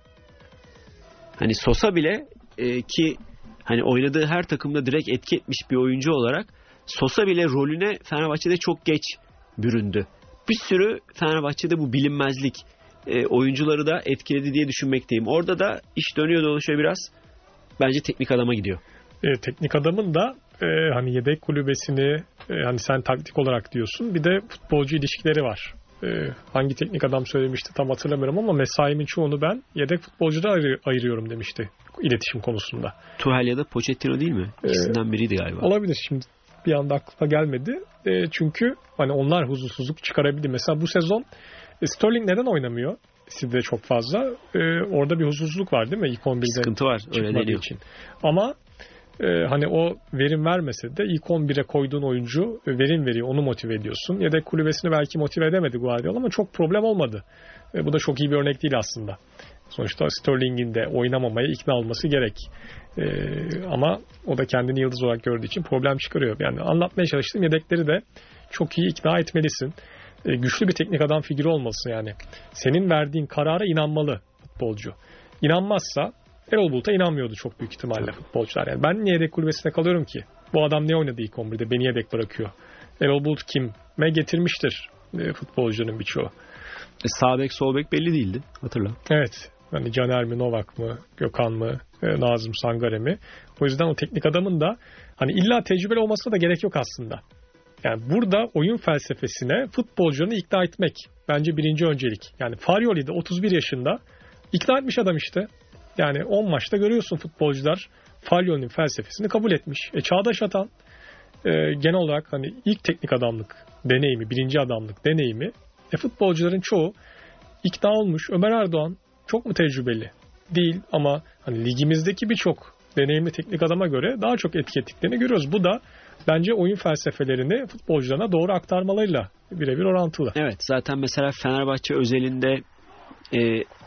Hani Sosa bile e, ki hani oynadığı her takımda direkt etki etmiş bir oyuncu olarak Sosa bile rolüne Fenerbahçe'de çok geç büründü. Bir sürü Fenerbahçe'de bu bilinmezlik e, oyuncuları da etkiledi diye düşünmekteyim. Orada da iş dönüyor dolaşıyor biraz. Bence teknik adama gidiyor. E, teknik adamın da e, hani yedek kulübesini e, hani sen taktik olarak diyorsun. Bir de futbolcu ilişkileri var. E, hangi teknik adam söylemişti tam hatırlamıyorum ama mesaimin çoğunu ben yedek futbolcuda ayır, ayırıyorum demişti iletişim konusunda. Tuchel ya da Pochettino değil mi? İkisinden biriydi galiba. E, olabilir, şimdi bir anda aklıma gelmedi. E, çünkü hani onlar huzursuzluk çıkarabilir. Mesela bu sezon e, Sterling neden oynamıyor? Sizde çok fazla. E, orada bir huzursuzluk var değil mi? İlk on birde sıkıntı var. Öyle deniyor. Için. Ama e, hani o verim vermese de ilk on bire koyduğun oyuncu verim veriyor. Onu motive ediyorsun. Yedek kulübesini belki motive edemedi Guardiola ama çok problem olmadı. E, bu da çok iyi bir örnek değil aslında. Sonuçta Sterling'in de oynamamaya ikna olması gerek. E, ama o da kendini yıldız olarak gördüğü için problem çıkarıyor. Yani anlatmaya çalıştığım yedekleri de çok iyi ikna etmelisin. E, güçlü bir teknik adam figürü olmalısın yani. Senin verdiğin karara inanmalı futbolcu. İnanmazsa Erol Bulut'a inanmıyordu çok büyük ihtimalle futbolcular. Yani ben niye yedek kulübesine kalıyorum ki? Bu adam ne oynadı ilk on birde? Beni yedek bırakıyor. Erol Bulut kime getirmiştir e, futbolcunun birçoğu. E, sağ bek sol bek belli değildi. Hatırla. Evet. Hani Caner mi, Novak mı, Gökhan mı, e, Nazım Sangare mi? O yüzden o teknik adamın da hani illa tecrübeli olmasına da gerek yok aslında. Yani burada oyun felsefesine futbolcularını ikna etmek bence birinci öncelik. Yani Farioli de otuz bir yaşında ikna etmiş adam işte. Yani on maçta görüyorsun futbolcular Farioli'nin felsefesini kabul etmiş. E Çağdaş Atan e, genel olarak hani ilk teknik adamlık deneyimi, birinci adamlık deneyimi e, futbolcuların çoğu ikna olmuş. Ömer Erdoğan çok mu tecrübeli? Değil ama hani ligimizdeki birçok deneyimli teknik adama göre daha çok etki ettiklerini görüyoruz. Bu da bence oyun felsefelerini futbolcularına doğru aktarmalarıyla birebir orantılı. Evet, zaten mesela Fenerbahçe özelinde e,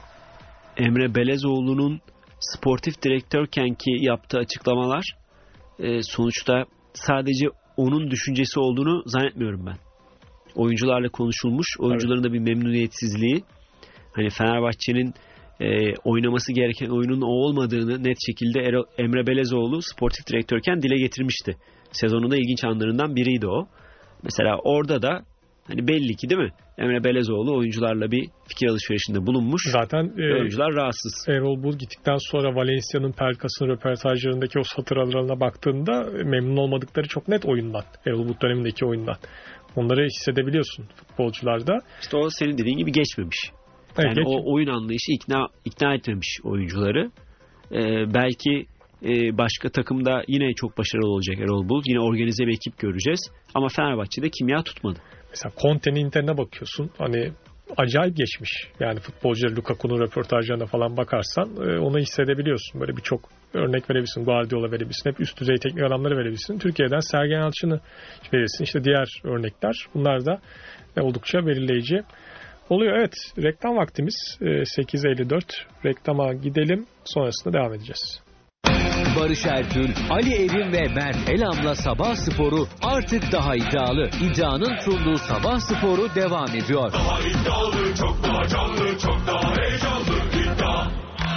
Emre Belezoğlu'nun sportif direktörken ki yaptığı açıklamalar e, sonuçta sadece onun düşüncesi olduğunu zannetmiyorum ben. Oyuncularla konuşulmuş, oyuncuların da bir memnuniyetsizliği, hani Fenerbahçe'nin e, oynaması gereken oyunun o olmadığını net şekilde Emre Belezoğlu sportif direktörken dile getirmişti. Sezonunda ilginç anlarından biriydi o. Mesela orada da hani belli ki değil mi? Emre Belezoğlu oyuncularla bir fikir alışverişinde bulunmuş. Zaten e, oyuncular rahatsız. Erol Bulut gittikten sonra Valencia'nın Pelkas'ın röportajlarındaki o satır aralarına baktığında memnun olmadıkları çok net oyundan. Erol Bulut dönemindeki oyundan. Onları hissedebiliyorsun futbolcularda. İşte o senin dediğin gibi geçmemiş. Evet, yani geç. o oyun anlayışı ikna ikna etmemiş oyuncuları. Ee, belki e, başka takımda yine çok başarılı olacak Erol Bulut. Yine organize bir ekip göreceğiz. Ama Fenerbahçe'de kimya tutmadı. Mesela Conte'nin Inter'ine bakıyorsun. Hani acayip geçmiş. Yani futbolcular Lukaku'nun röportajlarına falan bakarsan e, onu hissedebiliyorsun. Böyle birçok örnek verebilirsin. Guardiola verebilirsin. Hep üst düzey teknik adamları verebilirsin. Türkiye'den Sergen Yalçın'ı verirsin. İşte diğer örnekler. Bunlar da e, oldukça belirleyici oluyor. Evet, reklam vaktimiz e, sekiz elli dört. Reklama gidelim. Sonrasında devam edeceğiz. Barış Ertül, Ali Evin ve Mert Elam'la Sabah Sporu artık daha iddialı. İddianın sunduğu Sabah Sporu devam ediyor. Daha iddialı, çok daha canlı, çok daha heyecanlı. İddia.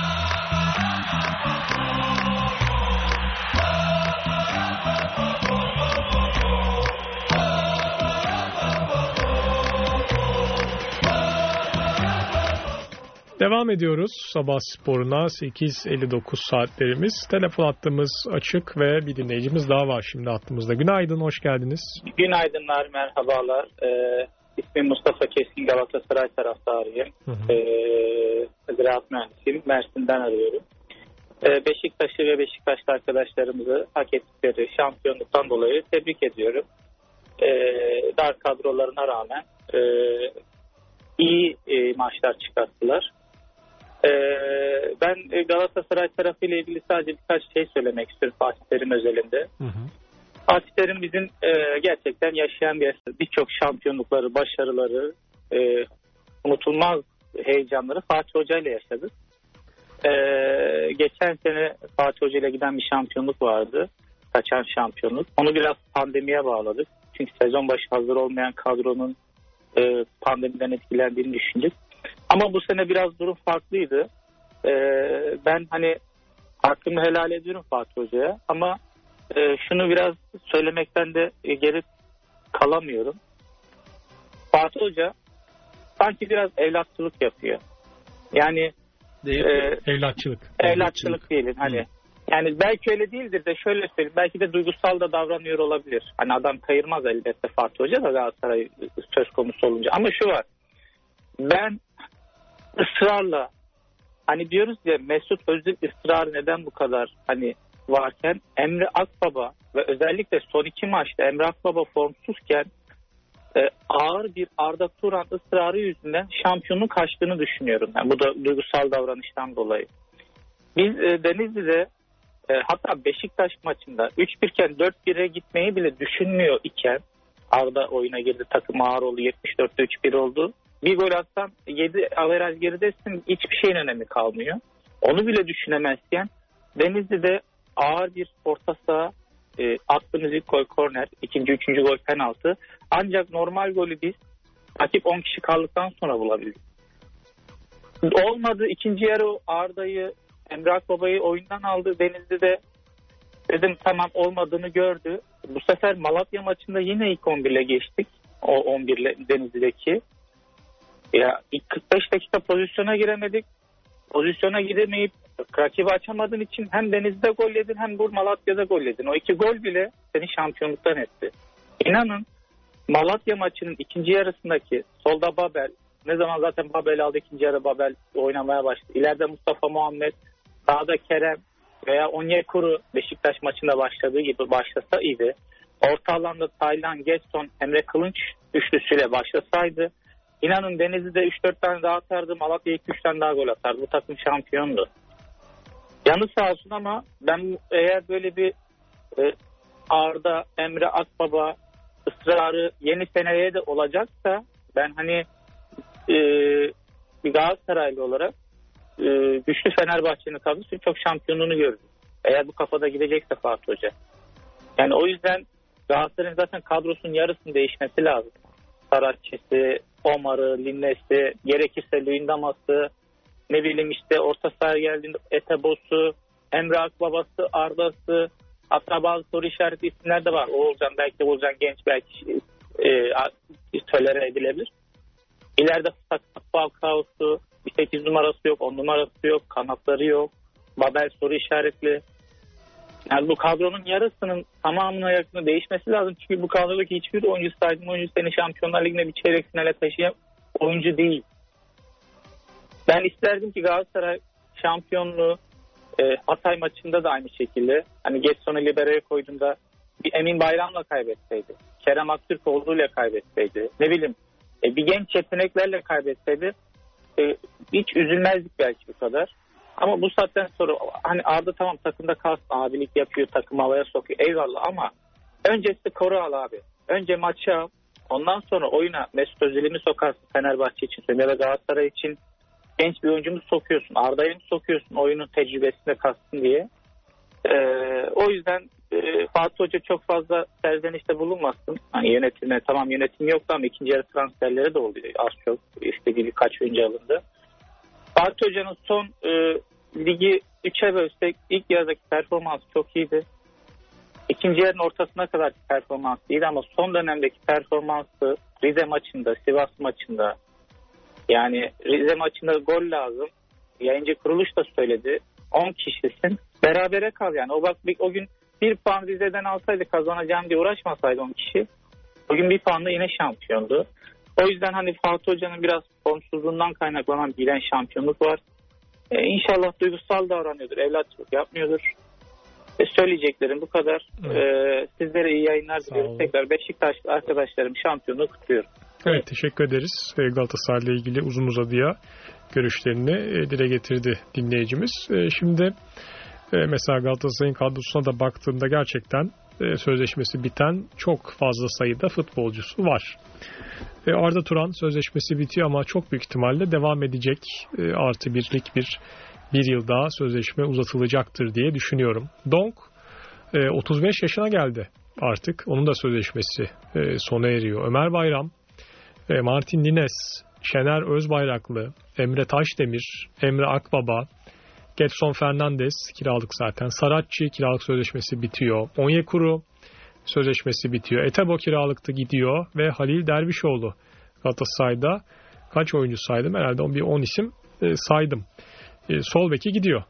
Devam ediyoruz Sabah Sporu'na. sekiz elli dokuz saatlerimiz. Telefon hattımız açık ve bir dinleyicimiz daha var şimdi hattımızda. Günaydın, hoş geldiniz. Günaydınlar, merhabalar. Ee, ismim Mustafa Keskin, Galatasaray taraftarıyım. Ee, ziraat mühendisiyim. Mersin'den arıyorum. Ee, Beşiktaş'ı ve Beşiktaşlı arkadaşlarımızı hak ettikleri şampiyonluktan dolayı tebrik ediyorum. Ee, dar kadrolarına rağmen e, iyi e, maçlar çıkarttılar. Ee, ben Galatasaray tarafıyla ilgili sadece birkaç şey söylemek istiyorum Fatih Terim özelinde. Hı hı. Fatih Terim bizim e, gerçekten yaşayan bir birçok şampiyonlukları, başarıları, e, unutulmaz heyecanları Fatih Hoca ile yaşadık. Ee, geçen sene Fatih Hoca ile giden bir şampiyonluk vardı. Kaçan şampiyonluk. Onu biraz pandemiye bağladık. Çünkü sezon başı hazır olmayan kadronun e, pandemiden etkilendiğini düşündük. Ama bu sene biraz durum farklıydı. Ee, ben hani hakkımı helal ediyorum Fatih Hoca'ya. Ama e, şunu biraz söylemekten de geri kalamıyorum. Fatih Hoca sanki biraz evlatçılık yapıyor. Yani e, evlatçılık. Evlatçılık diyelim hani. Hı. Yani belki öyle değildir de şöyle söyleyeyim. Belki de duygusal da davranıyor olabilir. Hani adam kayırmaz elbette Fatih Hoca da Galatasaray söz konusu olunca. Ama şu var. Ben ısrarla hani diyoruz ya Mesut Özil ısrarı neden bu kadar hani varken Emre Akbaba ve özellikle son iki maçta Emre Akbaba formsuzken e, ağır bir Arda Turan ısrarı yüzünden şampiyonluğun kaçtığını düşünüyorum. Yani bu da duygusal davranıştan dolayı. Biz e, Denizli'de e, hatta Beşiktaş maçında üç bir iken dört bire gitmeyi bile düşünmüyor iken Arda oyuna girdi, takım ağır oldu, yetmiş dörtte üç bir oldu. Bir gol atsan yedi averaj geridesin, hiçbir şeyin önemi kalmıyor. Onu bile düşünemezken Denizli'de ağır bir orta saha e, attığımız ilk gol korner, ikinci, üçüncü gol penaltı. Ancak normal golü biz rakip on kişi kaldıktan sonra bulabildik. Olmadı, ikinci yarı Arda'yı, Emre Akbaba'yı oyundan aldı. Denizli'de dedim tamam, olmadığını gördü. Bu sefer Malatya maçında yine ilk on birle geçtik. O on birle Denizli'deki. Ya ilk kırk beş dakika pozisyona giremedik. Pozisyona giremeyip rakibi açamadığın için hem Denizli'de gol yedin hem bu Malatya'da gol yedin. O iki gol bile seni şampiyonluktan etti. İnanın Malatya maçının ikinci yarısındaki solda Babel, ne zaman zaten Babel aldı, ikinci yarı Babel oynamaya başladı. İleride Mustafa Muhammed, sağda Kerem veya Onyekuru Beşiktaş maçında başladığı gibi başlasa iyiydi. Orta alanda Taylan, Getson, Emre Kılınç üçlüsüyle başlasaydı, İnanın Denizli'de üç dört tane daha atardı, Malatya iki üç tane daha gol atardı. Bu takım şampiyondu. Yanı sağ olsun ama ben eğer böyle bir e, Arda, Emre Akbaba ısrarı yeni seneye de olacaksa ben hani e, bir Galatasaraylı olarak e, güçlü Fenerbahçe'nin kadrosu çok şampiyonluğunu gördüm. Eğer bu kafada gidecekse Fatih Hoca. Yani o yüzden Galatasaray'ın zaten kadrosunun yarısının değişmesi lazım. Saratçısı, Omar'ı, Linnes'i, gerekirse Luyendama'sı, ne bileyim işte orta sahaya geldiğinde Etebos'u, Emre Akbaba'sı, Arda'sı, hatta bazı soru işareti isimler de var. Oğulcan, belki Oğulcan genç, belki e, tolere edilebilir. İleride Falcao'su, bir sekiz numarası yok, on numarası yok, kanatları yok, Babel soru işaretli. Yani bu kadronun yarısının tamamına yakını değişmesi lazım. Çünkü bu kadrodaki hiçbir oyuncu saydığım oyuncu seni Şampiyonlar Ligi'ne bir çeyrek finale taşıyan oyuncu değil. Ben isterdim ki Galatasaray şampiyonluğu e, Hatay maçında da aynı şekilde. Hani Getson'u libero'ya koyduğunda bir Emin Bayram'la kaybetseydi. Kerem Aktürkoğlu'yla kaybetseydi. Ne bileyim e, bir genç yeteneklerle kaybetseydi e, hiç üzülmezdik belki bu kadar. Ama bu saatten sonra hani Arda tamam takımda kalsın, abilik yapıyor, takım havaya sokuyor, eyvallah, ama öncesi koru al abi. Önce maçı al, ondan sonra oyuna Mesut Özil'i mi sokarsın Fenerbahçe için ya da Galatasaray için genç bir oyuncu mu sokuyorsun, Arda'yı mı sokuyorsun oyunun tecrübesinde kalsın diye. Ee, o yüzden e, Fatih Hoca çok fazla serzenişte bulunmasın. Hani yönetime tamam yönetim yoktu ama ikinci yarı transferleri de oldu. Az çok istediği birkaç oyuncu alındı. Fatih Hoca'nın son e, ligi üçe bölsek ilk yarıdaki performansı çok iyiydi. İkinci yarının ortasına kadar performans iyiydi ama son dönemdeki performansı Rize maçında, Sivas maçında, yani Rize maçında gol lazım. Yayıncı kuruluş da söyledi. on kişisin. Berabere kal yani. O bak o gün bir puan Rize'den alsaydı kazanacağım diye uğraşmasaydı on kişi. Bugün bir puanla yine şampiyondu. O yüzden hani Fatih Hoca'nın biraz formsuzluğundan kaynaklanan bilen şampiyonluk var. Ee, İnşallah duygusal davranıyordur, evlatçılık yapmıyordur. E, söyleyeceklerim bu kadar. Evet. Ee, sizlere iyi yayınlar diliyorum. Tekrar Beşiktaşlı arkadaşlarım şampiyonluğu kutluyorum. Evet, teşekkür ederiz. Galatasaray'la ilgili uzun uzadıya görüşlerini dile getirdi dinleyicimiz. Şimdi mesela Galatasaray'ın kadrosuna da baktığımda gerçekten e, sözleşmesi biten çok fazla sayıda futbolcusu var. E, Arda Turan sözleşmesi bitiyor ama çok büyük ihtimalle devam edecek. E, artı birlik bir bir yıl daha sözleşme uzatılacaktır diye düşünüyorum. Donk e, otuz beş yaşına geldi artık. Onun da sözleşmesi e, sona eriyor. Ömer Bayram, e, Martin Nines, Şener Özbayraklı, Emre Taşdemir, Emre Akbaba, Gedson Fernandes kiralık zaten. Saratçı kiralık sözleşmesi bitiyor. Onyekuru sözleşmesi bitiyor. Etebo kiralıkta gidiyor ve Halil Dervişoğlu Galatasaray'da kaç oyuncu saydım? Herhalde bir on isim e, saydım. E, sol beki gidiyor.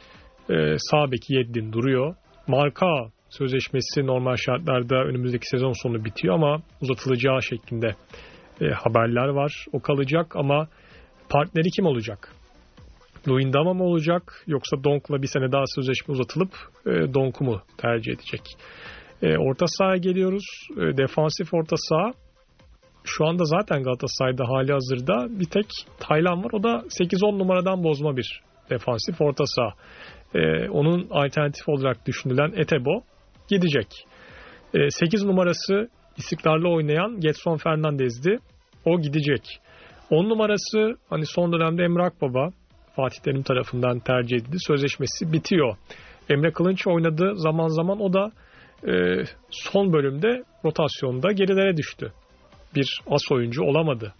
E, sağ beki Yeddin duruyor. Marka sözleşmesi normal şartlarda önümüzdeki sezon sonu bitiyor ama uzatılacağı şeklinde e, haberler var. O kalacak ama partneri kim olacak? Luyendama mı olacak yoksa Donk'la bir sene daha sözleşme uzatılıp e, Donk'u mu tercih edecek? E, orta sahaya geliyoruz. E, defansif orta saha şu anda zaten Galatasaray'da hali hazırda bir tek Taylan var. O da sekiz on numaradan bozma bir defansif orta saha. E, onun alternatif olarak düşünülen Etebo gidecek. E, sekiz numarası istikrarlı oynayan Gedson Fernandes'di. O gidecek. on numarası hani son dönemde Emre Akbaba Fatih Terim tarafından tercih edildi. Sözleşmesi bitiyor. Emre Kılınç oynadı zaman zaman. O da e, son bölümde rotasyonda gerilere düştü. Bir as oyuncu olamadı.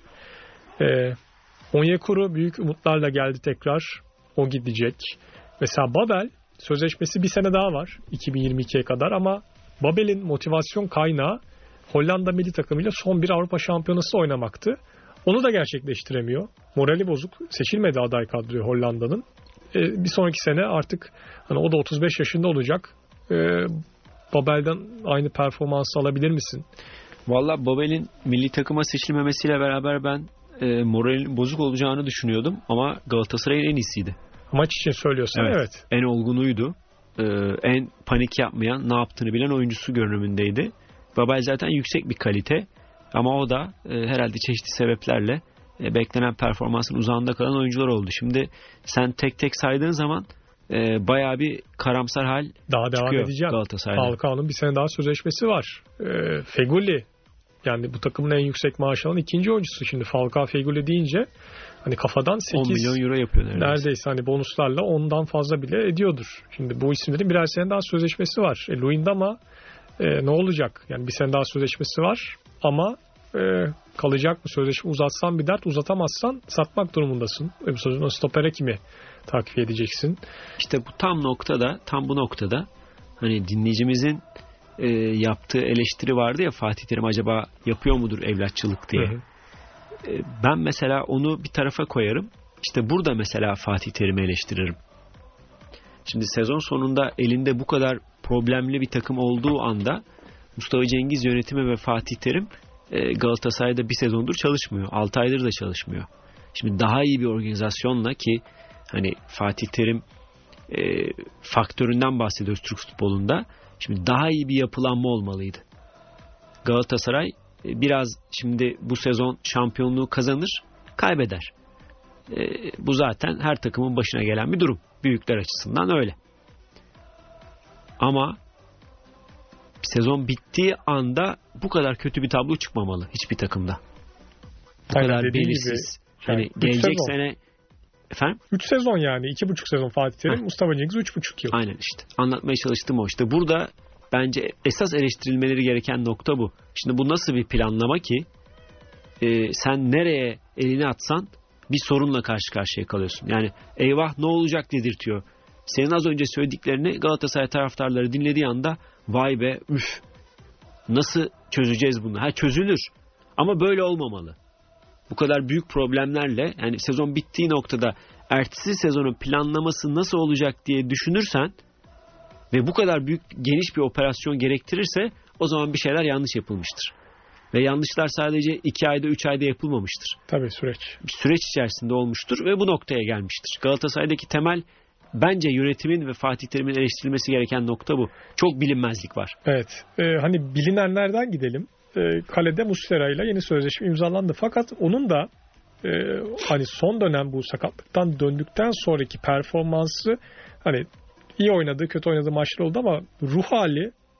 E, Onyekuru büyük umutlarla geldi tekrar. O gidecek. Mesela Babel sözleşmesi bir sene daha var. iki bin yirmi ikiye kadar ama Babel'in motivasyon kaynağı Hollanda milli takımıyla son bir Avrupa Şampiyonası oynamaktı. Onu da gerçekleştiremiyor. Morali bozuk. Seçilmedi aday kadroyu Hollanda'nın. E, bir sonraki sene artık hani o da otuz beş yaşında olacak. E, Babel'den aynı performansı alabilir misin? Valla Babel'in milli takıma seçilmemesiyle beraber ben e, moralin bozuk olacağını düşünüyordum ama Galatasaray'ın en iyisiydi. Maç için söylüyorsan evet. evet. En olgunuydu. E, en panik yapmayan, ne yaptığını bilen oyuncusu görünümündeydi. Babel zaten yüksek bir kalite ama o da e, herhalde çeşitli sebeplerle e, beklenen performansın uzağında kalan oyuncular oldu. Şimdi sen tek tek saydığın zaman e, bayağı bir karamsar hal daha devam çıkıyor edeceğim. Galatasaray'da. Falcao'nun bir sene daha sözleşmesi var. E, Feguli yani bu takımın en yüksek maaş alan ikinci oyuncusu. Şimdi Falcao Feguli deyince hani kafadan sekiz on milyon euro yapıyor neredeyse. Neredeyse hani bonuslarla ondan fazla bile ediyordur. Şimdi bu isimlerin birer sene daha sözleşmesi var. E, Luyendama e, ne olacak? Yani bir sene daha sözleşmesi var ama e, kalacak mı? Sözleşme uzatsan bir dert, uzatamazsan satmak durumundasın. E, bu sözün stopere kimi takviye edeceksin? İşte bu tam noktada, tam bu noktada hani dinleyicimizin e, yaptığı eleştiri vardı ya, Fatih Terim acaba yapıyor mudur evlatçılık diye. Hı hı. E, ben mesela onu bir tarafa koyarım. İşte burada mesela Fatih Terim'i eleştiririm. Şimdi sezon sonunda elinde bu kadar problemli bir takım olduğu anda Mustafa Cengiz yönetimi ve Fatih Terim e, Galatasaray'da bir sezondur çalışmıyor. altı aydır da çalışmıyor. Şimdi daha iyi bir organizasyonla, ki hani Fatih Terim e, faktöründen bahsediyoruz Türk futbolunda. Şimdi daha iyi bir yapılanma olmalıydı. Galatasaray e, biraz şimdi bu sezon şampiyonluğu kazanır, kaybeder. E, bu zaten her takımın başına gelen bir durum. Büyükler açısından öyle. Ama sezon bittiği anda bu kadar kötü bir tablo çıkmamalı hiçbir takımda. Bu Aynen, kadar belirsiz. Gibi, yani hani gelecek sezon. sene efendim? üç sezon yani. iki buçuk sezon Fatih Terim, Mustafa Cengiz üç buçuk yıl. Aynen işte. Anlatmaya çalıştım o işte. Burada bence esas eleştirilmeleri gereken nokta bu. Şimdi bu nasıl bir planlama ki e, sen nereye elini atsan bir sorunla karşı karşıya kalıyorsun. Yani eyvah ne olacak dedirtiyor. Senin az önce söylediklerini Galatasaray taraftarları dinlediği anda vay be üf nasıl çözeceğiz bunu? Ha, çözülür ama böyle olmamalı. Bu kadar büyük problemlerle yani sezon bittiği noktada ertesi sezonun planlaması nasıl olacak diye düşünürsen ve bu kadar büyük geniş bir operasyon gerektirirse o zaman bir şeyler yanlış yapılmıştır. Ve yanlışlar sadece iki ayda üç ayda yapılmamıştır. Tabii süreç. Bir süreç içerisinde olmuştur ve bu noktaya gelmiştir. Galatasaray'daki temel bence yönetimin ve Fatih Terim'in eleştirilmesi gereken nokta bu. Çok bilinmezlik var. Evet. Ee, hani bilinenlerden gidelim. Ee, kalede Muslera ile yeni sözleşme imzalandı. Fakat onun da e, hani son dönem bu sakatlıktan döndükten sonraki performansı hani iyi oynadığı, kötü oynadığı maçlar oldu ama ruh hali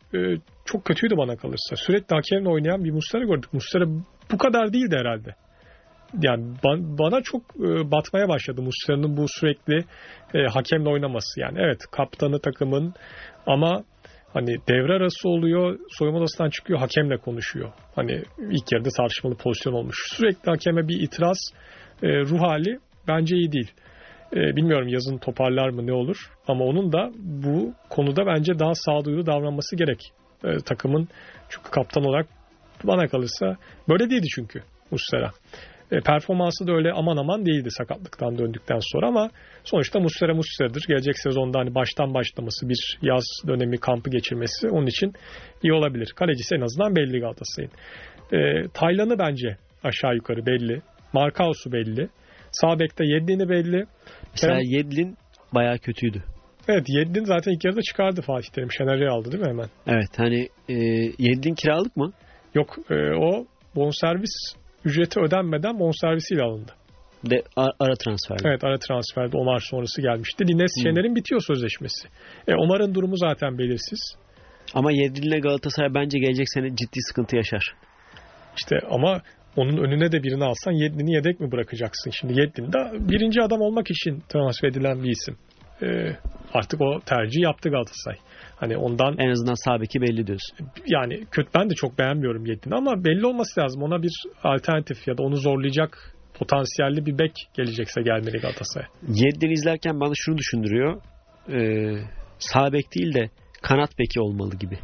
e, çok kötüydü bana kalırsa. Sürekli hakemle oynayan bir Muslera gördük. Muslera bu kadar değildi herhalde. Yani ba- bana çok e, batmaya başladı Muslera'nın bu sürekli e, hakemle oynaması. Yani evet, kaptanı takımın ama hani devre arası oluyor, soyunma odasından çıkıyor, hakemle konuşuyor. Hani ilk yarıda tartışmalı pozisyon olmuş. Sürekli hakeme bir itiraz, e, ruh hali bence iyi değil. E, bilmiyorum yazın toparlar mı, ne olur, ama onun da bu konuda bence daha sağduyulu davranması gerek. E, takımın, çünkü kaptan olarak bana kalırsa böyle değildi çünkü Muslera. E, performansı da öyle aman aman değildi sakatlıktan döndükten sonra, ama sonuçta Muslera Muslera'dır. Gelecek sezonda hani baştan başlaması, bir yaz dönemi kampı geçirmesi onun için iyi olabilir. Kalecisi en azından belli Galatasaray'ın. E, Taylan'ı bence aşağı yukarı belli. Markaos'u belli. Sağ bekte Yedlin'i belli. Mesela Kerem... Yedlin bayağı kötüydü. Evet, Yedlin zaten ilk yarıda çıkardı Fatih Terim. Şener'i aldı değil mi hemen? Evet, hani e, Yedlin kiralık mı? Yok, e, o bonservis ücreti ödenmeden bonservisiyle alındı. De ara, ara transferdi. Evet, ara transferde Omar sonrası gelmişti. Lines hmm. Şener'in bitiyor sözleşmesi. E, Omar'ın durumu zaten belirsiz. Ama Yedlin'le Galatasaray bence gelecek sene ciddi sıkıntı yaşar. İşte ama onun önüne de birini alsan Yedlin'i yedek mi bırakacaksın? Şimdi Yedlin de birinci adam olmak için transfer edilen bir isim. E, artık o tercih yaptı Galatasaray. Hani ondan en azından sağ beki belli diyorsun. Yani kötü, ben de çok beğenmiyorum Yedlin'i ama belli olması lazım. Ona bir alternatif ya da onu zorlayacak potansiyelli bir bek gelecekse gelmeli Galatasaray. Yedlin'i izlerken bana şunu düşündürüyor. Ee, sağ bek değil de kanat beki olmalı gibi.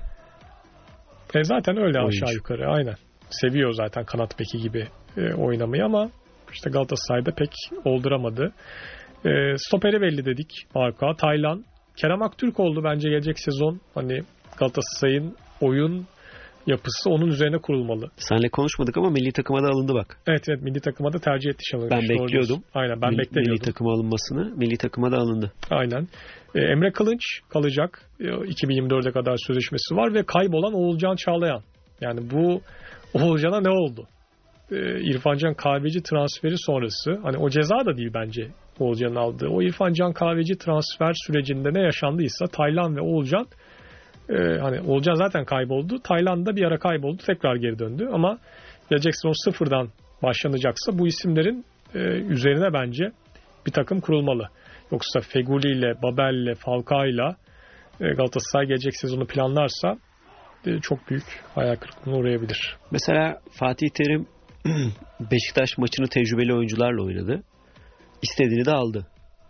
E zaten öyle oyuncu. Aşağı yukarı aynen. Seviyor zaten kanat beki gibi e, oynamayı ama işte Galatasaray'da pek olduramadı. E, stoperi belli dedik. Marka, Taylan. Kerem Aktürk oldu bence gelecek sezon. Hani Galatasaray'ın oyun yapısı onun üzerine kurulmalı. Seninle konuşmadık ama milli takıma da alındı bak. Evet evet, milli takıma da tercih etti Şenol. Ben bekliyordum. Aynen, ben milli, bekliyordum. Milli takıma alınmasını. Milli takıma da alındı. Aynen. Ee, Emre Kılınç kalacak. Ee, iki bin yirmi dörde kadar sözleşmesi var ve kaybolan Oğulcan Çağlayan. Yani bu Oğulcan'a ne oldu? Ee, İrfan Can Kahveci transferi sonrası, hani o ceza da değil bence Oğulcan'ın aldığı. O İrfan Can Kahveci transfer sürecinde ne yaşandıysa Taylan ve Oğulcan, e, hani Oğulcan zaten kayboldu. Taylan da bir ara kayboldu. Tekrar geri döndü. Ama gelecek sezon sıfırdan başlanacaksa bu isimlerin e, üzerine bence bir takım kurulmalı. Yoksa Feguli ile, Babel ile, Falcao ile e, Galatasaray gelecek sezonu planlarsa e, çok büyük hayal kırıklığına uğrayabilir. Mesela Fatih Terim Beşiktaş maçını tecrübeli oyuncularla oynadı. İstediğini de aldı.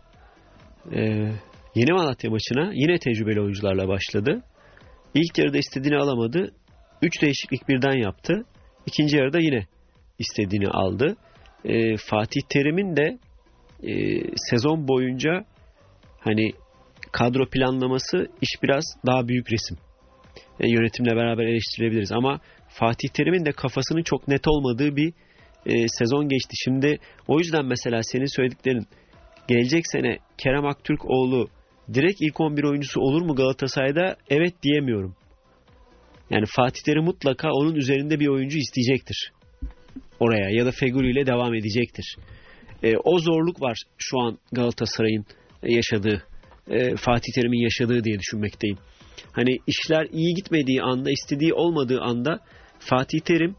Ee, Yeni Malatya maçına yine tecrübeli oyuncularla başladı. İlk yarıda istediğini alamadı. Üç değişiklik birden yaptı. İkinci yarıda yine istediğini aldı. Ee, Fatih Terim'in de e, sezon boyunca hani kadro planlaması iş biraz daha büyük resim. E, yönetimle beraber eleştirebiliriz ama Fatih Terim'in de kafasının çok net olmadığı bir e, sezon geçti. Şimdi o yüzden mesela senin söylediklerin, gelecek sene Kerem Aktürkoğlu direkt ilk on bir oyuncusu olur mu Galatasaray'da? Evet diyemiyorum. Yani Fatih Terim mutlaka onun üzerinde bir oyuncu isteyecektir. Oraya ya da Feguli ile devam edecektir. E, o zorluk var şu an Galatasaray'ın yaşadığı, e, Fatih Terim'in yaşadığı diye düşünmekteyim. Hani işler iyi gitmediği anda, istediği olmadığı anda Fatih Terim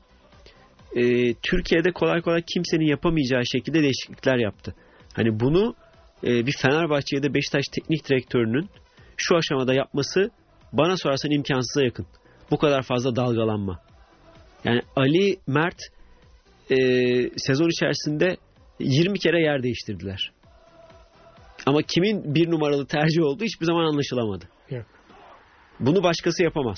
e, Türkiye'de kolay kolay kimsenin yapamayacağı şekilde değişiklikler yaptı. Hani bunu e, bir Fenerbahçe ya da Beşiktaş teknik direktörünün şu aşamada yapması bana sorarsan imkansıza yakın. Bu kadar fazla dalgalanma. Yani Ali, Mert e, sezon içerisinde yirmi kere yer değiştirdiler. Ama kimin bir numaralı tercih olduğu hiçbir zaman anlaşılamadı. Yok. Bunu başkası yapamaz.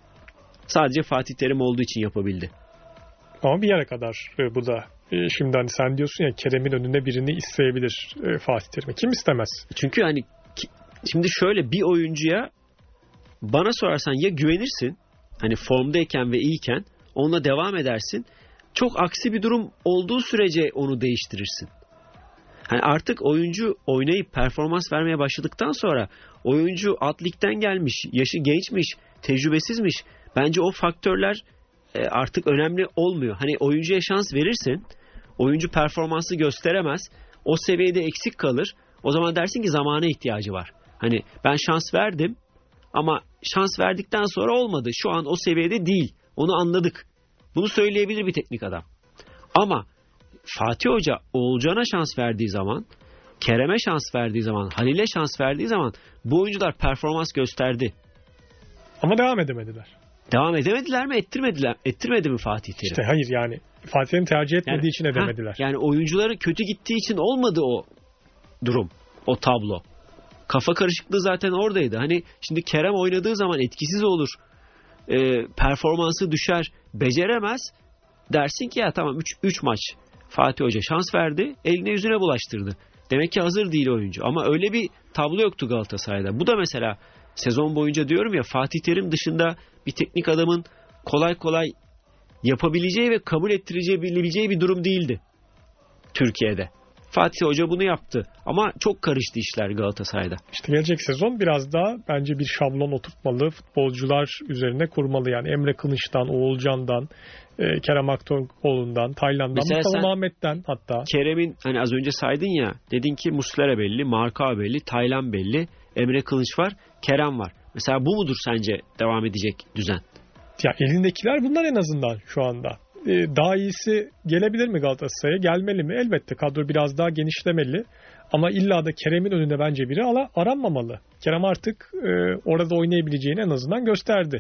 Sadece Fatih Terim olduğu için yapabildi. Ama bir yere kadar e, bu da. E, şimdi hani sen diyorsun ya, Kerem'in önüne birini isteyebilir e, Fatih Terim'i. Kim istemez? Çünkü hani ki, şimdi şöyle bir oyuncuya bana sorarsan ya güvenirsin, hani formdayken ve iyiyken onunla devam edersin. Çok aksi bir durum olduğu sürece onu değiştirirsin. Hani artık oyuncu oynayıp performans vermeye başladıktan sonra oyuncu alt ligden gelmiş, yaşı gençmiş, tecrübesizmiş. Bence o faktörler artık önemli olmuyor. Hani oyuncuya şans verirsin, oyuncu performansı gösteremez, o seviyede eksik kalır. O zaman dersin ki zamana ihtiyacı var. Hani ben şans verdim ama şans verdikten sonra olmadı. Şu an o seviyede değil. Onu anladık. Bunu söyleyebilir bir teknik adam. Ama Fatih Hoca Oğulcan'a şans verdiği zaman, Kerem'e şans verdiği zaman, Halil'e şans verdiği zaman bu oyuncular performans gösterdi. Ama devam edemediler. Devam edemediler mi? Ettirmediler. Ettirmedi mi Fatih Terim? İşte hayır yani. Fatih'in tercih etmediği yani, için edemediler. Ha, yani oyuncuları kötü gittiği için olmadı o durum. O tablo. Kafa karışıklığı zaten oradaydı. Hani şimdi Kerem oynadığı zaman etkisiz olur. E, performansı düşer. Beceremez. Dersin ki ya tamam üç maç Fatih Hoca şans verdi. Eline yüzüne bulaştırdı. Demek ki hazır değil oyuncu. Ama öyle bir tablo yoktu Galatasaray'da. Bu da mesela sezon boyunca diyorum ya, Fatih Terim dışında bir teknik adamın kolay kolay yapabileceği ve kabul ettirebileceği bir durum değildi Türkiye'de. Fatih Hoca bunu yaptı. Ama çok karıştı işler Galatasaray'da. İşte gelecek sezon biraz daha bence bir şablon oturtmalı. Futbolcular üzerine kurmalı. Yani Emre Kılıç'tan, Oğulcan'dan, e, Kerem Aktürkoğlu'ndan, Taylan'dan, Mustafa Ahmet'ten hatta. Kerem'in hani az önce saydın ya, dedin ki Muslera belli, Marka belli, Taylan belli, Emre Kılıç var, Kerem var. Mesela bu mudur sence devam edecek düzen? Ya elindekiler bunlar en azından şu anda. Daha iyisi gelebilir mi Galatasaray'a? Gelmeli mi? Elbette kadro biraz daha genişlemeli. Ama illa da Kerem'in önünde bence biri ala aranmamalı. Kerem artık e, orada oynayabileceğini en azından gösterdi.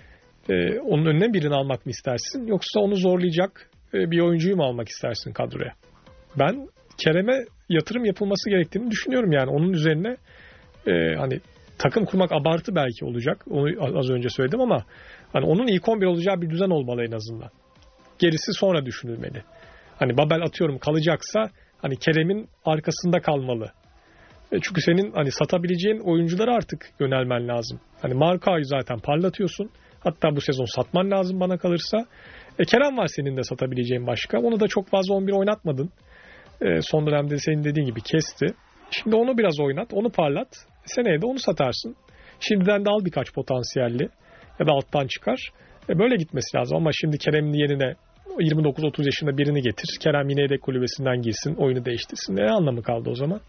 E, onun önüne birini almak mı istersin? Yoksa onu zorlayacak e, bir oyuncuyu mu almak istersin kadroya? Ben Kerem'e yatırım yapılması gerektiğini düşünüyorum. Yani onun üzerine e, hani takım kurmak abartı belki olacak. Onu az önce söyledim ama hani onun ilk on bir olacağı bir düzen olmalı en azından. Gerisi sonra düşünülmeli. Hani Babel atıyorum kalacaksa hani Kerem'in arkasında kalmalı. E çünkü senin hani satabileceğin oyunculara artık yönelmen lazım. Hani Marka'yı zaten parlatıyorsun. Hatta bu sezon satman lazım bana kalırsa. E Kerem var senin de satabileceğin başka. Onu da çok fazla on bir oynatmadın. E son dönemde senin dediğin gibi kesti. Şimdi onu biraz oynat, onu parlat. Seneye de onu satarsın. Şimdiden de al birkaç potansiyelli ya da alttan çıkar. E böyle gitmesi lazım ama şimdi Kerem'in yerine yirmi dokuz otuz yaşında birini getir. Kerem yine yedek kulübesinden girsin. Oyunu değiştirsin. Ne anlamı kaldı o zaman?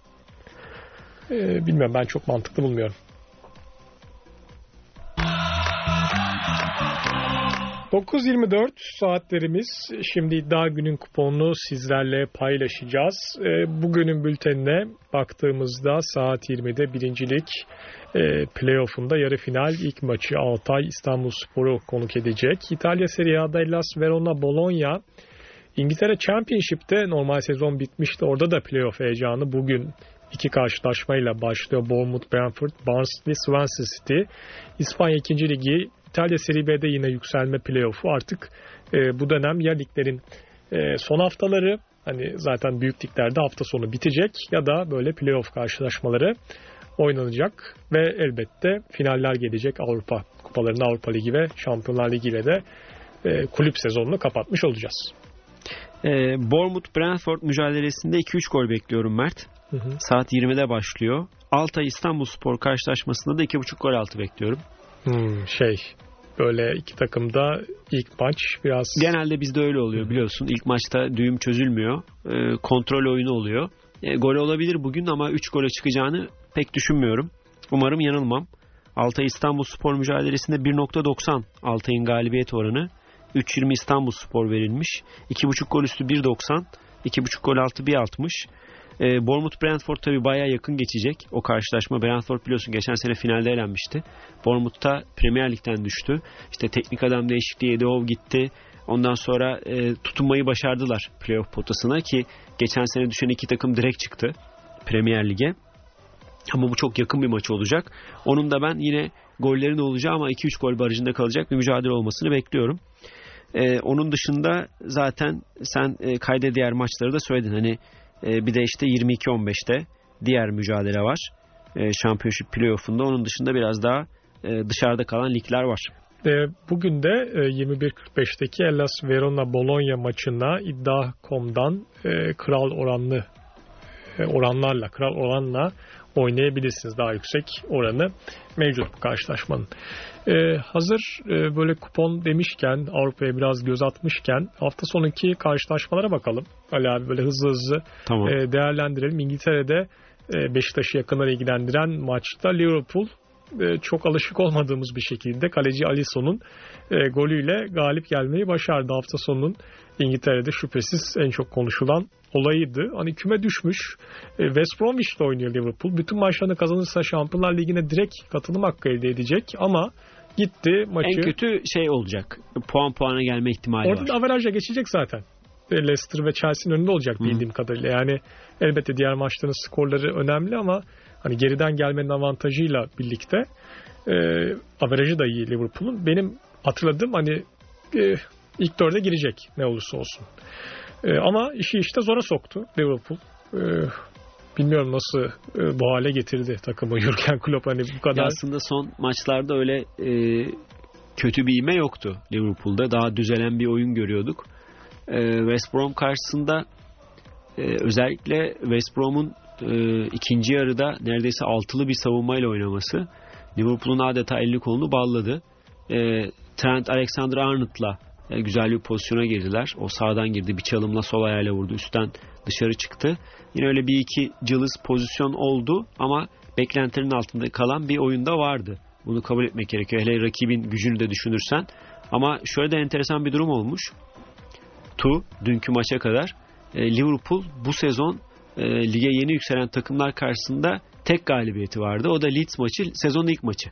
Ee, bilmiyorum. Ben çok mantıklı bulmuyorum. dokuz yirmi dört saatlerimiz. Şimdi iddia günün kuponunu sizlerle paylaşacağız. Ee, bugünün bültenine baktığımızda saat yirmide birincilik e, playoff'unda yarı final ilk maçı Altay İstanbulspor'u konuk edecek. İtalya Serie A'da Hellas Verona Bologna. İngiltere Championship'te normal sezon bitmişti. Orada da playoff heyecanı bugün iki karşılaşmayla başlıyor. Bournemouth, Brentford, Barnsley, Swansea City. İspanya ikinci Ligi, İtalya Serie B'de yine yükselme playoff'u. Artık e, bu dönem ya liglerin e, son haftaları, hani zaten büyük liglerde hafta sonu bitecek ya da böyle playoff karşılaşmaları oynanacak ve elbette finaller gelecek. Avrupa kupalarında Avrupa Ligi ve Şampiyonlar Ligi ile de e, kulüp sezonunu kapatmış olacağız. E, Bournemouth-Brentford mücadelesinde iki üç gol bekliyorum Mert. Hı hı. Saat yirmide başlıyor. Altay İstanbulspor karşılaşmasında da iki buçuk gol altı bekliyorum. Hmm, şey böyle iki takımda ilk maç biraz... Genelde bizde öyle oluyor biliyorsun. İlk maçta düğüm çözülmüyor. E, kontrol oyunu oluyor. E, gol olabilir bugün ama üç gole çıkacağını pek düşünmüyorum. Umarım yanılmam. Altay İstanbulspor mücadelesinde bir nokta doksan Altay'ın galibiyet oranı. üç yirmi İstanbulspor verilmiş. iki buçuk gol üstü bir doksan. iki buçuk gol altı bir altmış. E, Bournemouth-Brentford tabii bayağı yakın geçecek. O karşılaşma, Brentford biliyorsun geçen sene finalde elenmişti. Bournemouth'ta Premier Lig'den düştü. İşte teknik adam değişikliği, Edeov gitti. Ondan sonra e, tutunmayı başardılar playoff potasına ki geçen sene düşen iki takım direkt çıktı Premier Lig'e. Ama bu çok yakın bir maç olacak. Onun da ben yine gollerin olacağı ama iki üç gol barajında kalacak bir mücadele olmasını bekliyorum. Ee, onun dışında zaten sen e, kayda diğer maçları da söyledin. Hani e, bir de işte yirmi iki on beşte diğer mücadele var. E, Championship playoff'unda. Onun dışında biraz daha e, dışarıda kalan ligler var. E, bugün de e, yirmi bir kırk beşteki Hellas Verona Bologna maçına iddia nokta com'dan e, kral oranlı e, oranlarla, kral oranla oynayabilirsiniz. Daha yüksek oranı mevcut bu karşılaşmanın. Ee, hazır e, böyle kupon demişken, Avrupa'ya biraz göz atmışken hafta sonraki karşılaşmalara bakalım. Ali abi böyle hızlı hızlı tamam. e, değerlendirelim. İngiltere'de e, Beşiktaş'ı yakından ilgilendiren maçta Liverpool e, çok alışık olmadığımız bir şekilde kaleci Alisson'un e, golüyle galip gelmeyi başardı. Hafta sonunun İngiltere'de şüphesiz en çok konuşulan olayıydı. Hani küme düşmüş. E, West Bromwich'le oynuyor Liverpool. Bütün maçlarını kazanırsa Şampiyonlar Ligi'ne direkt katılım hakkı elde edecek ama gitti maçı. En kötü şey olacak. Puan puana gelme ihtimali Orada var. da averajla geçecek zaten. Leicester ve Chelsea'nin önünde olacak bildiğim Hı. kadarıyla. Yani elbette diğer maçların skorları önemli ama hani geriden gelmenin avantajıyla birlikte e, averajı da iyi Liverpool'un. Benim hatırladığım hani e, ilk dörde girecek ne olursa olsun. E, ama işi işte zora soktu Liverpool. E, bilmiyorum nasıl e, bu hale getirdi takımı Jürgen Klopp, hani bu kadar. Ya aslında son maçlarda öyle e, kötü bir ivme yoktu Liverpool'da. Daha düzelen bir oyun görüyorduk. E, West Brom karşısında e, özellikle West Brom'un e, ikinci yarıda neredeyse altılı bir savunmayla oynaması Liverpool'un adeta elini kolunu bağladı. E, Trent Alexander-Arnold'la e, güzel bir pozisyona girdiler. O sağdan girdi, bir çalımla sol ayağıyla vurdu, üstten dışarı çıktı. Yine öyle bir iki cılız pozisyon oldu ama beklentilerin altında kalan bir oyunda vardı. Bunu kabul etmek gerekiyor. Hele rakibin gücünü de düşünürsen. Ama şöyle de enteresan bir durum olmuş. Tu dünkü maça kadar e, Liverpool bu sezon e, lige yeni yükselen takımlar karşısında tek galibiyeti vardı. O da Leeds maçı, sezonun ilk maçı.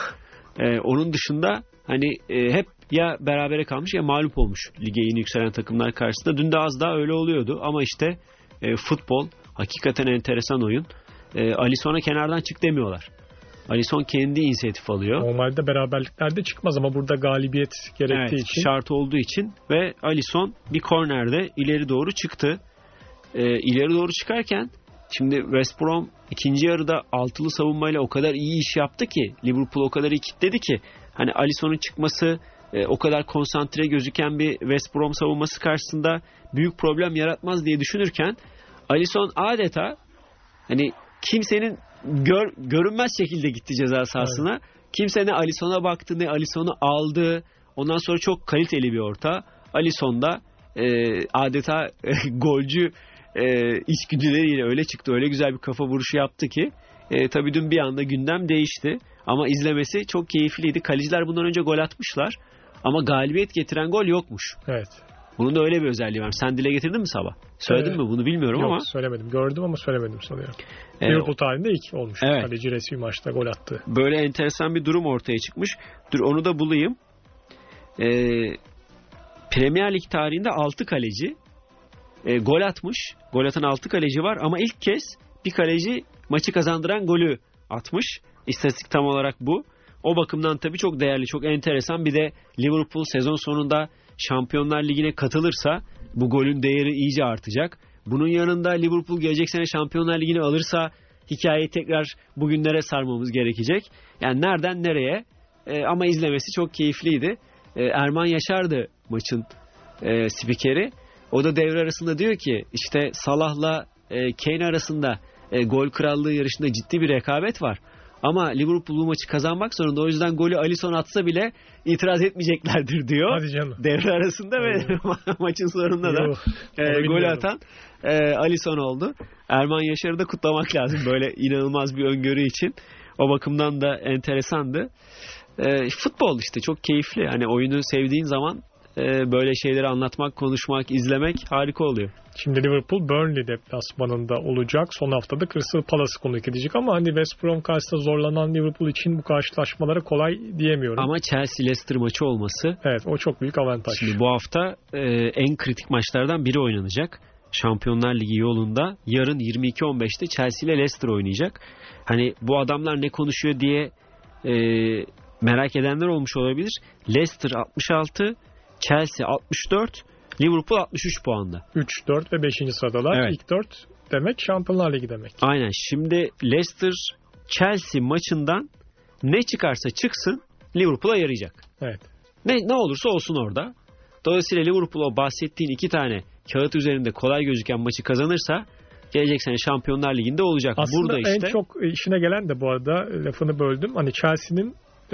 E, onun dışında hani e, hep ya berabere kalmış ya mağlup olmuş lige yeni yükselen takımlar karşısında. Dün de az daha öyle oluyordu ama işte e, futbol hakikaten enteresan oyun. E, Alisson'a kenardan çık demiyorlar. Alisson kendi inisiyatif alıyor. Normalde beraberliklerde çıkmaz ama burada galibiyet gerektiği evet, için. Şart olduğu için ve Alisson bir kornerde ileri doğru çıktı. Ee, ileri doğru çıkarken şimdi West Brom ikinci yarıda altılı savunmayla o kadar iyi iş yaptı ki, Liverpool o kadar iyi kilitledi ki hani Alisson'un çıkması e, o kadar konsantre gözüken bir West Brom savunması karşısında büyük problem yaratmaz diye düşünürken Alisson adeta hani kimsenin Gör, görünmez şekilde gitti ceza sahasına. Evet. Kimse ne Alisson'a baktı ne Alisson'u aldı. Ondan sonra çok kaliteli bir orta. Alisson da e, adeta e, golcü e, içgüdüleriyle öyle çıktı. Öyle güzel bir kafa vuruşu yaptı ki e, tabii dün bir anda gündem değişti. Ama izlemesi çok keyifliydi. Kaleciler bundan önce gol atmışlar. Ama galibiyet getiren gol yokmuş. Evet. Bunun da öyle bir özelliği var. Sen dile getirdin mi sabah? Söyledin ee, mi bunu bilmiyorum yok, ama. Yok söylemedim. Gördüm ama söylemedim sanıyorum. Ee, Liverpool tarihinde ilk olmuş. Evet. Kaleci resmi maçta gol attı. Böyle enteresan bir durum ortaya çıkmış. Dur onu da bulayım. Ee, Premier Lig tarihinde altı kaleci e, gol atmış. Gol atan altı kaleci var ama ilk kez bir kaleci maçı kazandıran golü atmış. İstatistik tam olarak bu. O bakımdan tabii çok değerli, çok enteresan. Bir de Liverpool sezon sonunda Şampiyonlar Ligi'ne katılırsa bu golün değeri iyice artacak. Bunun yanında Liverpool gelecek sene Şampiyonlar Ligi'ni alırsa hikayeyi tekrar bugünlere sarmamız gerekecek. Yani nereden nereye? E, ama izlemesi çok keyifliydi. E, Erman Yaşar'dı maçın e, spikeri. O da devre arasında diyor ki işte Salah'la e, Kane arasında e, gol krallığı yarışında ciddi bir rekabet var. Ama Liverpool bu maçı kazanmak zorunda. O yüzden golü Alisson atsa bile itiraz etmeyeceklerdir diyor. Hadi canım. Devre arasında ve maçın sonunda da e, golü atan e, Alisson oldu. Erman Yaşar'ı da kutlamak lazım böyle inanılmaz bir öngörü için. O bakımdan da enteresandı. E, futbol işte çok keyifli. Hani oyunu sevdiğin zaman e, böyle şeyleri anlatmak, konuşmak, izlemek harika oluyor. Şimdi Liverpool Burnley deplasmanında olacak. Son haftada Crystal Palace'ı konuk edecek ama hani West Brom karşısında zorlanan Liverpool için bu karşılaşmalara kolay diyemiyorum. Ama Chelsea-Leicester maçı olması. Evet, o çok büyük avantaj. Şimdi bu hafta e, en kritik maçlardan biri oynanacak. Şampiyonlar Ligi yolunda yarın yirmi iki on beşte Chelsea ile Leicester oynayacak. Hani bu adamlar ne konuşuyor diye e, merak edenler olmuş olabilir. Leicester altmış altı, Chelsea altmış dört, Liverpool altmış üç puanda. üç, dört ve beşinci sıradalar. Evet. İlk dört demek Şampiyonlar Ligi demek. Aynen. Şimdi Leicester Chelsea maçından ne çıkarsa çıksın Liverpool'a yarayacak. Evet. Ne ne olursa olsun orada. Dolayısıyla Liverpool o bahsettiğin iki tane kağıt üzerinde kolay gözüken maçı kazanırsa gelecek sene Şampiyonlar Ligi'nde olacak. Aslında burada işte en çok işine gelen de bu arada lafını böldüm. Hani Chelsea'nin e,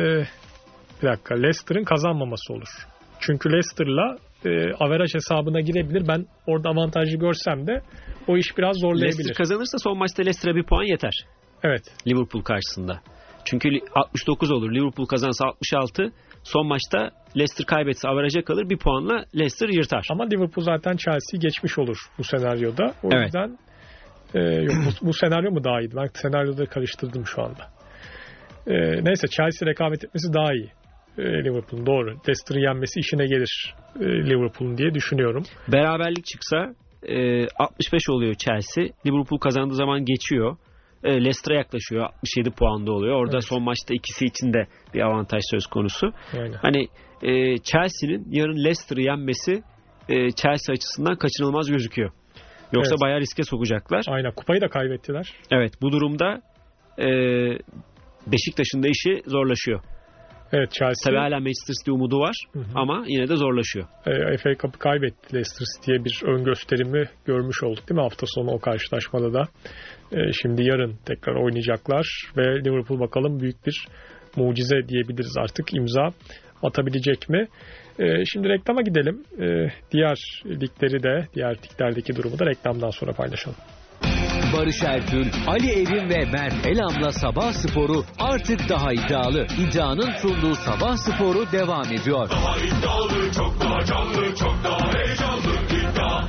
bir dakika Leicester'ın kazanmaması olur. Çünkü Leicester'la e, averaj hesabına girebilir. Ben orada avantajı görsem de o iş biraz zorlayabilir. Leicester kazanırsa son maçta Leicester'a bir puan yeter. Evet. Liverpool karşısında. Çünkü altmış dokuz olur. Liverpool kazansa altmış altı. Son maçta Leicester kaybetse averaja kalır. Bir puanla Leicester yırtar. Ama Liverpool zaten Chelsea'yi geçmiş olur bu senaryoda. O evet. yüzden e, yok, bu, bu senaryo mu daha iyiydi? Ben senaryoda karıştırdım şu anda. E, neyse Chelsea rekabet etmesi daha iyi. E, Liverpool'un doğru. Leicester'ı yenmesi işine gelir e, Liverpool'un diye düşünüyorum. Beraberlik çıksa e, altmış beş oluyor Chelsea. Liverpool kazandığı zaman geçiyor. E, Leicester'a yaklaşıyor. altmış yedi puanda oluyor. Orada evet. son maçta ikisi için de bir avantaj söz konusu. Aynen. Hani e, Chelsea'nin yarın Leicester'ı yenmesi e, Chelsea açısından kaçınılmaz gözüküyor. Yoksa evet. bayağı riske sokacaklar. Aynen. Kupayı da kaybettiler. Evet. Bu durumda e, Beşiktaş'ın da işi zorlaşıyor. Evet, Chelsea. Tabii hala Manchester City umudu var, hı hı. ama yine de zorlaşıyor. E, F A Cup'ı kaybetti Leicester City'ye bir ön gösterimi görmüş olduk değil mi hafta sonu o karşılaşmada da. E, şimdi yarın tekrar oynayacaklar ve Liverpool bakalım büyük bir mucize diyebiliriz artık, imza atabilecek mi? E, şimdi reklama gidelim. E, diğer ligleri de, diğer liglerdeki durumu da reklamdan sonra paylaşalım. Barış Ertül, Ali Evin ve Mert Elam'la Sabah Sporu artık daha iddialı. İddianın sunduğu Sabah Sporu devam ediyor. Daha iddialı, çok daha canlı, çok daha heyecanlı. İddia.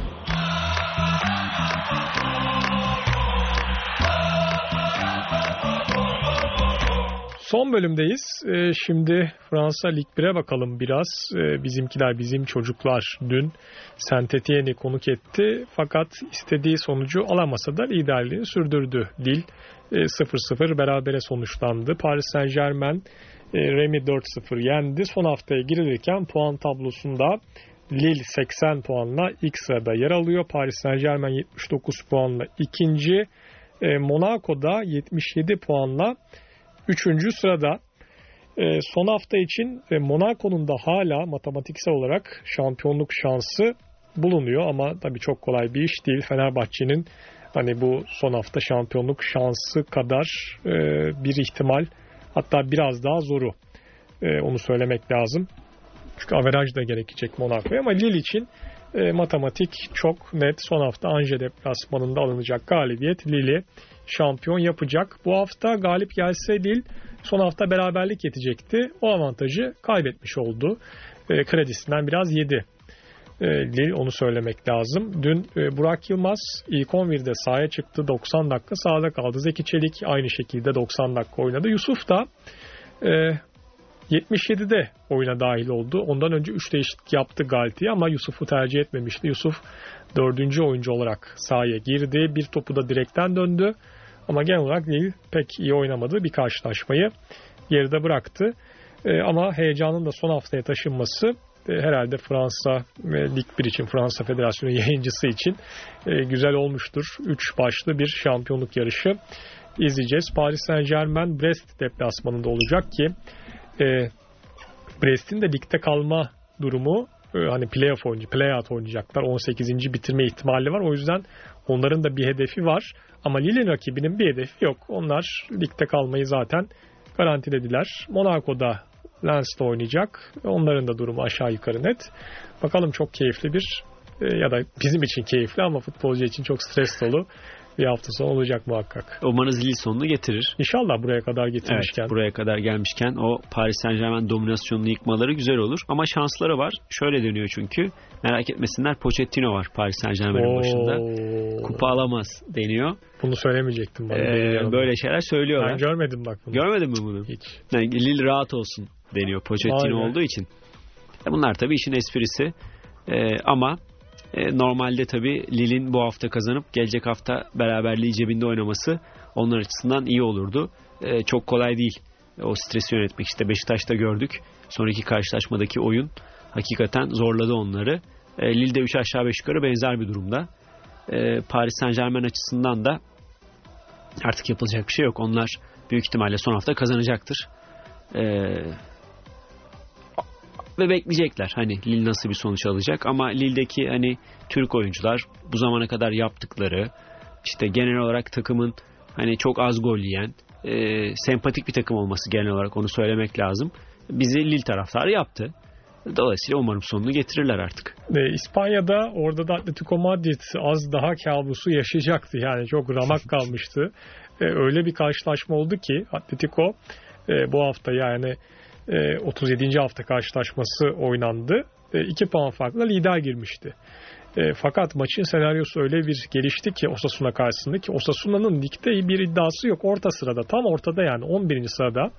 Son bölümdeyiz. Ee, şimdi Fransa Lig bire bakalım biraz. Ee, bizimkiler, bizim çocuklar dün Saint-Étienne'i konuk etti. Fakat istediği sonucu alamasa da liderliğini sürdürdü. Lille e, sıfır sıfır berabere sonuçlandı. Paris Saint-Germain e, Rennes'i dört sıfır yendi. Son haftaya girilirken puan tablosunda Lille seksen puanla ilk sırada yer alıyor. Paris Saint-Germain yetmiş dokuz puanla ikinci. E, Monaco'da yetmiş yedi puanla üçüncü sırada. E, son hafta için e, Monaco'nun da hala matematiksel olarak şampiyonluk şansı bulunuyor ama tabii çok kolay bir iş değil. Fenerbahçe'nin hani bu son hafta şampiyonluk şansı kadar e, bir ihtimal, hatta biraz daha zoru. E, onu söylemek lazım. Çünkü averaj da gerekecek Monaco'ya, ama Lille için e, matematik çok net. Son hafta Angers deplasmanında alınacak galibiyet Lille'i şampiyon yapacak. Bu hafta galip gelse değil, son hafta beraberlik yetecekti. O avantajı kaybetmiş oldu. E, kredisinden biraz yedi e, Lille, onu söylemek lazım. Dün e, Burak Yılmaz ilk on birde sahaya çıktı. doksan dakika sahada kaldı. Zeki Çelik aynı şekilde doksan dakika oynadı. Yusuf da e, yetmiş yedide oyuna dahil oldu. Ondan önce üç değişiklik yaptı Galtier ama Yusuf'u tercih etmemişti. Yusuf dördüncü oyuncu olarak sahaya girdi. Bir topu da direkten döndü. Ama genel olarak Lille pek iyi oynamadı. Bir karşılaşmayı geride bıraktı. E, ama heyecanın da son haftaya taşınması e, herhalde Fransa e, Lig bir için, Fransa Federasyonu yayıncısı için e, güzel olmuştur. Üç başlı bir şampiyonluk yarışı izleyeceğiz. Paris Saint-Germain Brest deplasmanında olacak ki e, Brest'in de ligde kalma durumu, e, hani playoff oyuncu, play-out oynayacaklar. on sekizinci bitirme ihtimali var. O yüzden onların da bir hedefi var. Ama Lille'in rakibinin bir hedefi yok. Onlar ligde kalmayı zaten garantilediler. Monaco'da Lens'te oynayacak. Onların da durumu aşağı yukarı net. Bakalım, çok keyifli bir e, ya da bizim için keyifli ama futbolcu için çok stres dolu bir hafta sonu olacak muhakkak. Umarız Lille sonunu getirir. İnşallah buraya kadar getirmişken. Evet, buraya kadar gelmişken o Paris Saint-Germain dominasyonunu yıkmaları güzel olur. Ama şansları var. Şöyle dönüyor çünkü. Merak etmesinler, Pochettino var Paris Saint-Germain'in başında. Kupa alamaz deniyor. Bunu söylemeyecektim bana. Ee, böyle şeyler söylüyorlar. Ben görmedim bak bunu. Görmedin mi bunu? Hiç. Yani Lille rahat olsun deniyor Pochettino olduğu için. Bunlar tabii işin esprisi. Ee, ama E, normalde tabii Lille'in bu hafta kazanıp gelecek hafta beraberliği cebinde oynaması onlar açısından iyi olurdu. E, çok kolay değil o stresi yönetmek. İşte Beşiktaş'ta gördük. Sonraki karşılaşmadaki oyun hakikaten zorladı onları. E, Lille'de üç aşağı beş yukarı benzer bir durumda. E, Paris Saint-Germain açısından da artık yapılacak bir şey yok. Onlar büyük ihtimalle son hafta kazanacaktır. Eee Ve bekleyecekler hani Lille nasıl bir sonuç alacak, ama Lille'deki hani Türk oyuncular bu zamana kadar yaptıkları, işte genel olarak takımın hani çok az gol yiyen, e, sempatik bir takım olması, genel olarak onu söylemek lazım, bizi Lille taraftarı yaptı. Dolayısıyla umarım sonunu getirirler artık. E, İspanya'da, orada da Atletico Madrid az daha kabusu yaşayacaktı. Yani çok ramak kalmıştı. E, öyle bir karşılaşma oldu ki Atletico E, bu hafta yani e, otuz yedinci hafta karşılaşması oynandı. iki puan farkla lider girmişti. E, fakat maçın senaryosu öyle bir gelişti ki Osasuna karşısında ki Osasuna'nın ligde bir iddiası yok. Orta sırada, tam ortada yani on birinci sırada.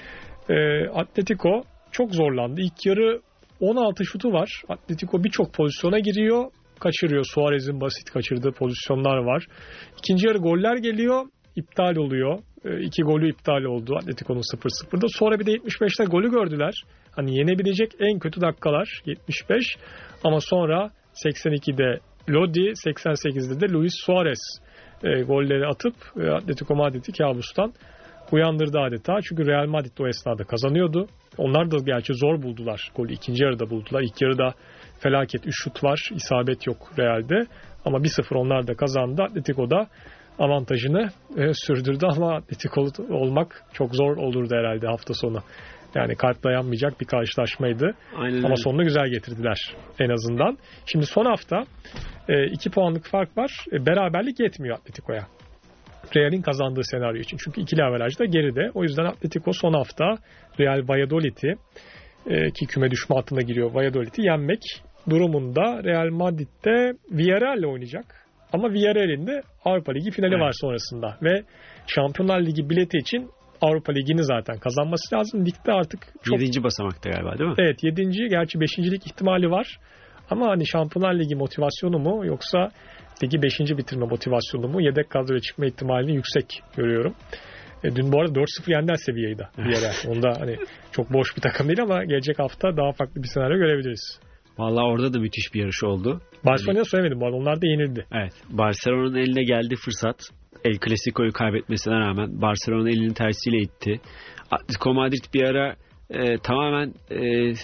E, Atletico çok zorlandı. İlk yarı on altı şutu var. Atletico birçok pozisyona giriyor. Kaçırıyor. Suarez'in basit kaçırdığı pozisyonlar var. İkinci yarı goller geliyor. İptal oluyor. E, iki golü iptal oldu Atletico'nun sıfır sıfırda. Sonra bir de yetmiş beşte golü gördüler. Hani yenebilecek en kötü dakikalar yetmiş beş. Ama sonra seksen ikide Lodi, seksen sekizde de Luis Suarez e, golleri atıp e, Atletico Madrid'i kabustan uyandırdı adeta. Çünkü Real Madrid o esnada kazanıyordu. Onlar da gerçi zor buldular. Golü ikinci yarıda buldular. İlk yarıda felaket. üç şut var. İsabet yok Real'de. Ama bir sıfır onlar da kazandı. Atletico da avantajını e, sürdürdü ama Atletico olmak çok zor olurdu herhalde hafta sonu. Yani kart dayanmayacak bir karşılaşmaydı. Aynen ama öyle. sonunu güzel getirdiler en azından. Şimdi son hafta e, iki puanlık fark var. E, beraberlik yetmiyor Atletico'ya. Real'in kazandığı senaryo için. Çünkü ikili averaj da geride. O yüzden Atletico son hafta Real Valladolid'i e, ki küme düşme hattına giriyor Valladolid'i yenmek durumunda. Real Madrid'de Villarreal'le oynayacak. Ama Villarreal'in de Avrupa Ligi finali evet. var sonrasında. Ve Şampiyonlar Ligi bileti için Avrupa Ligi'ni zaten kazanması lazım. Ligde artık çok... yedinci basamakta galiba değil mi? Evet, yedinci Gerçi beşincilik ihtimali var. Ama hani Şampiyonlar Ligi motivasyonu mu yoksa ligi beşinci bitirme motivasyonu mu? Yedek kadroya çıkma ihtimalini yüksek görüyorum. E, dün bu arada dört sıfır yendiler Sevilla'yı bir yere. Onda hani çok boş bir takım değil ama gelecek hafta daha farklı bir senaryo görebiliriz. Vallahi orada da müthiş bir yarış oldu. Barcelona'ya söylemedim bu arada. Onlar da yenildi. Evet. Barcelona'nın eline geldi fırsat. El Clasico'yu kaybetmesine rağmen Barcelona'nın elinin tersiyle itti. Atletico Madrid bir ara e, tamamen e,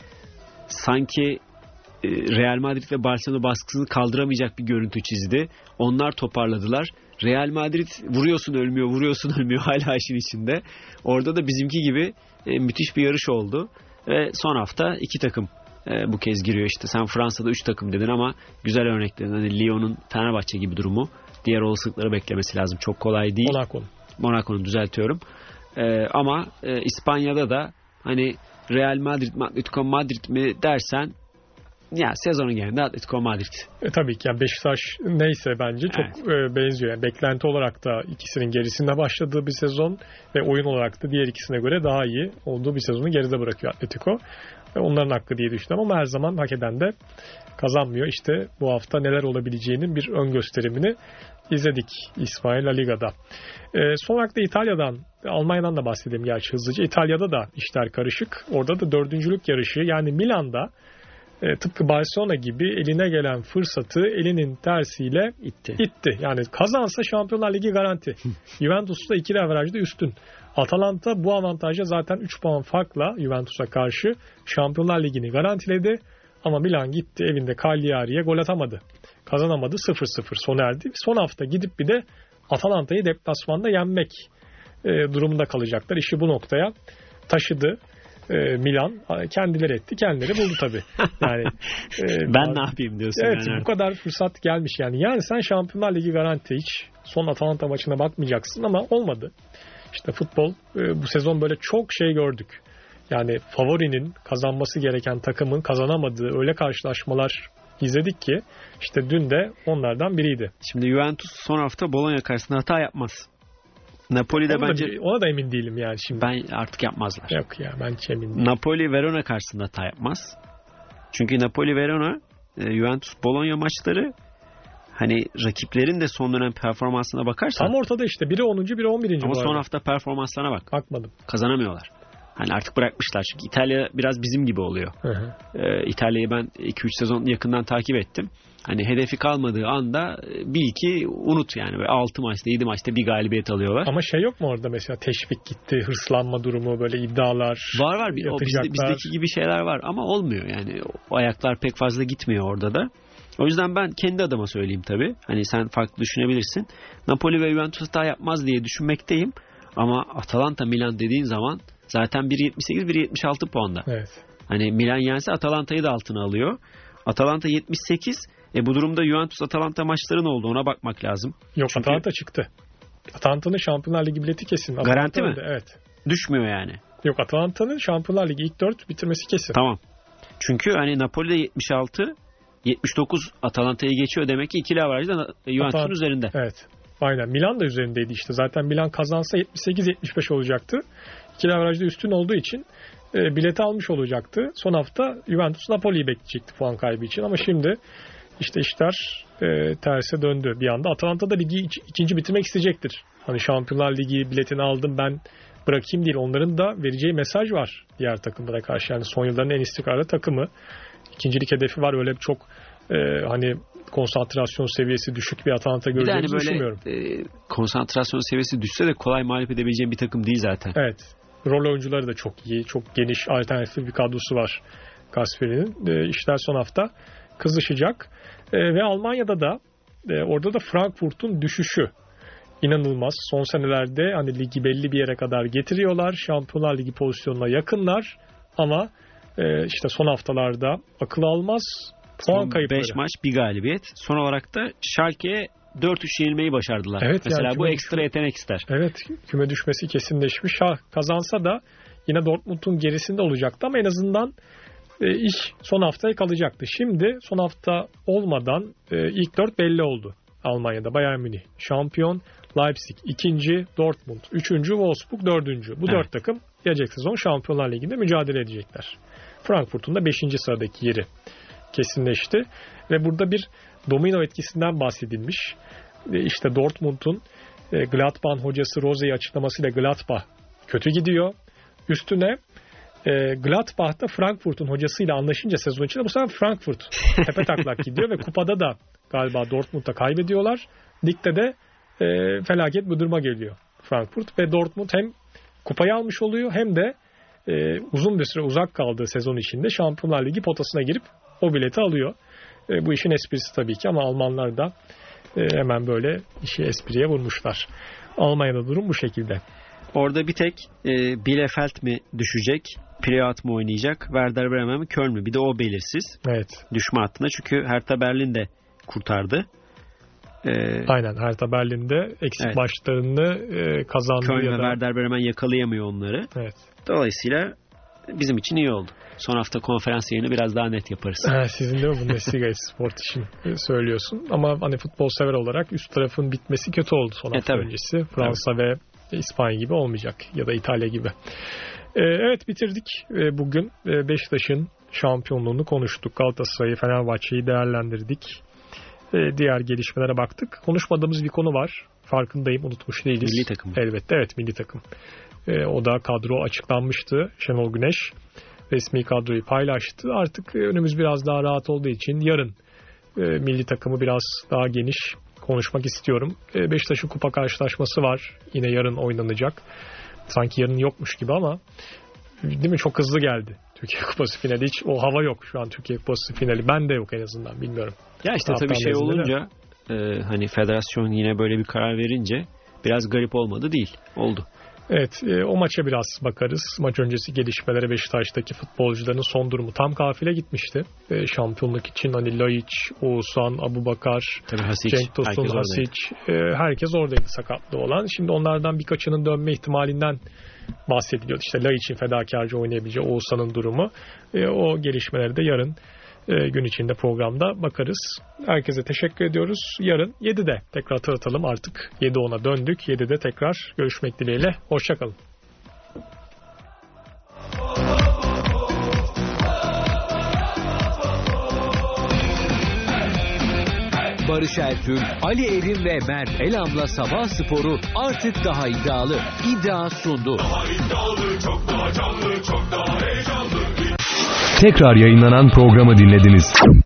sanki e, Real Madrid ve Barcelona baskısını kaldıramayacak bir görüntü çizdi. Onlar toparladılar. Real Madrid vuruyorsun ölmüyor, vuruyorsun ölmüyor hala işin içinde. Orada da bizimki gibi e, müthiş bir yarış oldu. Ve son hafta iki takım e, bu kez giriyor işte. Sen Fransa'da üç takım dedin ama güzel örneklerin. Hani Lyon'un Fenerbahçe gibi durumu. Diğer olasılıkları beklemesi lazım. Çok kolay değil. Monaco'nun. Monaco'nun düzeltiyorum. Ee, ama e, İspanya'da da hani Real Madrid mi Atletico Madrid mi dersen ya sezonun genelinde Atletico Madrid. E, tabii ki yani Beşiktaş neyse bence çok evet. e, benziyor. Yani beklenti olarak da ikisinin gerisinde başladığı bir sezon ve oyun olarak da diğer ikisine göre daha iyi olduğu bir sezonu geride bırakıyor Atletico. E, onların hakkı diye düşündüm ama her zaman hak eden de kazanmıyor. İşte bu hafta neler olabileceğinin bir ön gösterimini izledik İspanya La Liga'da. E, son olarak da İtalya'dan, Almanya'dan da bahsedeyim gerçi hızlıca. İtalya'da da işler karışık. Orada da dördüncülük yarışı yani Milan'da e, tıpkı Barcelona gibi eline gelen fırsatı elinin tersiyle itti. itti. Yani kazansa Şampiyonlar Ligi garanti. Juventus'ta ikili averajda üstün. Atalanta bu avantajla zaten üç puan farkla Juventus'a karşı Şampiyonlar Ligi'ni garantiledi. Ama Milan gitti evinde Cagliari'ye gol atamadı. Kazanamadı, sıfır sıfır sona erdi. Son hafta gidip bir de Atalanta'yı deplasmanda yenmek e, durumunda kalacaklar. İşi bu noktaya taşıdı e, Milan. Kendileri etti, kendileri buldu tabii. Yani e, ben ne yapayım diyorsun. Evet, yani. Bu kadar fırsat gelmiş yani. Yani sen Şampiyonlar Ligi garanti hiç son Atalanta maçına bakmayacaksın ama olmadı. İşte futbol e, bu sezon böyle çok şey gördük. Yani favorinin kazanması gereken takımın kazanamadığı öyle karşılaşmalar izledik ki işte dün de onlardan biriydi. Şimdi Juventus son hafta Bologna karşısında hata yapmaz. Napoli'de ona bence... Da, ona da emin değilim yani şimdi. Ben artık yapmazlar. Yok ya ben hiç emin değilim. Napoli Verona karşısında hata yapmaz. Çünkü Napoli Verona e, Juventus Bologna maçları hani rakiplerin de son dönem performansına bakarsan. Tam ortada işte biri onuncu biri on birinci Ama son hafta performanslarına bak. Bakmadım. Kazanamıyorlar. Hani artık bırakmışlar. Çünkü İtalya biraz bizim gibi oluyor. Hı hı. Ee, İtalya'yı ben iki üç sezon yakından takip ettim. Hani hedefi kalmadığı anda bil ki unut yani. Böyle altı maçta yedi maçta bir galibiyet alıyorlar. Ama şey yok mu orada mesela teşvik gitti, hırslanma durumu, böyle iddialar. Var var. Bir, o bizde, bizdeki gibi şeyler var ama olmuyor yani. O ayaklar pek fazla gitmiyor orada da. O yüzden ben kendi adıma söyleyeyim tabii. Hani sen farklı düşünebilirsin. Napoli ve Juventus hata yapmaz diye düşünmekteyim. Ama Atalanta Milan dediğin zaman zaten bir yetmiş sekiz bir yetmiş altı puanda. Evet. Hani Milan yense Atalanta'yı da altına alıyor. Atalanta yetmiş sekiz. E bu durumda Juventus Atalanta maçları ne oldu ona bakmak lazım. Yok Çünkü... Atalanta çıktı. Atalanta'nın Şampiyonlar Ligi bileti kesin. Garanti Atalanta mi? Öyle, evet. düşmüyor yani. Yok, Atalanta'nın Şampiyonlar Ligi ilk dört bitirmesi kesin. Tamam. Çünkü hani Napoli'de yetmiş altı yetmiş dokuz Atalanta'yı geçiyor, demek ki ikili avarajda Juventus'un üzerinde. Evet. Aynen. Milan da üzerindeydi işte. Zaten Milan kazansa yetmiş sekiz yetmiş beş olacaktı. İkili avarajda üstün olduğu için e, bileti almış olacaktı. Son hafta Juventus Napoli'yi bekleyecekti puan kaybı için ama şimdi işte işler e, terse döndü bir anda. Atalanta da ligi iç, ikinci bitirmek isteyecektir. Hani Şampiyonlar Ligi biletini aldım ben bırakayım değil. Onların da vereceği mesaj var diğer takımlara karşı. Yani son yılların en istikrarlı takımı. İkincilik hedefi var. Öyle çok e, hani konsantrasyon seviyesi düşük bir Atalanta göreceğimizi hani düşünmüyorum. E, konsantrasyon seviyesi düşse de kolay mağlup edebileceğim bir takım değil zaten. Evet. Rol oyuncuları da çok iyi. Çok geniş alternatif bir kadrosu var Gasperi'nin. E, işler son hafta kızışacak. E, ve Almanya'da da e, orada da Frankfurt'un düşüşü inanılmaz. Son senelerde hani ligi belli bir yere kadar getiriyorlar. Şampiyonlar Ligi pozisyonuna yakınlar. Ama e, işte son haftalarda akıl almaz puan kayıpları. beş maç bir galibiyet. Son olarak da Schalke'ye dört üç yenilmeyi başardılar. Evet, mesela yani bu ekstra düşme... yetenek ister. Evet, küme düşmesi kesinleşmiş. Ha, kazansa da yine Dortmund'un gerisinde olacaktı ama en azından e, iş son haftaya kalacaktı. Şimdi son hafta olmadan e, ilk dört belli oldu. Almanya'da Bayern Münih şampiyon, Leipzig ikinci, Dortmund üçüncü, Wolfsburg dördüncü. Bu evet. dört takım gelecek sezon Şampiyonlar Ligi'nde mücadele edecekler. Frankfurt'un da beşinci sıradaki yeri kesinleşti. Ve burada bir domino etkisinden bahsedilmiş. İşte Dortmund'un Gladbach'ın hocası Rose'yi açıklamasıyla Gladbach kötü gidiyor. Üstüne Gladbach'ta Frankfurt'un hocasıyla anlaşınca sezon içinde bu sefer Frankfurt tepe taklak gidiyor ve kupada da galiba Dortmund'da kaybediyorlar. Ligde de e, felaket bir duruma geliyor Frankfurt ve Dortmund hem kupayı almış oluyor hem de e, uzun bir süre uzak kaldığı sezon içinde Şampiyonlar Ligi potasına girip o bileti alıyor. E, bu işin esprisi tabii ki ama Almanlar da e, hemen böyle işi espriye vurmuşlar. Almanya'da durum bu şekilde. Orada bir tek e, Bielefeld mi düşecek, Playout mu oynayacak, Werder Bremen mi, Köln mü? Bir de o belirsiz. Evet. Düşme hattında çünkü Hertha Berlin de kurtardı. Ee, Aynen, Hertha Berlin'de eksik evet. maçlarını e, kazandı. Köln ya ve da... Werder Bremen yakalayamıyor onları. Evet. Dolayısıyla bizim için iyi oldu. Son hafta konferans yayını biraz daha net yaparız. Sizin de mi Bundesliga sport için söylüyorsun? Ama hani futbol sever olarak üst tarafın bitmesi kötü oldu son hafta e, öncesi. Fransa tabii. ve İspanya gibi olmayacak ya da İtalya gibi. Ee, evet bitirdik. Ee, bugün e, Beşiktaş'ın şampiyonluğunu konuştuk. Galatasaray'ı, Fenerbahçe'yi değerlendirdik. Ee, diğer gelişmelere baktık. Konuşmadığımız bir konu var. Farkındayım, unutmuş değiliz. Milli takım. Elbette evet, milli takım. Ee, o da kadro açıklanmıştı. Şenol Güneş resmi kadroyu paylaştı. Artık önümüz biraz daha rahat olduğu için yarın e, milli takımı biraz daha geniş konuşmak istiyorum. E, Beşiktaş'ın kupa karşılaşması var. Yine yarın oynanacak. Sanki yarın yokmuş gibi ama değil mi? Çok hızlı geldi. Türkiye Kupası finali. Hiç o hava yok şu an Türkiye Kupası finali. Ben de yok en azından. Bilmiyorum. Ya işte tabii şey olunca e, hani federasyon yine böyle bir karar verince biraz garip olmadı değil. Oldu. Evet, e, o maça biraz bakarız. Maç öncesi gelişmelere, Beşiktaş'taki futbolcuların son durumu. Tam kafile gitmişti. E, şampiyonluk için hani Laiç, Oğuzhan, Abubakar, Cenk Tosun, Hasic. E, herkes oradaydı sakatlı olan. Şimdi onlardan birkaçının dönme ihtimalinden bahsediliyor. İşte Laiç'in fedakarca oynayabileceği, Oğuzhan'ın durumu. E, o gelişmeleri de yarın e, gün içinde programda bakarız. Herkese teşekkür ediyoruz. Yarın yedide tekrar hatırlatalım. Artık yedi ona döndük. yedide tekrar görüşmek dileğiyle. Hoşçakalın. Barış Ertül, Ali Evin ve Mert Elam'la Sabah Sporu artık daha iddialı. İddia sundu. Daha iddialı, çok daha canlı, çok daha heyecanlı. Tekrar yayınlanan programı dinlediniz.